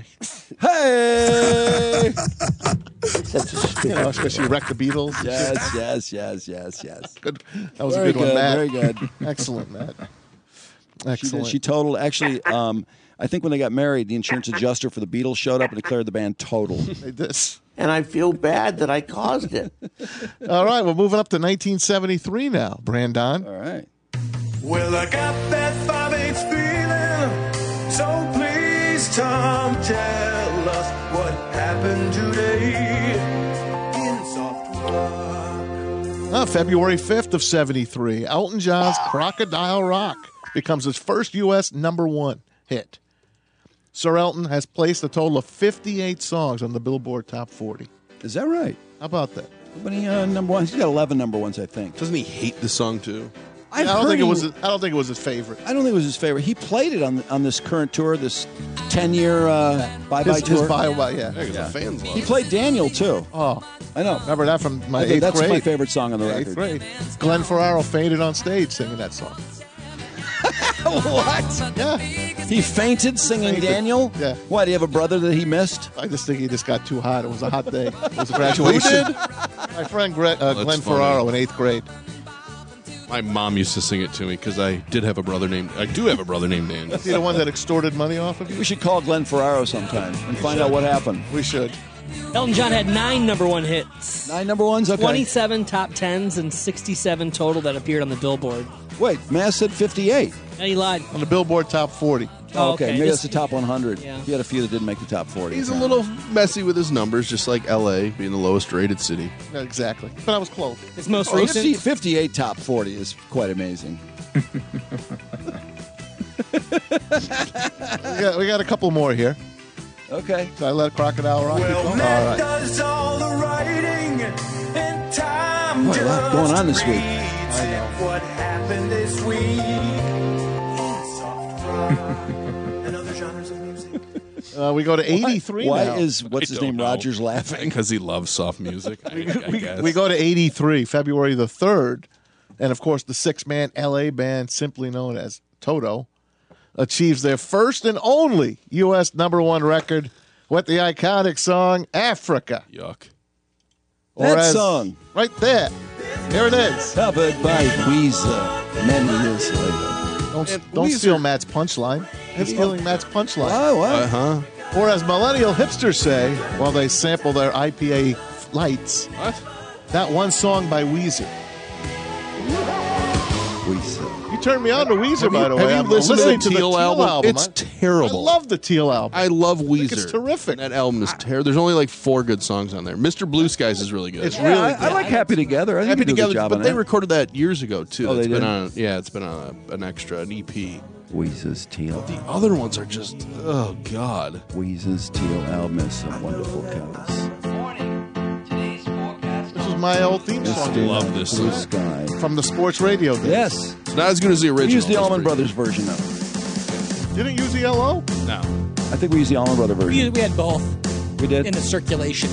A: Hey!
C: You know, because she wrecked the Beatles.
A: Yes, yes, yes, yes, yes.
C: Good. That was
A: Very
C: a good, one,
A: good,
C: Matt.
A: very good.
C: Excellent, Matt.
A: She,
C: Excellent.
A: did, she totaled. Actually, um, I think when they got married, the insurance adjuster for the Beatles showed up and declared the band total.
C: This.
F: And I feel bad that I caused it.
C: All right, we're moving up to nineteen seventy-three now, Brandon.
A: All right.
Q: Well, I got that five H feeling, so please, Tom, tell us what happened today in soft rock.
C: Uh, February fifth of seventy-three, Elton John's Crocodile Rock becomes his first U S number one hit. Sir Elton has placed a total of fifty-eight songs on the Billboard Top forty.
A: Is that right?
C: How about that?
A: How many uh, number ones? He's got eleven number ones, I think.
B: Doesn't he hate the song too?
C: I don't think it was. I don't think it was his favorite.
A: I don't think it was his favorite. He played it on on this current tour, this ten-year uh, bye-bye
C: His,
A: tour.
C: his bye-bye, yeah.
B: Yeah, 'cause the fans love
A: He
B: it.
A: played Daniel too.
C: Oh,
A: I know.
C: remember that from my
A: I think
C: eighth
A: that's
C: grade.
A: my favorite song on the
C: Eighth
A: record.
C: grade. Glenn Ferraro fainted on stage singing that song.
A: What?
C: Yeah.
A: He fainted singing
C: Fainted.
A: Daniel?
C: Yeah.
A: Why, do you have a brother that he missed?
C: I just think he just got too hot. It was a hot day. It was a graduation.
B: Who did?
C: My friend Gre- uh,
B: That's
C: Glenn
B: funny.
C: Ferraro in eighth grade.
B: My mom used to sing it to me because I did have a brother named. I do have a brother named Andy.
C: Is he the one that extorted money off of you?
A: We should call Glenn Ferraro sometime and find out what happened.
C: We should.
H: Elton John had nine number one hits.
A: Nine number ones? Okay.
H: twenty-seven top tens and sixty-seven total that appeared on the Billboard.
A: Wait, Mass said fifty-eight.
H: No, he lied.
C: On the Billboard Top forty.
A: Oh, okay.
H: okay.
A: Maybe
H: This-
A: that's the top one hundred.
H: Yeah.
A: He had a few that didn't make the top forty.
B: He's a little messy with his numbers, just like L A being the lowest rated city.
C: Yeah, exactly. But I was close.
H: His most
A: Oh,
H: recent.
A: fifty, fifty-eight top forty is quite amazing.
C: We got, we got a couple more here.
A: Okay.
C: So I let Crocodile Rock
Q: Well,
C: go? All
Q: Matt
C: right.
Q: does all the writing, and time
A: Boy, a lot going on this week.
Q: reads what happened this week in soft rock and other genres of music.
C: Uh, we go to eighty-three
A: Why
C: now.
A: is, what's
B: I
A: his
B: don't
A: name,
B: know.
A: Rogers laughing?
B: Because he loves soft music. I, I
C: we,
B: guess.
C: we go to eighty-three, February the third. And, of course, the six-man L A band, simply known as Toto, achieves their first and only U S number one record with the iconic song Africa.
B: Yuck.
C: Or
A: That
C: as-
A: song.
C: Right there. Here it is.
A: Covered by Weezer many years later.
C: Don't,
B: And
C: don't
B: Weezer-
C: steal Matt's punchline. He's stealing Matt's punchline.
A: Oh, wow.
B: Uh huh.
C: Or as millennial hipsters say, while they sample their I P A lights,
B: What?
C: that one song by Weezer.
A: Weezer.
C: You turned me on to Weezer,
B: Have
C: by
B: you,
C: the
B: have
C: way.
B: you
C: I'm
B: listened
C: listening
B: to the Teal,
C: Teal
B: album? It's
C: I-
B: terrible.
C: I love the Teal album.
B: I love Weezer.
C: think it's terrific.
B: That album is terrible. There's only like four good songs on there. Mister Blue Skies is really good.
C: It's
A: Yeah,
C: really
A: I, I
C: good.
A: like Happy Together. I think
B: Happy
A: he did a
B: Together,
A: good job
B: but
A: on
B: they
A: that.
B: recorded that years ago too.
A: Oh, they
B: It's been
A: did?
B: on. Yeah, it's been on a, an extra, an E P.
A: Weezer's Teal.
B: The other ones are just, oh god.
A: Weezer's Teal album has some wonderful covers.
C: This is my old theme song.
B: I love this
A: Blue
B: song.
A: Sky.
C: From the sports radio days.
A: Yes.
B: It's not as good as the original.
A: We used the
B: It's
A: Allman
B: pretty
A: Brothers version of it.
C: You didn't use the L O?
B: good. No.
A: I think we used the Allman Brother
H: We,
A: version.
H: we had both
A: We did.
H: in the circulation.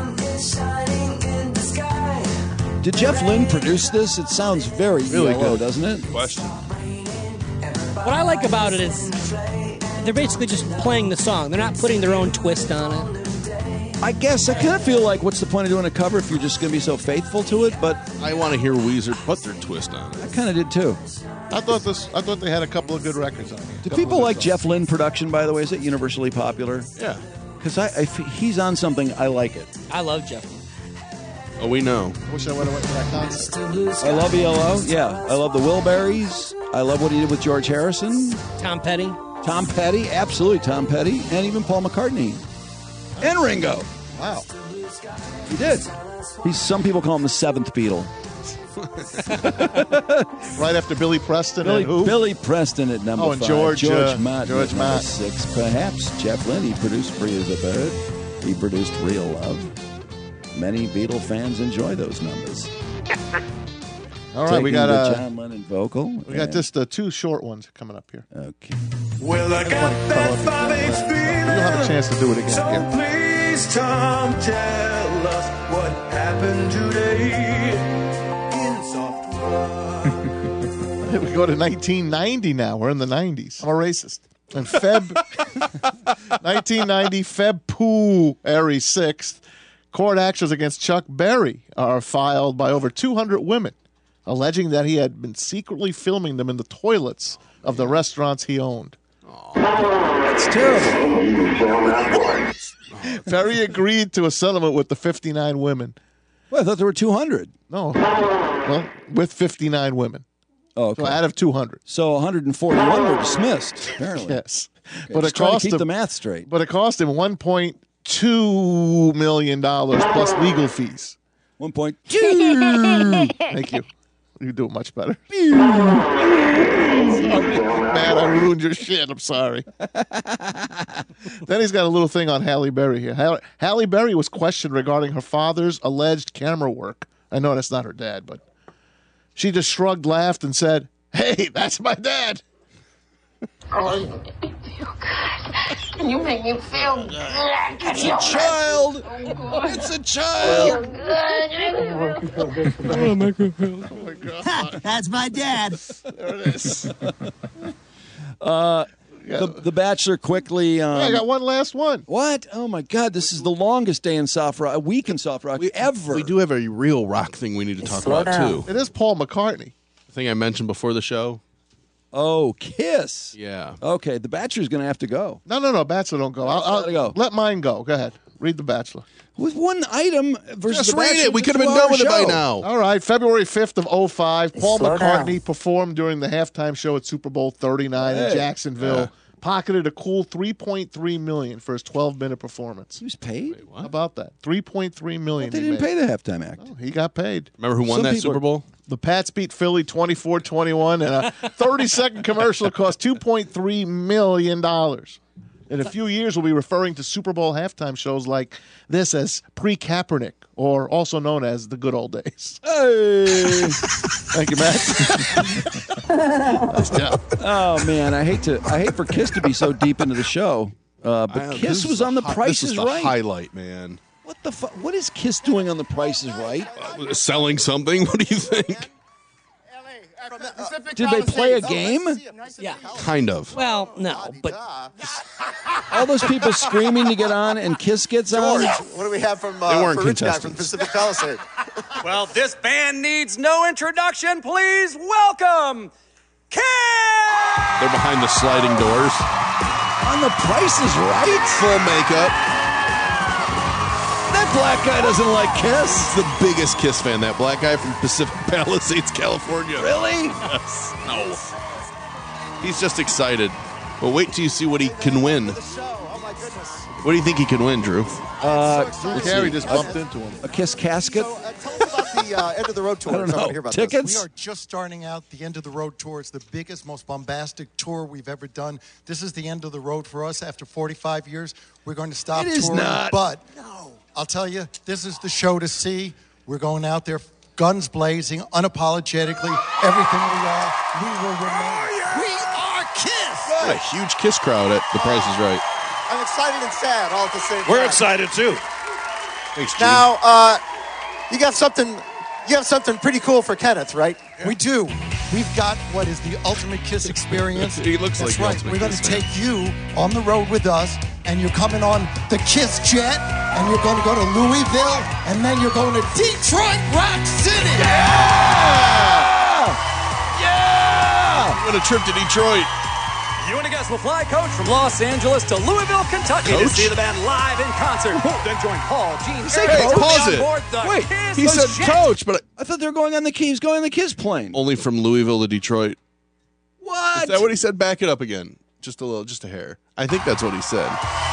A: Did Jeff Lynne produce this? It sounds very
C: Really
A: E L O,
C: good.
A: doesn't it?
B: Question.
H: What I like about it is they're basically just playing the song. They're not putting their own twist on it.
A: I guess I kind of feel like, what's the point of doing a cover if you're just going to be so faithful to it? But
B: I want to hear Weezer put their twist on it.
A: I kind of did too.
C: I thought this. I thought they had a couple of good records on here.
A: Do
C: Couple
A: people
C: of good
A: like
C: songs.
A: Jeff Lynne production, by the way? Is it universally popular?
B: Yeah.
A: Because I, I f- he's on something, I like it.
H: I love Jeff.
B: Oh, we know.
C: I wish I would have went to that concert.
A: I love E L O. Yeah. I love the Wilburys. I love what he did with George Harrison.
H: Tom Petty.
A: Tom Petty. Absolutely Tom Petty. And even Paul McCartney. And Ringo.
C: Wow.
A: He did. He's, some people call him the seventh Beatle.
C: Right after Billy Preston
A: Billy,
C: and who?
A: Billy Preston at number
C: Oh, and
A: five.
C: George,
A: George
C: uh,
A: Martin
C: George
A: at number
C: Martin.
A: six. Perhaps Jeff Lynne. He produced Free as a Bird. He produced Real Love. Many Beatle fans enjoy those numbers.
C: All right, we
A: Taking
C: got
A: the
C: uh,
A: John Lennon vocal.
C: we got
A: and-
C: just uh, two short ones coming up here.
A: Okay.
Q: Well, I got that five H feeling.
C: You'll have a chance to do it again
Q: So
C: here.
Q: please, Tom, tell us what happened today in soft rock.
C: We go to nineteen ninety now. We're in the nineties. I'm a racist. And Feb nineteen ninety, February sixth, court actions against Chuck Berry are filed by over two hundred women, alleging that he had been secretly filming them in the toilets of the restaurants he owned.
A: That's terrible.
C: Berry agreed to a settlement with the fifty-nine women.
A: Well, I thought there were two hundred.
C: No. Well, with fifty-nine women.
A: Oh, okay.
C: So out of two hundred.
A: So one hundred forty-one were dismissed, apparently.
C: Yes. but
A: just
C: it
A: trying to
C: cost
A: keep
C: him
A: the math straight.
C: But it cost him one point two million dollars plus legal fees.
A: One point two.
C: Thank you. You do it much better. Man, I ruined your shit. I'm sorry. Then he's got a little thing on Halle Berry here. Halle, Halle Berry was questioned regarding her father's alleged camera work. I know that's not her dad, but she just shrugged, laughed, and said, "Hey, that's my dad."
T: Oh, you make me feel good. And you make me feel good.
B: It's a child. It's a child.
C: Oh, make me feel. Oh my God.
J: That's my dad.
C: There it is.
A: Uh, the, the Bachelor quickly. Um,
C: Yeah, I got one last one.
A: What? Oh my God! This is the longest day in soft rock, a week in soft rock ever.
B: We do have a real rock thing we need to talk
A: Slow
B: about
A: down.
B: too.
C: It is Paul McCartney.
B: The thing I mentioned before the show.
A: Oh, Kiss.
B: Yeah.
A: Okay, the Bachelor's going to have to go.
C: No, no, no. Bachelor don't go. I'll, I'll
A: go.
C: Let mine go. Go ahead. Read the Bachelor.
A: With one item versus
B: Just
A: the
B: read
A: Bachelor,
B: it. We
A: it's a
B: could have been
A: two-hour
B: done with it by
A: show.
B: now.
C: All right, February fifth of oh five, Paul
J: Slow
C: McCartney
J: down.
C: performed during the halftime show at Super Bowl thirty-nine in
A: Hey.
C: Jacksonville.
B: Yeah.
C: Pocketed a cool three point three million dollars for his twelve-minute performance.
A: He was paid?
C: How about that? three point three million
A: They
C: dollars.
A: didn't pay the halftime act.
C: Oh, he got paid.
B: Remember who won
A: Some
B: that
A: people
B: Super Bowl?
C: The Pats beat Philly twenty-four twenty-one, and a thirty-second commercial cost two point three million dollars. In a few years, we'll be referring to Super Bowl halftime shows like this as pre-Kaepernick, or also known as the good old days.
A: Hey.
C: Thank you, Matt. Nice job.
A: Oh man, I hate to. I hate for Kiss to be so deep into the show, uh, but
B: I- this
A: Kiss
B: is
A: was on the
B: hi-
A: Price
B: this
A: is
B: the
A: Right.
B: highlight, man.
A: What the fuck? What is Kiss doing on the Price is Right?
B: Uh, selling something? What do you think?
A: Did they play a game?
H: Yeah.
B: Kind of.
H: Well, no, but
A: All those people screaming to get on, and Kiss gets on.
U: George, what do we have from,
B: They
U: uh,
B: weren't
U: for Rich Guy from
B: contestants.
U: Pacific Palisade?
V: Well, this band needs no introduction. Please welcome Kiss!
B: They're behind the sliding doors.
A: On the Price is Right?
B: Full makeup.
A: That black guy doesn't like Kiss.
B: He's the biggest Kiss fan. That black guy from Pacific Palisades, California.
A: Really?
B: Yes. No. He's just excited. But wait till you see what he can win. What do you think he can win, Drew?
A: Uh,
C: Drew
A: let's
C: Carey
A: see.
C: just
A: A-
C: bumped into him.
A: A Kiss casket?
U: So, uh, tell us about the uh, End of the Road tour.
A: I don't
U: So
A: know.
U: wanna hear about
A: Tickets?
U: this.
W: We are just starting out the End of the Road tour. It's the biggest, most bombastic tour we've ever done. This is the end of the road for us after forty-five years. We're going to stop
A: It is
W: touring.
A: not.
W: But I'll tell you, this is the show to see. We're going out there, guns blazing, unapologetically, everything we are. We will remain.
I: We are Kiss!
B: Got a huge Kiss crowd at The Price is Right.
U: I'm excited and sad all at the same time.
P: We're excited too.
B: Thanks, Gene.
U: Now, uh, you got something. You have something pretty cool for Kenneth, right?
W: We do. We've got what is the ultimate Kiss experience.
B: He looks
W: That's
B: like the
W: right.
B: ultimate
W: We're going to
B: Kiss fan.
W: take you on the road with us, and you're coming on the Kiss jet, and you're going to go to Louisville, and then you're going to Detroit Rock City.
A: Yeah! Yeah!
B: What a trip to Detroit.
V: You and a guest will fly coach from Los Angeles to Louisville, Kentucky to
B: Coach?
V: see the band live in concert. Then join Paul, Gene,
A: say
V: Eric,
A: coach?
V: Tommy
B: Pause
V: on
B: it.
V: board the
A: Wait,
V: Kiss
B: He said
V: jet.
B: coach, but
A: I thought they were going on the He was going on the Kiss plane.
B: only from Louisville to Detroit.
A: What?
B: Is that what he said? Back it up again. Just a little, just a hair. I think that's what he said.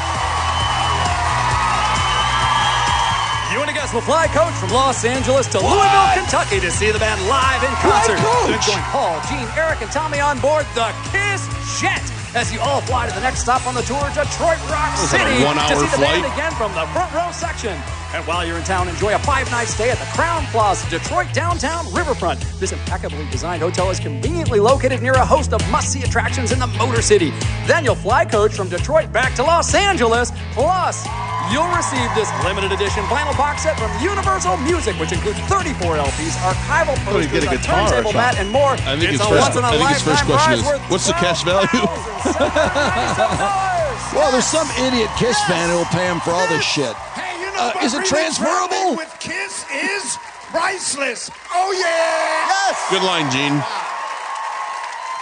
V: You and a guest will fly coach from Los Angeles to Louisville, Kentucky to see the band live in concert.
A: coach?
V: Then join Paul, Gene, Eric, and Tommy on board the Kiss jet as you all fly to the next stop on the tour, Detroit Rock
B: Was that a
V: City,
B: one-hour
V: to see the band
B: flight?
V: again from the front row section. And while you're in town, enjoy a five-night stay at the Crown Plaza, Detroit downtown riverfront. This impeccably designed hotel is conveniently located near a host of must-see attractions in the Motor City. Then you'll fly coach from Detroit back to Los Angeles. Plus, you'll receive this limited edition vinyl box set from Universal Music, which includes thirty-four L Ps, archival
B: Oh, you
V: posters,
B: get a
V: a
B: guitar or
V: turntable mat,
B: something.
V: and more.
B: I think
V: it's
B: his
V: a
B: first- I think his first
V: once-in-a-lifetime
B: question
V: prize
B: is,
V: worth
B: what's the cash value?
V: twelve thousand seven hundred ninety-seven dollars.
A: Well, there's some idiot Kiss fan who will pay him for all this shit.
I: Hey, you know
A: Uh,
I: what
A: is it
I: really
A: transferable?
I: traveling with Kiss is priceless. Oh, yeah!
U: Yes!
B: Good line, Gene.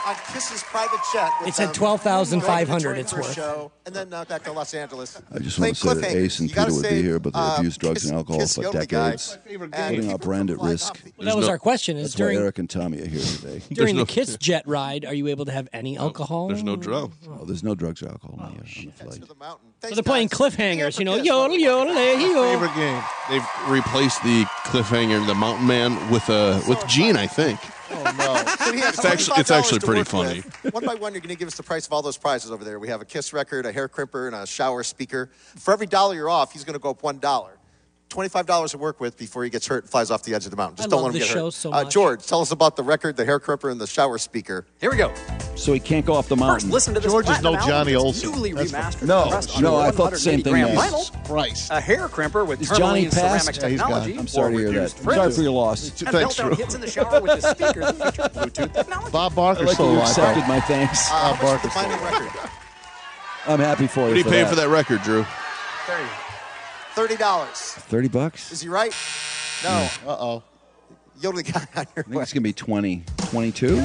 U: on Kiss's private jet. With
H: It said
U: them,
H: twelve thousand five hundred
U: going to
H: it's
U: Detroit
H: worth.
U: for a show, and then uh, back to Los Angeles.
A: I just
U: Playing
A: want to say that
U: cliffhangers.
A: Ace and
U: You gotta
A: Peter would be
U: save,
A: here, but they
U: uh,
A: abuse drugs
U: Kiss-
A: and alcohol
U: Kiss
A: for
U: Yoda
A: decades,
U: guy. And
A: putting
U: keep
A: our
U: them
A: brand
U: from
A: at
U: flying
A: risk.
U: off.
H: Well, that was
B: no-
H: our question. Is
A: That's why
H: during
A: Eric and Tommy are here today.
H: during
B: no-
H: the Kiss jet ride, are you able to have any alcohol?
B: There's no drugs.
A: Oh, there's no drugs or alcohol on the, on the flight.
U: To the mountain.
H: So
U: Thanks,
H: they're playing
U: guys.
H: cliffhangers, you know,
U: Kiss.
H: yodel, yodel, hey, yodel.
C: Favorite game.
B: They've replaced the cliffhanger, the Mountain Man, with uh, with Gene, I think.
U: Oh, no. So he has
B: It's actually- it's
U: twenty-five
B: actually
U: dollars to
B: pretty
U: work
B: funny.
U: with. One by one, you're going to give us the price of all those prizes over there. We have a Kiss record, a hair crimper, and a shower speaker. For every dollar you're off, he's going to go up one dollar. twenty-five dollars to work with before he gets hurt and flies off the edge of the mountain. Just
H: I
U: don't
H: love
U: let him
H: this
U: get
H: show
U: hurt.
H: so
U: Uh,
H: much.
U: George, tell us about the record, the hair crimper, and the shower speaker.
V: Here we go.
A: So he can't go off the
V: First,
A: mountain.
V: listen to this
C: George is
V: platinum
C: no
V: album
C: Johnny
V: that's
C: Olsen.
V: newly
C: That's
V: remastered.
A: No,
V: and pressed on
A: no,
V: a
A: I thought the same thing.
V: one hundred eighty gram
A: Yes.
V: vinyl.
C: Christ.
V: A hair crimper with
A: Is Johnny
V: tourmaline ceramic
A: passed?
C: Yeah, he's gone.
V: technology.
A: I'm sorry to
V: for
A: hear that.
V: reduced
A: I'm sorry
V: frizz.
A: for your loss.
V: And
C: Thanks,
V: belt-down
C: Drew.
V: hits in the shower with the speaker that feature Bluetooth technology.
C: Bob
A: I
C: Barker's
A: like that
C: still
A: you
C: alive.
A: accepted
C: though.
A: my thanks.
U: Uh, how
C: Bob
U: much for
C: Barker's
U: the
C: still
U: final
C: alive.
U: record?
A: I'm happy for you.
B: What do you
A: for
B: pay
A: that.
B: for that record, Drew?
U: thirty. thirty dollars.
A: thirty bucks?
U: Is he right? No.
C: Uh-oh.
U: Yodel guy on your
A: I think
U: way.
A: it's going to be twenty, twenty-two.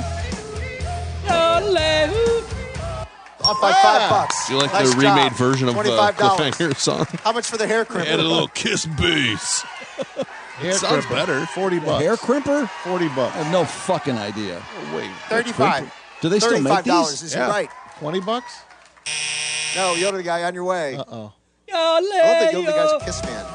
U: Off by five bucks.
B: Do you like
U: Nice
B: the
U: job.
B: remade version of the
U: twenty-five dollars.
B: cliffhanger song?
U: How much for the hair crimper?
B: Add a little Kiss bass.
C: Hair
B: Sounds
C: crimper,
B: better.
C: Forty
A: A
C: bucks.
A: hair crimper?
C: Forty bucks.
A: I have no fucking idea.
B: Oh, wait.
U: thirty-five.
A: Do they still make
U: thirty-five dollars.
A: these?
U: Is
C: Yeah.
U: he right?
C: Twenty bucks.
U: No, Yoda guy on your way.
C: Uh oh.
U: I don't think Yoda guy's a Kiss fan.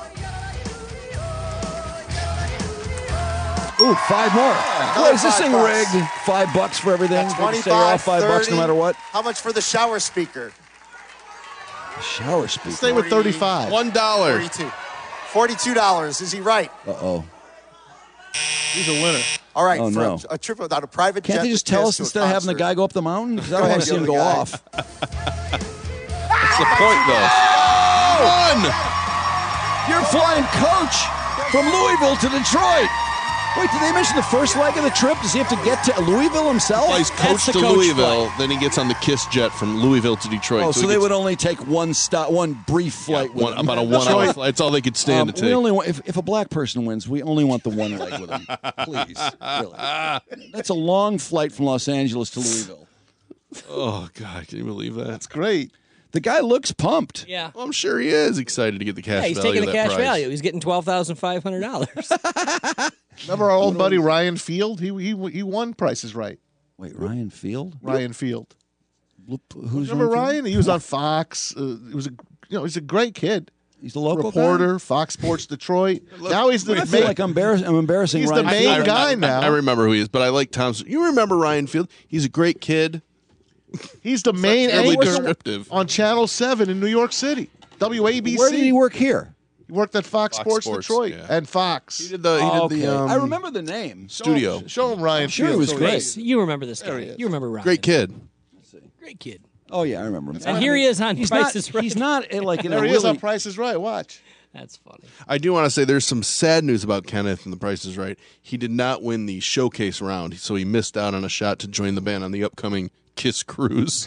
A: Ooh, five more.
U: Another
A: What is this
U: five
A: thing
U: bucks.
A: rigged? Five bucks for everything?
U: That's
A: They say
U: twenty-five,
A: all five bucks no
U: thirty.
A: matter what?
U: How much for the shower speaker?
A: Shower speaker.
C: Stay with thirty-five.
B: One dollar.
U: Forty-two. Forty-two dollars. Is he right?
A: Uh-oh.
C: He's a winner.
U: All right.
A: Oh,
U: for
A: no.
U: a, a trip without a private
A: Can't
U: jet
A: they just
U: to
A: tell
U: Kiss
A: us
U: to a
A: instead of having the
U: concert.
A: guy go up the mountain? Because I
U: Go
A: don't want
U: ahead,
A: to see him
U: Yoda
A: go
U: guy.
A: off.
B: What's the point, though? One.
A: You're flying coach from Louisville to Detroit. Wait, did they mention the first leg of the trip? Does he have to get to Louisville himself?
B: Flies
H: That's
B: coach
H: the
B: to
H: coach
B: Louisville,
H: flight.
B: then he gets on the Kiss jet from Louisville to Detroit.
A: Oh, so
B: he
A: they
B: gets
A: would only take one stop, one brief flight with
B: one,
A: him.
B: about a one-hour
A: Detroit.
B: flight. That's all they could stand
A: Um,
B: to take.
A: we only want, if, if a black person wins, we only want the one leg with him. Please, really. That's a long flight from Los Angeles to Louisville.
B: Oh God, can you believe that?
C: That's great.
A: The guy looks pumped.
H: Yeah.
B: Well, I'm sure he is excited to get the cash
H: Yeah, he's
B: value
H: taking
B: of
H: the
B: that
H: cash
B: prize.
H: value. He's getting twelve thousand five hundred dollars.
C: Remember our old buddy Ryan Field? He he he won Prices Right.
A: Wait, Ryan Field?
C: Ryan Field.
A: Who's
C: Remember
A: Ryan Field?
C: Ryan? He was on Fox. Uh, he was a you know he's a great kid.
A: He's the local
C: reporter,
A: guy?
C: Fox Sports Detroit. Now he's the
A: I feel
C: main,
A: like I'm, embarrass- I'm embarrassing
C: he's
A: Ryan
C: the main
A: Field.
C: guy
B: I,
C: now.
B: I remember who he is, but I like Tom's. You remember Ryan Field? He's a great kid.
C: He's the main
B: terribly
C: anchor
B: descriptive.
C: on Channel Seven in New York City. W A B C.
A: Where did he work here?
C: He worked at Fox,
B: Fox
C: Sports,
B: Sports,
C: Detroit
B: yeah.
C: and Fox.
B: He did the. He
A: Oh,
B: did the.
A: okay.
B: Um,
A: I remember the name.
B: studio.
C: Show him Ryan
A: I'm sure
C: Field.
A: he was
C: so
A: great.
H: Yes, you remember this
C: There he
H: guy.
C: is.
H: You remember Ryan.
B: Great kid.
H: Great kid.
A: Oh, yeah, I remember him.
H: And here he is on
A: he's
H: Price
A: not,
H: is Right.
A: He's not uh, like in
C: There
A: a
C: he is
A: really...
C: on Price is Right. Watch.
H: That's funny.
B: I do want to say there's some sad news about Kenneth and The Price is Right. He did not win the showcase round, so he missed out on a shot to join the band on the upcoming Kiss cruise.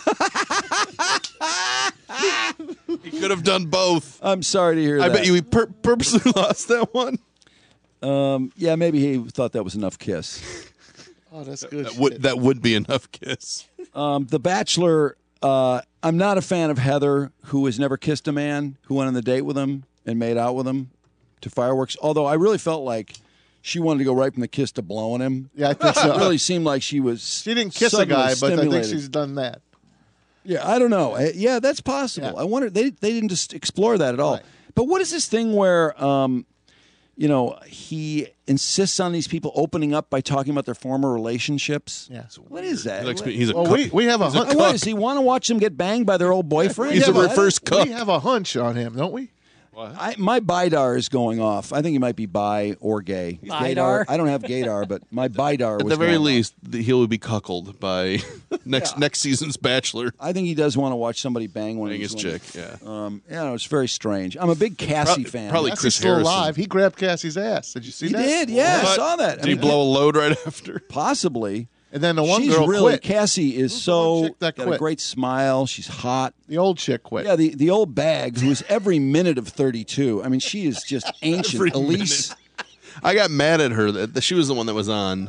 B: He could have done both.
A: I'm sorry to hear
B: I
A: that.
B: bet you he pur- purposely lost that one.
A: Um, yeah, maybe he thought that was enough Kiss.
C: Oh, that's good.
B: That would, that would be enough Kiss.
A: Um, the Bachelor, uh, I'm not a fan of Heather, who has never kissed a man, who went on the date with him and made out with him to fireworks. Although I really felt like she wanted to go right from the kiss to blowing him.
C: Yeah, I think so.
A: It really seemed like she was.
C: She didn't kiss a
A: suddenly
C: guy, but I think
A: stimulated.
C: she's done that.
A: Yeah, I don't know. Uh, Yeah, that's possible.
C: Yeah.
A: I wonder they they didn't just explore that at all.
C: Right.
A: But what is this thing where um, you know, he insists on these people opening up by talking about their former relationships?
C: Yeah.
A: What is that?
B: He likes me- he's a
C: Well,
B: cuck.
C: we, we have a
B: He's a
C: hunch.
A: What, does he want to watch them get banged by their old boyfriend?
B: He's
C: We
B: a
C: have
B: reverse cuck.
C: We have a hunch on him, don't we?
A: I, my Bidar is going off. I think he might be bi or gay.
H: Bidar?
A: I don't have gaydar, but my Bidar
B: At
A: was
B: the very
A: going off.
B: least, the- he'll be cuckolded by next next season's Bachelor.
A: I think he does want to watch somebody bang one
B: Bang
A: of
B: his
A: these
B: chick,
A: women.
B: yeah.
A: Um, yeah, no, it's very strange. I'm a big Cassie
B: Pro-
A: fan.
B: probably
C: Cassie's
B: Chris
C: still
B: Harrison.
C: alive. He grabbed Cassie's ass. Did you see
A: He
C: that?
A: did, yeah, I
B: But
A: saw that.
B: Did
A: I
B: he
A: mean,
B: blow a load right after?
A: Possibly.
C: And then the one
A: She's
C: girl
A: really
C: quit.
A: Cassie is
C: Who's the one
A: so
C: chick that
A: got a
C: quit?
A: great smile. She's hot.
C: The old chick quit.
A: Yeah, the, the old bag who is every minute of thirty-two. I mean, she is just ancient.
B: Every
A: Elise.
B: I got mad at her that that she was the one that was on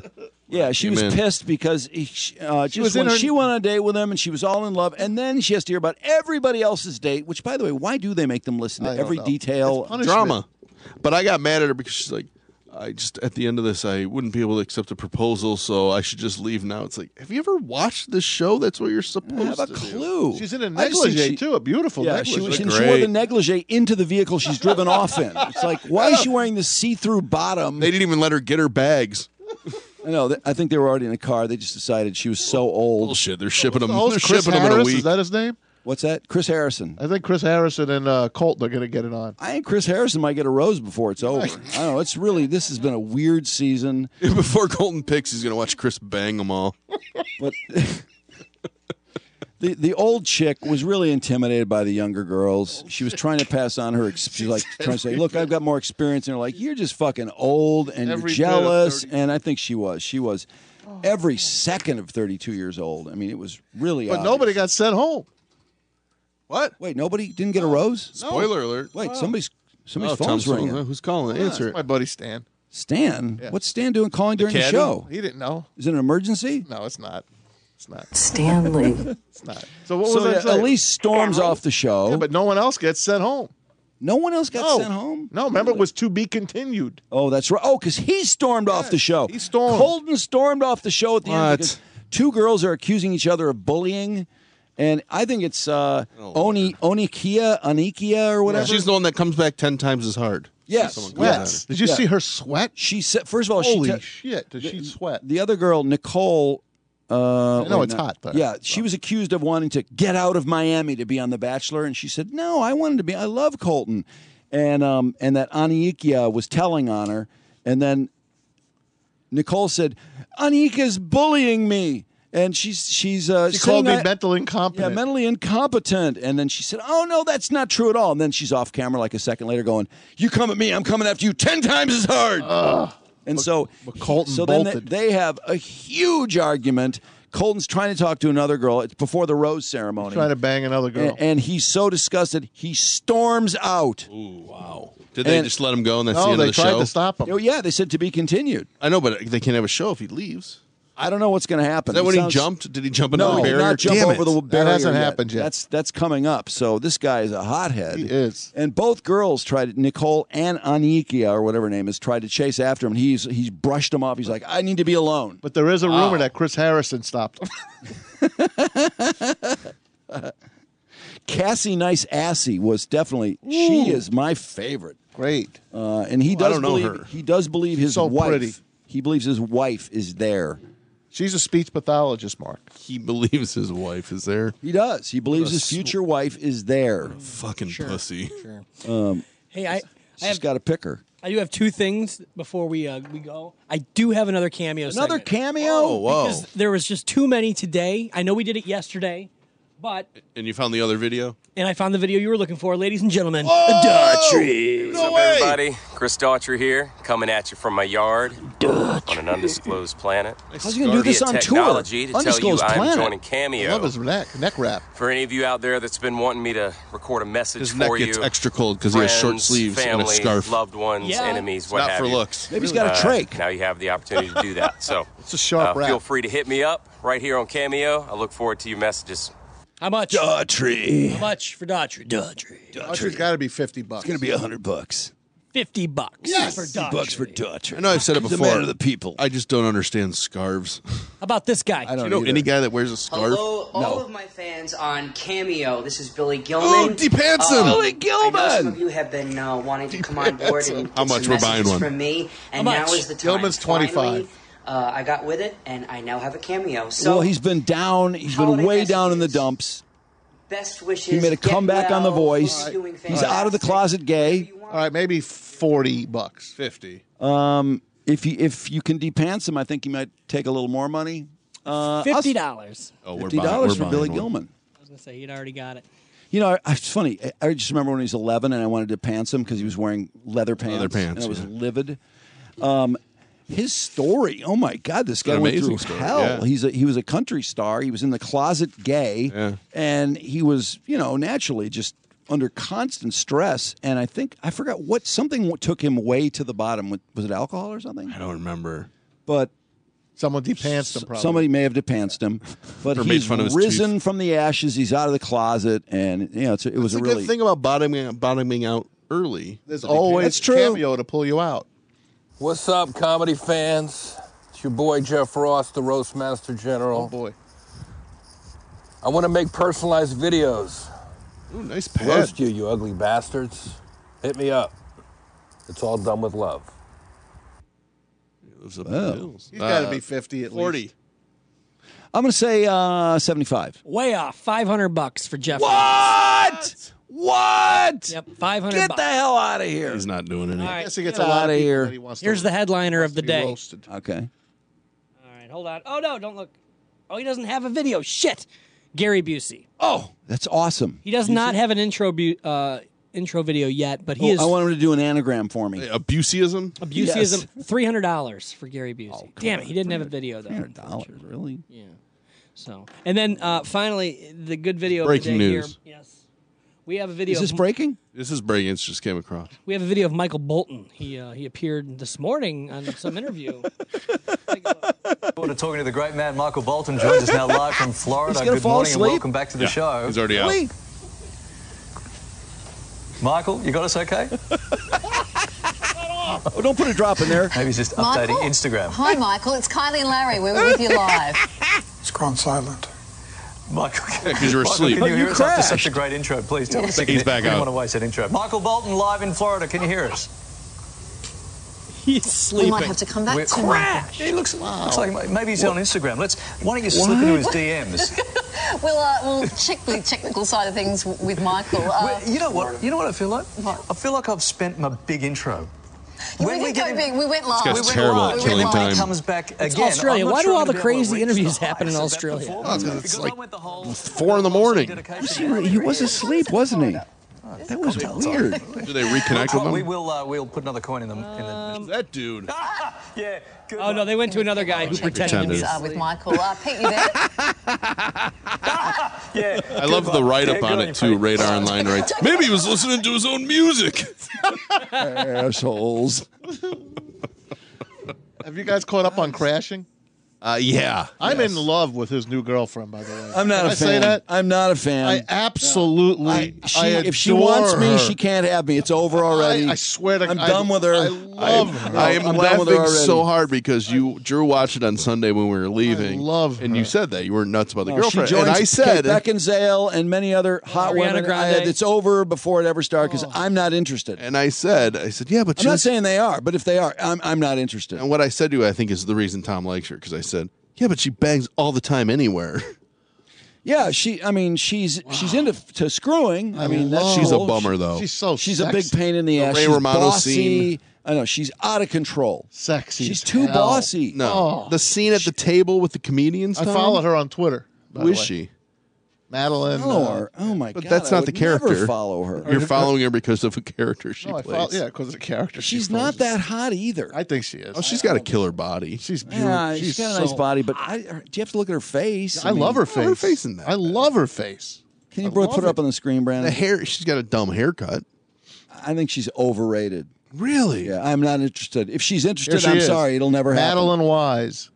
A: Yeah, she
B: Came
A: was
B: in.
A: pissed because he, uh, just
C: was in
A: when
C: her-
A: she went on a date with him and she was all in love, and then she has to hear about everybody else's date. Which, by the way, why do they make them listen to
C: I don't
A: every
C: know.
A: detail?
C: It's punishment.
B: Drama. But I got mad at her because she's like, I just at the end of this, I wouldn't be able to accept a proposal, so I should just leave now. It's like, have you ever watched this show? That's what you're supposed
A: I have a
B: to do.
A: clue.
C: She's in a
A: I just think
C: negligee
A: she-
C: too, a beautiful
A: Yeah,
C: negligee.
A: she, was,
B: Look
A: and she wore the
B: great.
A: negligee into the vehicle she's driven off in. It's like, why is she wearing the see-through bottom?
B: They didn't even let her get her bags.
A: I know. th- I think they were already in the car. They just decided she was so old.
B: Bullshit. They're shipping them.
C: The host,
B: They're
C: Chris
B: shipping them in a
C: Harris,
B: week.
C: is that his name?
A: What's that? Chris Harrison.
C: I think Chris Harrison and uh, Colton are going to get it on.
A: I think Chris Harrison might get a rose before it's over. I don't know. It's really, this has been a weird season.
B: Before Colton picks, he's gonna watch Chris bang them all.
A: But the the old chick was really intimidated by the younger girls. She was trying to pass on her. ex- She's like trying to say, "Look, I've got more experience." And they're like, "You're just fucking old and
C: Every
A: you're
C: bit of
A: jealous."
C: thirty
A: And I think she was. She was every second of thirty-two years old. I mean, it was really.
C: But
A: obvious.
C: nobody got sent home.
B: What?
A: Wait, nobody didn't get a rose.
B: Spoiler alert.
A: Wait,
C: Oh.
A: somebody's somebody's
B: Oh,
A: phone's
B: Tom's
A: ringing.
B: phone. Who's calling? Answer it.
C: My buddy Stan.
A: Stan,
C: Yeah.
A: what's Stan doing calling during the
B: caddy?
A: show?
C: He didn't know.
A: Is it an emergency?
C: No, it's not. It's not.
O: Stanley.
C: It's not. So what was
A: So
C: I
A: yeah,
C: saying?
A: at least storms off the show.
C: Yeah, but no one else gets sent home.
A: no one else got
C: No.
A: sent home.
C: No, remember it was to be continued.
A: Oh, that's right. Oh, because he stormed off the show.
C: he stormed.
A: Colton stormed off the show at the end
B: What?
A: because two girls are accusing each other of bullying, and I think it's uh, Oni Onikia Onikia or whatever.
B: She's the one that comes back ten times as hard.
A: Yes,
B: Someone comes at her.
A: yes.
C: Did you
A: Yeah.
C: see her sweat?
A: She said, first of all,
C: Holy
A: she te-
C: shit! Did she sweat?
A: the other girl, Nicole. Uh,
C: I know
A: wait,
C: it's
A: no.
C: hot, but-
A: yeah, she was accused of wanting to get out of Miami to be on The Bachelor, and she said, "No, I wanted to be. I love Colton," and um, and that Anikia was telling on her, and then Nicole said, "Anikia's bullying me," and she's she's uh,
C: She
A: saying
C: called me
A: I-
C: mental
A: yeah,
C: incompetent.
A: mentally incompetent. And then she said, "Oh, no, that's not true at all." And then she's off camera like a second later going, "You come at me, I'm coming after you ten times as hard." and so,
C: but Colton
A: so then they,
C: bolted.
A: they have a huge argument. Colton's trying to talk to another girl. It's before the rose ceremony.
C: Trying to bang another girl.
A: and, and he's so disgusted, he storms out.
B: Ooh, wow. Did they
A: And-
B: just let him go and that's
C: no,
B: the end
C: they
B: of the
C: tried
B: show?
C: to stop him.
A: Oh, yeah, they said to be continued.
B: I know, but they can't have a show if he leaves.
A: I don't know what's going to happen.
B: Is that
A: It
B: when
A: sounds-
B: he jumped? Did he jump into
A: No,
B: the
A: he
B: barrier?
A: did not jump
B: Damn
A: over
B: it.
A: the barrier.
C: hasn't
A: yet.
C: happened yet.
A: That's that's coming up. So this guy is a hothead.
C: He is.
A: And both girls tried. Nicole and Anikia, or whatever her name is, tried to chase after him. He's he's brushed him off. He's like, "I need to be alone."
C: But there is a rumor that Chris Harrison stopped him.
A: Cassie Nice Assy was definitely. She is my favorite.
C: Great.
A: Uh, and he
B: Ooh, I
A: does
B: don't know
A: believe
B: her.
A: he does believe his
C: So
A: wife.
C: pretty.
A: He believes his wife is there.
C: She's a speech pathologist, Mark.
B: He believes his wife is there.
A: He does. He believes
B: What a
A: his future wife is there.
B: Fucking pussy.
H: Sure.
A: Um,
H: Hey, I, I
A: she's
H: have
A: got to pick her.
H: I do have two things before we uh, we go. I do have another cameo.
A: Another
H: segment.
A: cameo?
B: Oh, whoa.
H: Because there was just too many today. I know we did it yesterday, but
B: And you found the other video?
H: and I found the video you were looking for, ladies and gentlemen.
A: Daughtry.
B: No
D: What's up, everybody? Chris Daughtry here, coming at you from my yard on an undisclosed planet.
A: How's he gonna do
D: Via
A: this on tour?
D: technology to tell you
A: Undisclosed
D: I'm
A: planet.
D: joining
C: I
D: Cameo.
C: love his neck, neck wrap.
D: For any of you out there that's been wanting me to record a message
B: His
D: for
B: neck
D: you,
B: gets extra cold because he has short
D: friends,
B: sleeves
D: family,
B: and a scarf.
D: loved ones,
H: Yeah.
D: enemies,
B: It's
D: what
B: not
D: have
B: for
D: you.
B: looks.
A: Maybe he's got a
D: Uh,
A: trach.
D: Now you have the opportunity to do that. So
C: It's a sharp
D: uh,
C: wrap.
D: feel free to hit me up right here on Cameo. I look forward to your messages.
H: How much?
A: Daughtry.
H: How much for Daughtry? Daughtry.
C: Daughtry's got to be fifty bucks.
A: It's going to be a hundred bucks.
H: Fifty bucks
C: Yes.
H: for
A: Fifty
H: Daughtry.
A: bucks for Daughtry.
B: I know I've said it
A: He's a
B: before.
A: man of the people.
B: I just don't understand scarves.
H: How about this guy?
A: I
B: Do
A: don't
B: you know
A: either.
B: any guy that wears a scarf?
G: Hello, all
A: No.
G: of my fans on Cameo. This is Billy Gilman.
B: Oh, de-pants him!
A: Billy
G: I know
A: Gilman!
G: some of you have been uh, wanting to come on board and get
B: How much?
G: some
B: We're buying
G: messages
B: one.
G: from me, and
H: How
G: now
H: much?
G: is the time.
C: Gilman's twenty-five.
G: Finally, uh, I got with it, and I now have a Cameo. So,
A: Well, he's been down. He's been
G: Holiday
A: way down in the
G: messages.
A: dumps.
G: best wishes.
A: He made a
G: get
A: comeback on The
G: well,
A: Voice.
G: keep doing
A: He's out of the
G: fantastic.
A: closet gay.
C: All right, maybe forty bucks.
B: fifty.
A: Um, if you if you can de-pants him, I think you might take a little more money. Uh,
H: Fifty dollars.
B: Oh, we're
A: Fifty
B: buying,
A: dollars
B: we're
A: for
B: buying
A: Billy
B: one.
A: Gilman.
H: I was gonna say he'd already got it.
A: You know, I- it's funny. I- I just remember when he was eleven and I wanted to pants him because he was wearing leather pants.
B: Leather pants,
A: And I was
B: yeah.
A: livid. Um, his story, oh my God, this guy
B: An
A: went
B: amazing
A: through
B: story,
A: hell.
B: yeah.
A: He's a, he was a country star. He was in the closet gay.
B: Yeah.
A: And he was, you know, naturally just under constant stress. And I think, I forgot what, something took him way to the bottom. Was it alcohol or something?
B: I don't remember.
A: But
C: Someone depantsed him, probably.
A: Somebody may have depantsed him, but
B: Or made
A: he's
B: fun of his
A: risen
B: teeth.
A: from the ashes. He's out of the closet, and you know, it's, it was
B: That's
A: a
B: the
A: really
B: good thing about bottoming bottoming out early.
C: There's
B: The
C: always
A: That's true.
C: cameo to pull you out.
L: What's up, comedy fans? It's your boy Jeff Ross, the Roast Master General.
C: Oh boy.
L: I want to make personalized videos.
B: Ooh, nice
L: To
B: pad.
L: roast you, you ugly bastards. Hit me up. It's all done with love.
B: He lives up in
A: Oh.
B: the hills.
C: He's got to
B: Uh,
C: be fifty at
B: forty.
C: least.
A: I'm going to say uh, seventy-five.
H: Way off. five hundred bucks for Jeff.
A: What? What?
H: Yep, five hundred
A: Get
H: bucks.
A: the hell out of here.
B: He's not doing anything.
H: All right,
C: I guess he gets
A: Get
C: a lot
A: outta
C: of people
A: here.
C: that he wants to-
H: Here's the headliner of the
C: to be
H: day.
C: roasted.
A: Okay.
H: All right, hold on. Oh, no, don't look. Oh, he doesn't have a video. Shit. Gary Busey.
A: Oh, that's awesome.
H: He does not have an intro bu- uh, intro video yet, but he
A: Oh,
H: is
A: I want him to do an anagram for me.
B: Abuseism?
H: Buseyism. three hundred dollars for Gary Busey.
A: Oh,
H: Damn it, he didn't have a video, though.
A: three hundred dollars, really?
H: Yeah. So, and then uh, finally, the good video
B: Breaking
H: of the day
B: news.
H: here. Yes. We have a video.
A: Is this
H: of,
A: breaking?
B: This is breaking. It just came across.
H: We have a video of Michael Bolton. He uh, he appeared this morning on some interview.
M: We're talking to the great man Michael Bolton, joins us now live from Florida.
A: He's gonna
M: Good
A: fall
M: morning
A: asleep?
M: and welcome back to the
B: Yeah,
M: show.
B: he's already
A: Really?
B: out.
M: Michael, you got us okay?
A: Oh, don't put a drop in there.
M: Maybe he's just
K: Michael?
M: updating Instagram.
K: Hi, Michael. It's Kylie and Larry. We're with you live.
M: It's gone silent. Michael,
B: Yeah, 'cause you were
M: Michael,
B: asleep.
M: Can you
B: Oh,
M: hear
B: you
M: us after
B: crashed.
M: such a great intro? Please tell us.
B: He's back
M: We don't
B: out.
M: want to waste that intro. Michael Bolton live in Florida. Can you hear us?
H: He's sleeping.
K: We might have to come back
M: We're-
K: to Michael.
M: He looks, looks like maybe he's on Instagram. Let's. Why don't you slip into his D Ms?
K: We'll, uh, we'll check the technical side of things w- with Michael. Uh,
M: Well, you know what? You know what I feel like? I feel like I've spent my big intro.
K: yeah, we didn't go big. We went live.
B: guy's
K: we went
B: terrible
K: live.
B: at
K: We
B: killing
K: went
B: time.
K: live.
M: He comes back
H: It's
M: again.
H: Australia.
M: I'm not
H: Why do
M: sure
H: all
M: I'm
H: the
M: gonna be able to
H: crazy
M: reach
H: interviews
M: the
H: happen in
M: heights of that
H: Australia?
M: performance.
B: Oh, it's
M: Because
B: like
M: I went the whole-
B: four in the morning.
A: He, he was asleep, wasn't he? That was weird.
B: Do they reconnect with
M: We
B: him?
M: will. Uh, we'll put another coin in the. In the
B: That dude.
M: yeah. Good
H: Oh no, they went to another guy who pretended to be
K: Uh, with Michael. Uh, Pete, you there?
M: Yeah.
B: I love the write up
M: Yeah,
B: on
M: good
B: it too.
M: on you,
B: Radar Online writes. Maybe he was listening to his own music.
A: Assholes.
C: Have you guys caught up on Crashing?
B: Uh, yeah.
C: I'm
B: Yes.
C: in love with his new girlfriend, by the way.
A: I'm not
C: Can
A: a
C: I
A: fan.
C: say that?
A: I'm not a fan.
C: I absolutely.
A: I- she,
C: I
A: if she
C: adore
A: wants me,
C: her.
A: she can't have me. It's over already.
C: I, I swear to
A: I'm
C: I-
A: done with her.
C: I love her.
B: I am
A: I'm done with her
B: laughing
A: already.
B: so hard because you Drew watched it on Sunday when we were leaving.
C: I love
B: and
C: her.
B: you said that you were nuts about the
A: No, she
B: girlfriend.
A: joins
B: And I said,
A: Kate Beckinsale and many other hot
H: Ariana
A: women.
H: Grande.
A: I- it's over before it ever started because I'm not interested.
B: and I said, I said, yeah, but
A: I'm
B: she
A: not
B: was-
A: saying they are, but if they are, I'm I'm not interested.
B: And what I said to you, I think, is the reason Tom likes her because I said, yeah, but she bangs all the time anywhere.
A: Yeah, she. I mean, she's she's into to screwing. I,
C: I
A: mean, that's
C: love-
B: She's a
A: cool.
B: bummer, though.
C: She's so
A: She's a
C: sexy.
A: big pain in the,
B: The
A: ass.
B: Ray
A: she's
B: Romano
A: bossy.
B: scene.
A: I know she's out of control.
C: Sexy.
A: She's
C: as
A: too
C: hell.
A: bossy.
B: No,
C: Oh.
B: the scene at the table with the comedians.
C: I
B: Tom?
C: followed her on Twitter. by
B: Who
C: the
B: is
C: way.
B: she?
C: Madeline.
A: Follow
C: uh,
A: her. Oh my
B: But
A: god!
B: that's
A: I
B: not
A: would
B: the character.
A: Never follow her.
B: You're following her because of a character she
C: no, I
B: plays.
C: follow, yeah, because of the character. she
A: She's not
C: poses.
A: that hot either.
C: I think she is.
B: Oh, she's got a killer body.
C: She's beautiful.
A: Yeah,
C: she's
A: she's got a
C: so-
A: nice body, but I, do you have to look at her face?
C: I,
A: mean,
C: love her
B: Oh,
C: face.
B: her face in that.
C: I love her face.
A: Can you
C: I
A: bro-
C: love
A: put her
C: it.
A: up on the screen, Brandon?
B: The hair. She's got a dumb haircut.
A: I think she's overrated.
B: Really?
A: Yeah, I'm not interested. If she's
C: Here
A: interested,
C: she
A: I'm
C: is.
A: sorry, it'll never happen.
C: Madeline Wise.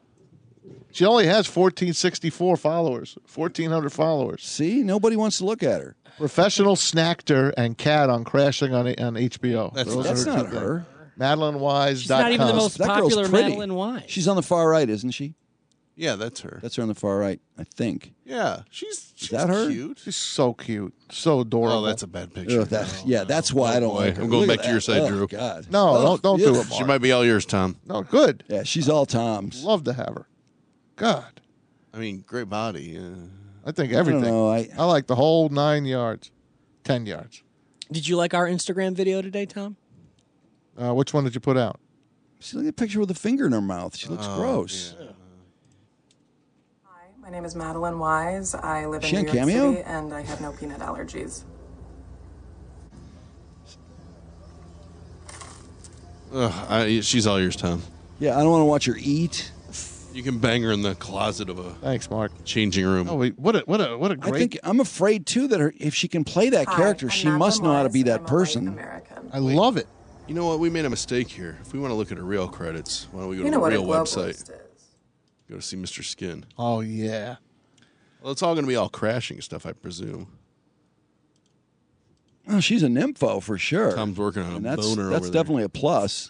C: She only has fourteen sixty-four followers, fourteen hundred followers.
A: See, nobody wants to look at her.
C: Professional Snackter and Cat on Crashing on on H B O.
B: That's-
C: Those
A: That's
C: are
A: not
C: two
A: her.
C: things. Madeline Wise.
H: She's not even the most
A: That girl's
H: popular
A: pretty.
H: Madeline Wise.
A: She's on the far right, isn't she?
B: Yeah, that's her.
A: That's her on the far right, I think.
B: Yeah, she's she's
A: that her?
B: cute.
C: She's so cute, so adorable.
B: Oh, that's a bad picture.
A: Ugh, that, yeah, that's why I don't
B: boy.
A: like her.
B: I'm going
A: Look
B: back
A: at
B: to your
A: that.
B: side,
A: Oh,
B: Drew.
A: God.
C: No,
A: Oh,
C: don't don't do
A: yeah.
C: it, Mark.
B: She might be all yours, Tom.
C: No, good.
A: Yeah, she's all Tom's.
C: Love to have her. God,
B: I mean, great body. Yeah.
C: I think
A: I don't
C: everything.
A: know, I-
C: I like the whole nine yards, ten yards.
H: Did you like our Instagram video today, Tom?
C: Uh, which one did you put out?
A: See, look at a picture with a finger in her mouth. She looks
B: Oh,
A: gross.
B: yeah.
N: My name is Madeline Wise. I live in
A: She on
N: New York
A: Cameo?
N: City, and I have no peanut allergies.
B: Ugh, I, she's all yours, Tom.
A: Yeah, I don't want to watch her eat.
B: You can bang her in the closet of a
C: Thanks, Mark.
B: changing room.
C: Oh, wait, what a what a what a
A: I
C: great.
A: think I'm afraid too that her, if she can play that
N: Hi,
A: character,
N: I'm
A: she
N: Madeline
A: must know how to
N: Wise,
A: be
N: and
A: that
N: I'm a white
A: person.
N: American.
C: I love it.
B: You know what? We made a mistake here. If we want to look at her real credits, why don't we go
N: You
B: to
N: know
B: the
N: what a
B: real
N: globalist
B: website?
N: is.
B: Go to see Mister Skin.
C: Oh, yeah.
B: Well, it's all going to be all crashing stuff, I presume.
A: Oh, she's a nympho for sure.
B: Tom's working on a
A: And that's,
B: boner
A: That's
B: over there.
A: definitely a plus.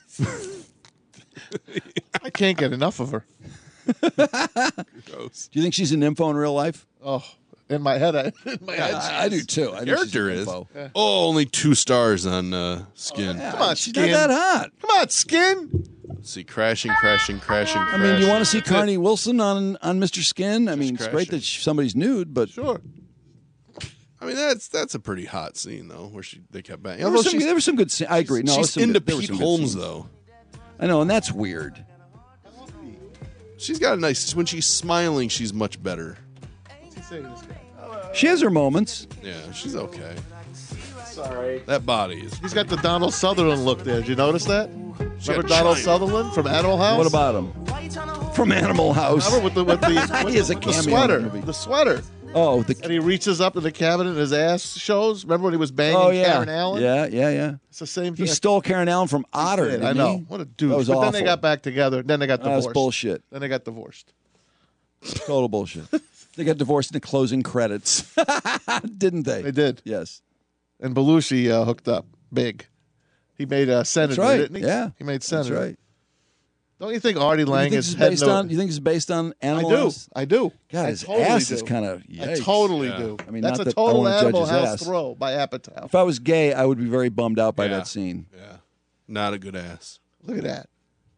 C: I can't get enough of her.
B: Gross.
A: Do you think she's a nympho in real life?
C: Oh, in my head, I, in my head,
A: I, I do too. I think
B: Character
A: she's a
B: is.
A: nympho.
C: Yeah.
B: Oh, only two stars on uh, Skin.
A: Yeah,
C: Come on,
A: she's
C: Skin.
A: not that hot.
C: Come on, Skin.
B: Let's see, crashing, crashing, crashing,
A: I
B: crashing.
A: mean, you want to see
B: That's it.
A: Carney Wilson on on Mister Skin? I mean, it's great
B: crashing.
A: that sh- somebody's nude, but
C: Sure.
B: I mean, that's that's a pretty hot scene though, where she they kept back.
A: there were some, there were some good. sce- I agree. No,
B: she's
A: some
B: into
A: good, there were
B: Pete
A: some good
B: Holmes
A: scenes.
B: though.
A: I know, and that's weird.
B: She's got a nice. When she's smiling, she's much better.
C: What's he saying, this guy?
A: She has her moments.
B: Yeah, she's okay.
C: Sorry.
B: That body is.
C: He's got the Donald Sutherland look there. Did you notice that?
B: She
C: Remember
B: got
C: Donald
B: China.
C: Sutherland from Animal House?
A: What about him? From Animal House.
C: Remember with the with the, with
A: He has
C: the,
A: a
C: with the
A: cameo in
C: sweater?
A: the movie.
C: The sweater.
A: Oh, the
C: And he reaches up to the cabinet and his ass shows. Remember when he was banging
A: oh yeah,
C: Karen Allen?
A: yeah, yeah, yeah.
C: It's the same
A: He
C: thing.
A: stole Karen Allen from Otter.
C: He did,
A: didn't
C: I know.
A: he?
C: What a dude.
A: That was
C: but
A: awful.
C: then they got back together. Then they got
A: That
C: divorced.
A: was bullshit.
C: Then they got divorced.
A: Total bullshit. They got divorced in the closing credits, didn't they?
C: They did.
A: Yes.
C: And Belushi uh, hooked up big. He made uh, Senator,
A: That's right.
C: didn't he?
A: Yeah.
C: He made
A: That's
C: Senator.
A: right.
C: Don't you think Artie
A: You
C: Lang
A: think, this
C: is
A: is
C: heading
A: based
C: over-
A: on, you think this is based on
C: I
A: Animal
C: do.
A: House?
C: I do.
A: God,
C: I
A: his
C: totally
A: ass
C: do.
A: is kind of.
C: I totally
B: Yeah.
C: do.
A: I mean,
C: That's
A: not
C: a
A: that I
C: total
A: wanna judge
C: Animal
A: his
C: House
A: ass.
C: throw by Apatow.
A: If I was gay, I would be very bummed out by
B: Yeah.
A: that scene.
B: Yeah, not a good ass.
C: Look at that.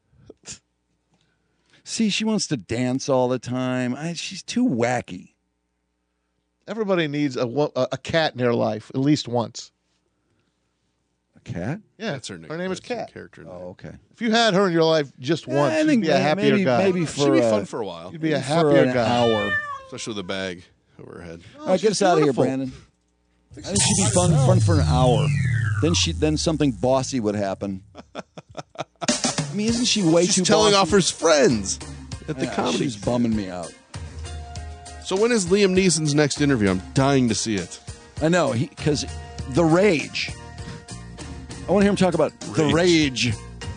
A: See, she wants to dance all the time. I, she's too wacky.
C: Everybody needs a, wo- a a cat in their life at least once.
A: A cat?
C: Yeah,
B: That's her name.
C: Her name is
B: That's her
C: Cat.
B: Character.
A: Oh, okay.
C: If you had her in your life just
A: Yeah,
C: once,
A: I
C: you'd
A: think
C: be a
A: may-
C: happier
A: maybe,
C: guy.
A: maybe
B: She'd
A: for
B: be
A: uh,
B: fun for a while,
C: You'd be a
A: for
C: happier
A: an
C: guy.
A: hour.
B: especially with a bag over her head.
A: All right, get
C: she's
A: us out of here,
C: beautiful.
A: Brandon. I think she'd be fun, fun for an hour. Then she, then something bossy would happen. I mean, isn't she way
B: She's
A: too
B: telling
A: bossy?
B: off her friends at the
A: Yeah,
B: comedy.
A: She's bumming me out.
B: So when is Liam Neeson's next interview? I'm dying to see it.
A: I know, because the rage. I want to hear him talk about the rage.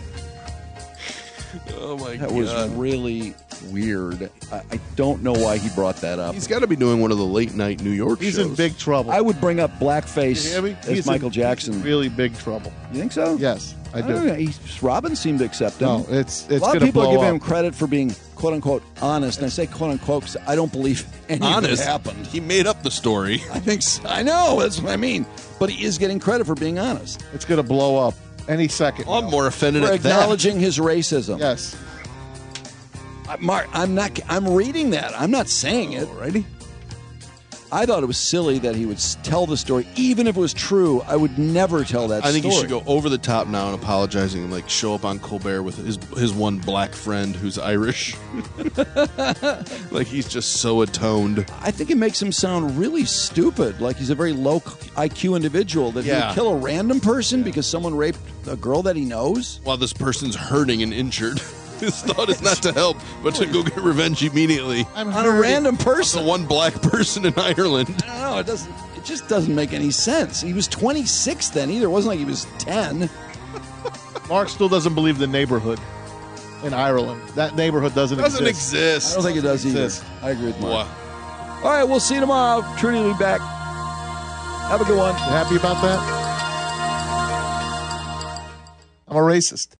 B: Oh my
A: That
B: god,
A: was really weird. I, I don't know why he brought that up.
B: he's got to be doing one of the late night New York
C: He's
B: shows.
C: in big trouble.
A: I would bring up
C: You
A: blackface
C: hear me?
A: as
C: He's in-
A: Michael Jackson.
C: he's in really big trouble.
A: You think so?
C: Yes, I
A: I
C: do.
A: don't know. He's, Robin seemed to accept him.
C: No, it's it's
A: a lot
C: gonna
A: of people
C: blow
A: are giving
C: up.
A: him credit for being "quote unquote" honest, and I say "quote unquote" because I don't believe any
B: Honest.
A: of it happened.
B: He made up the story.
A: I think so. I know that's what I mean, but he is getting credit for being honest,
C: It's gonna blow up any second.
B: I'm more offended
A: for
B: at that.
A: acknowledging his racism.
C: Yes.
A: I- Mark, I'm not. I'm reading that. I'm not saying it.
B: Alrighty.
A: I thought it was silly that he would s- tell the story, even if it was true. I would never tell that
B: I think
A: story.
B: he should go over the top now and apologizing and like show up on Colbert with his his one black friend who's Irish. Like he's just so atoned.
A: I think it makes him sound really stupid, like he's a very low I Q individual that he
B: Yeah.
A: would kill a random person because someone raped a girl that he knows.
B: While this person's hurting and injured. His thought is not to help, but to go get revenge immediately.
C: I'm
A: On a
C: hurting.
A: random
B: The
A: person.
B: one black person in Ireland.
A: I don't know. It doesn't. It just doesn't make any sense. He was twenty-six then. Either it wasn't like he was ten.
C: Mark still doesn't believe the neighborhood in Ireland. That neighborhood doesn't,
B: Doesn't
C: exist.
A: I
B: exist.
A: don't think it does either.
C: Exist.
A: I agree with Mark.
B: Wow.
A: All right, we'll see you tomorrow. Trudy will be back. Have a good one.
C: You happy about that? I'm a racist.